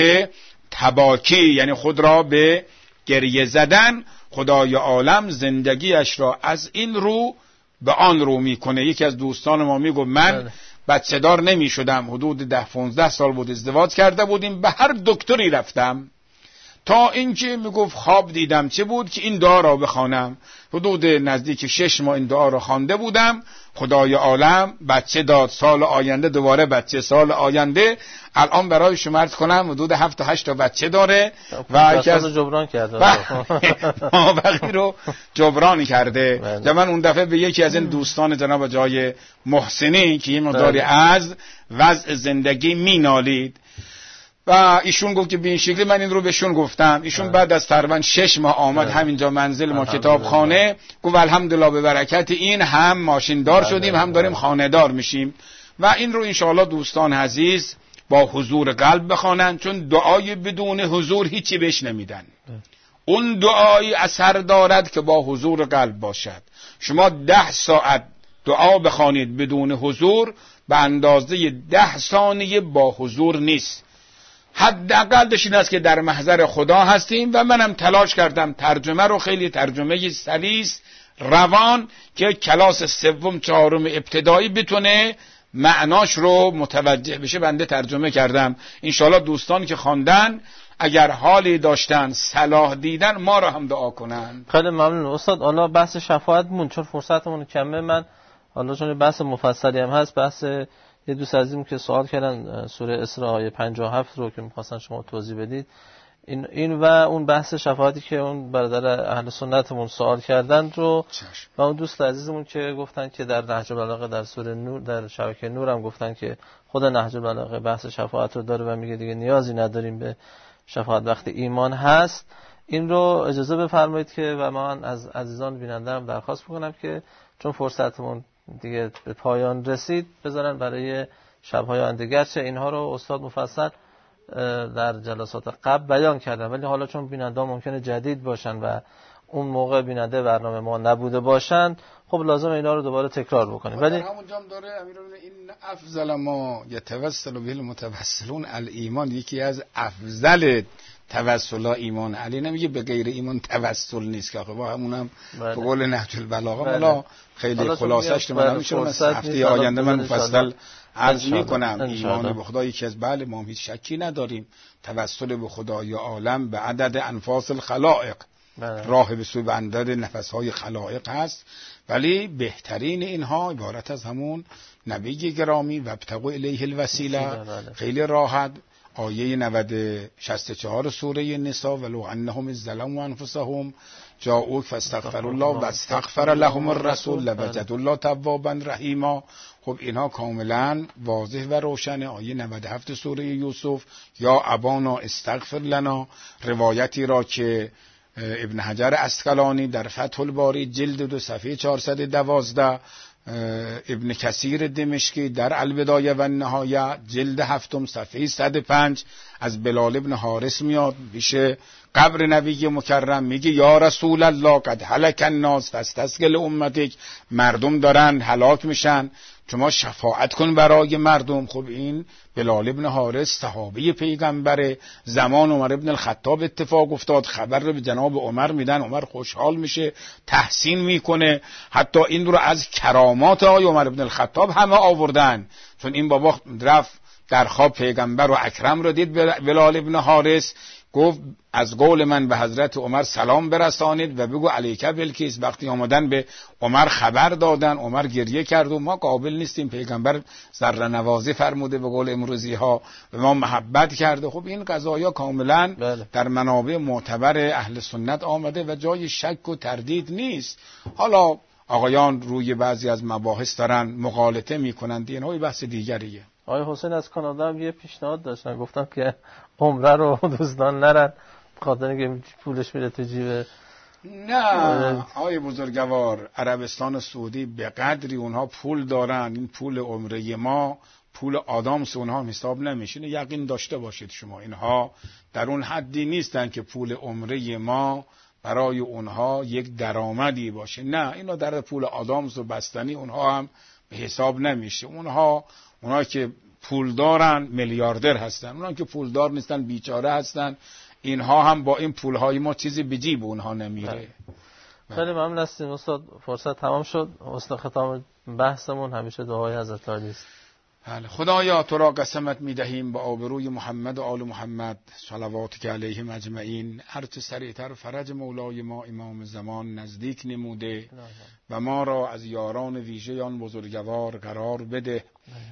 S1: تباکی یعنی خود را به گریه زدن خدای عالم زندگیش را از این رو به آن رو میکنه. یکی از دوستان ما میگه من بچه دار نمی شدم، حدود ده پونزده سال بود ازدواج کرده بودیم، به هر دکتری رفتم تا اینکه میگفت خواب دیدم چه بود که این دعا را بخوانم. حدود نزدیک شش ماه این دعا را خوانده بودم، خدای عالم بچه داد. سال آینده دوباره بچه، سال آینده الان برای شما عرض کنم حدود هفت تا هشت تا بچه داره و یکی از
S2: جبران کرده
S1: ما بقیه رو جبران کرده. من اون دفعه به یکی از این دوستان جناب جای محسنی که یه مقداری از وضع زندگی مینالید و ایشون گفت که به این شکلی من این رو بهشون گفتم. ایشون بعد از تقریبا شش ماه آمد همینجا منزل ما کتابخانه، گفت الحمدلله به برکت این هم ماشین دار شدیم هم داریم خانه دار میشیم. و این رو انشاءالله دوستان عزیز با حضور قلب بخوانن، چون دعای بدون حضور هیچی بهش نمیدن. اون دعایی اثر دارد که با حضور قلب باشد. شما ده ساعت دعا بخوانید بدون حضور به اندازه ده ثانیه با حضور نیست. حداقلش این است که در محضر خدا هستیم. و منم تلاش کردم ترجمه رو خیلی ترجمه سلیس روان که کلاس سوم چهارم ابتدایی بتونه معناش رو متوجه بشه بنده ترجمه کردم. انشالله دوستان که خواندن اگر حالی داشتن صلاح دیدن ما رو هم دعا کنن.
S2: خیلی ممنون استاد. حالا بحث شفاعت مون چون فرصتمون کمه، من حالا چون بحث مفصلی هم هست، بحث یه دوست عزیزم که سوال کردن سوره اسراء آیه پنجاه و هفت رو که می‌خواستن شما توضیح بدید، این این و اون بحث شفاعتی که اون برادر اهل سنتمون سوال کردن رو و اون دوست عزیزمون که گفتن که در نهج البلاغه در سوره نور در شبکه نور هم گفتن که خود نهج البلاغه بحث شفاعت رو داره و میگه دیگه نیازی نداریم به شفاعت وقتی ایمان هست. این رو اجازه بفرمایید که و من از عزیزان بیننده‌ام درخواست بکنم که چون فرصتمون دیگه به پایان رسید بذارن برای شب‌های آینده، گرچه اینها رو استاد مفصل در جلسات قبل بیان کردم، ولی حالا چون بیننده ممکنه جدید باشن و اون موقع بیننده برنامه ما نبوده باشن، خب لازم اینا رو دوباره تکرار بکنیم. ولی
S1: همونجا هم داره امیرالمومنین این افضل ما یتوسل به المتوسلون الایمان، یکی از افضل توسل ایمان. علی نمیگه به غیر ایمان توسل نیست که آخه با همونم به قول نهج البلاغه حالا خیلی خلاصش رو من میشه مثلا هفته آینده من مفصل عرض میکنم. ایمان به خدا یکی از بله ما هیچ شکی نداریم، توسل به خدای عالم به عدد انفاس الخلائق، راه به سوی بندر نفسهای خلائق هست، ولی بهترین اینها عبارت از همون نبی گرامی و ابتغوا الیه الوسیله. خیلی راحت آیه نود شصت و چهار سوره نساء ولو انهم ظلموا انفسهم جاءوک فاستغفروا الله واستغفر لهم الرسول لوجدوا الله توابا رحیما. خب اینها کاملا واضح و روشن. آیه نود و هفت سوره یوسف یا ابانا استغفر لنا، روایتی را که ابن حجر اسقلانی در فتح الباری جلد دو صفحه چهارصد و دوازده، ابن کثیر دمشقی در البدایه و النهایه جلد هفتم صفحه صد و پنج از بلال ابن حارث میاد میشه قبر نبی مکرم، میگه یا رسول الله قد هلک الناس فاستسقل امتک، مردم دارن هلاک میشن شما شفاعت کن برای مردم. خب این بلال ابن حارث صحابی پیغمبر، زمان عمر ابن الخطاب اتفاق افتاد، خبر رو به جناب عمر میدن، عمر خوشحال میشه تحسین میکنه، حتی این رو از کرامات آقای عمر ابن الخطاب همه آوردن، چون این بابا رفت در خواب پیغمبر و اکرم رو دید. بلال ابن حارث گفت از قول من به حضرت عمر سلام برسانید و بگو علیک بالکیس. وقتی آمدن به عمر خبر دادن، عمر گریه کرد و ما قابل نیستیم، پیغمبر ذره نوازی فرموده به قول امروزی ها، به ما محبت کرده. خب این قضایا کاملا بله. در منابع معتبر اهل سنت آمده و جای شک و تردید نیست. حالا آقایان روی بعضی از مباحث دارن مغالطه میکنند، اینها بحث دیگریه.
S2: آقای حسین از کانادا هم یه پیشنهاد داشتن، گفتم که عمره رو دوستان نرن بخاطر اینکه پولش میره تو جیب.
S1: نه آقای بزرگوار، عربستان سعودی به قدری اونها پول دارن، این پول عمره ما پول آدامس اونها حساب نمیشه. یقین داشته باشید شما اینها در اون حدی نیستن که پول عمره ما برای اونها یک درآمدی باشه. نه، اینا در پول آدامس و بستنی اونها هم به حساب نمیشه. اونها اونها که پول دارن میلیاردر هستن، اونها که پول دار نیستن بیچاره هستن. اینها هم با این پولهای ما چیزی به جیب اونها نمیره.
S2: خیلی ممنون هستیم استاد، فرصت تمام شد. حسن ختام بحثمون همیشه دعای حضرت علی است.
S1: بله، خدایا تو را قسمت میدهیم با آبروی محمد و آل محمد صلواتک علیهم اجمعین، هر چه سریعتر فرج مولای ما امام زمان نزدیک نموده و ما را از یاران ویژه آن بزرگوار قرار بده.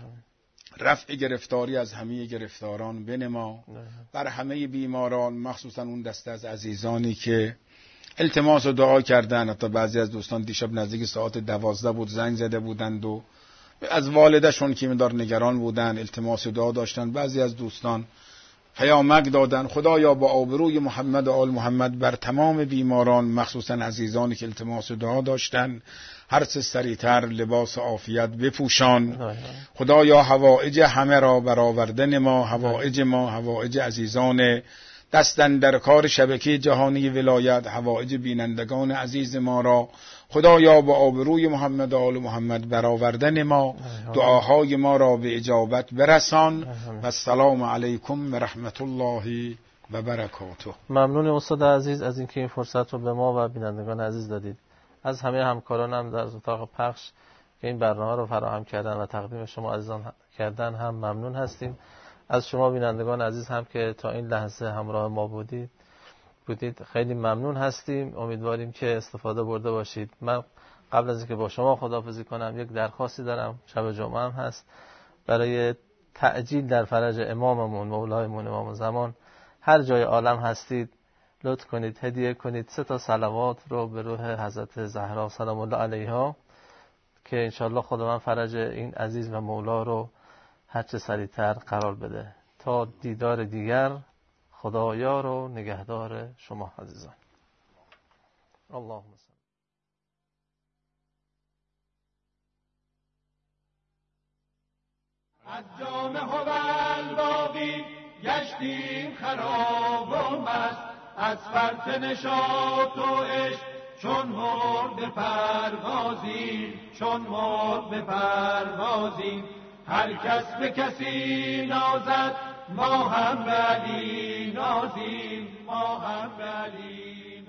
S1: رفع گرفتاری از همه گرفتاران بنما، بر همه بیماران، مخصوصا اون دسته از عزیزانی که التماس و دعا کردن. حتی بعضی از دوستان دیشب نزدیک ساعت دوازده بود زنگ زده بودند و از والدشون که مدار نگران بودن التماس و دعا داشتن. بعضی از دوستان پیامک دادن. خدایا با آبروی محمد و آل محمد بر تمام بیماران، مخصوصا عزیزانی که التماس و دعا داشتن، هر چه سریعتر لباس عافیت بپوشان. خدایا حوائج همه را برآورده نما، حوائج ما، حوائج عزیزان دستن در کار شبکه جهانی ولایت، حوائج بینندگان عزیز ما را خدایا با آبروی محمد و آل محمد برآورده نما، دعاهای ما را به اجابت برسان. و السلام علیکم و رحمت الله و برکاته.
S2: ممنون استاد عزیز از اینکه این فرصت رو به ما و بینندگان عزیز دادید. از همه همکارانم در اتاق پخش که این برنامه رو فراهم کردن و تقدیم شما عزیزان کردن هم ممنون هستیم. از شما بینندگان عزیز هم که تا این لحظه همراه ما بودید بودید خیلی ممنون هستیم. امیدواریم که استفاده برده باشید. من قبل از اینکه با شما خداحافظی کنم یک درخواستی دارم، شب جمعه هم هست، برای تعجیل در فرج اماممون مولایمون امام زمان هر جای عالم هستید لطف کنید هدیه کنید سه تا صلوات رو به روح حضرت زهرا سلام الله علیها که انشالله خداوند فرج این عزیز و مولا رو هر چه سریعتر قرار بده. تا دیدار دیگر، خدایار و نگهدار شما عزیزان. اللهم صل. الجامع هو الباقی
S15: گشتیم خراب و مست از فرط نشاط و عشق، چون مرغ به پروازیم، چون مرغ به پروازیم. هر کس به کسی نازد، ما هم به علی نازیم، ما هم به علی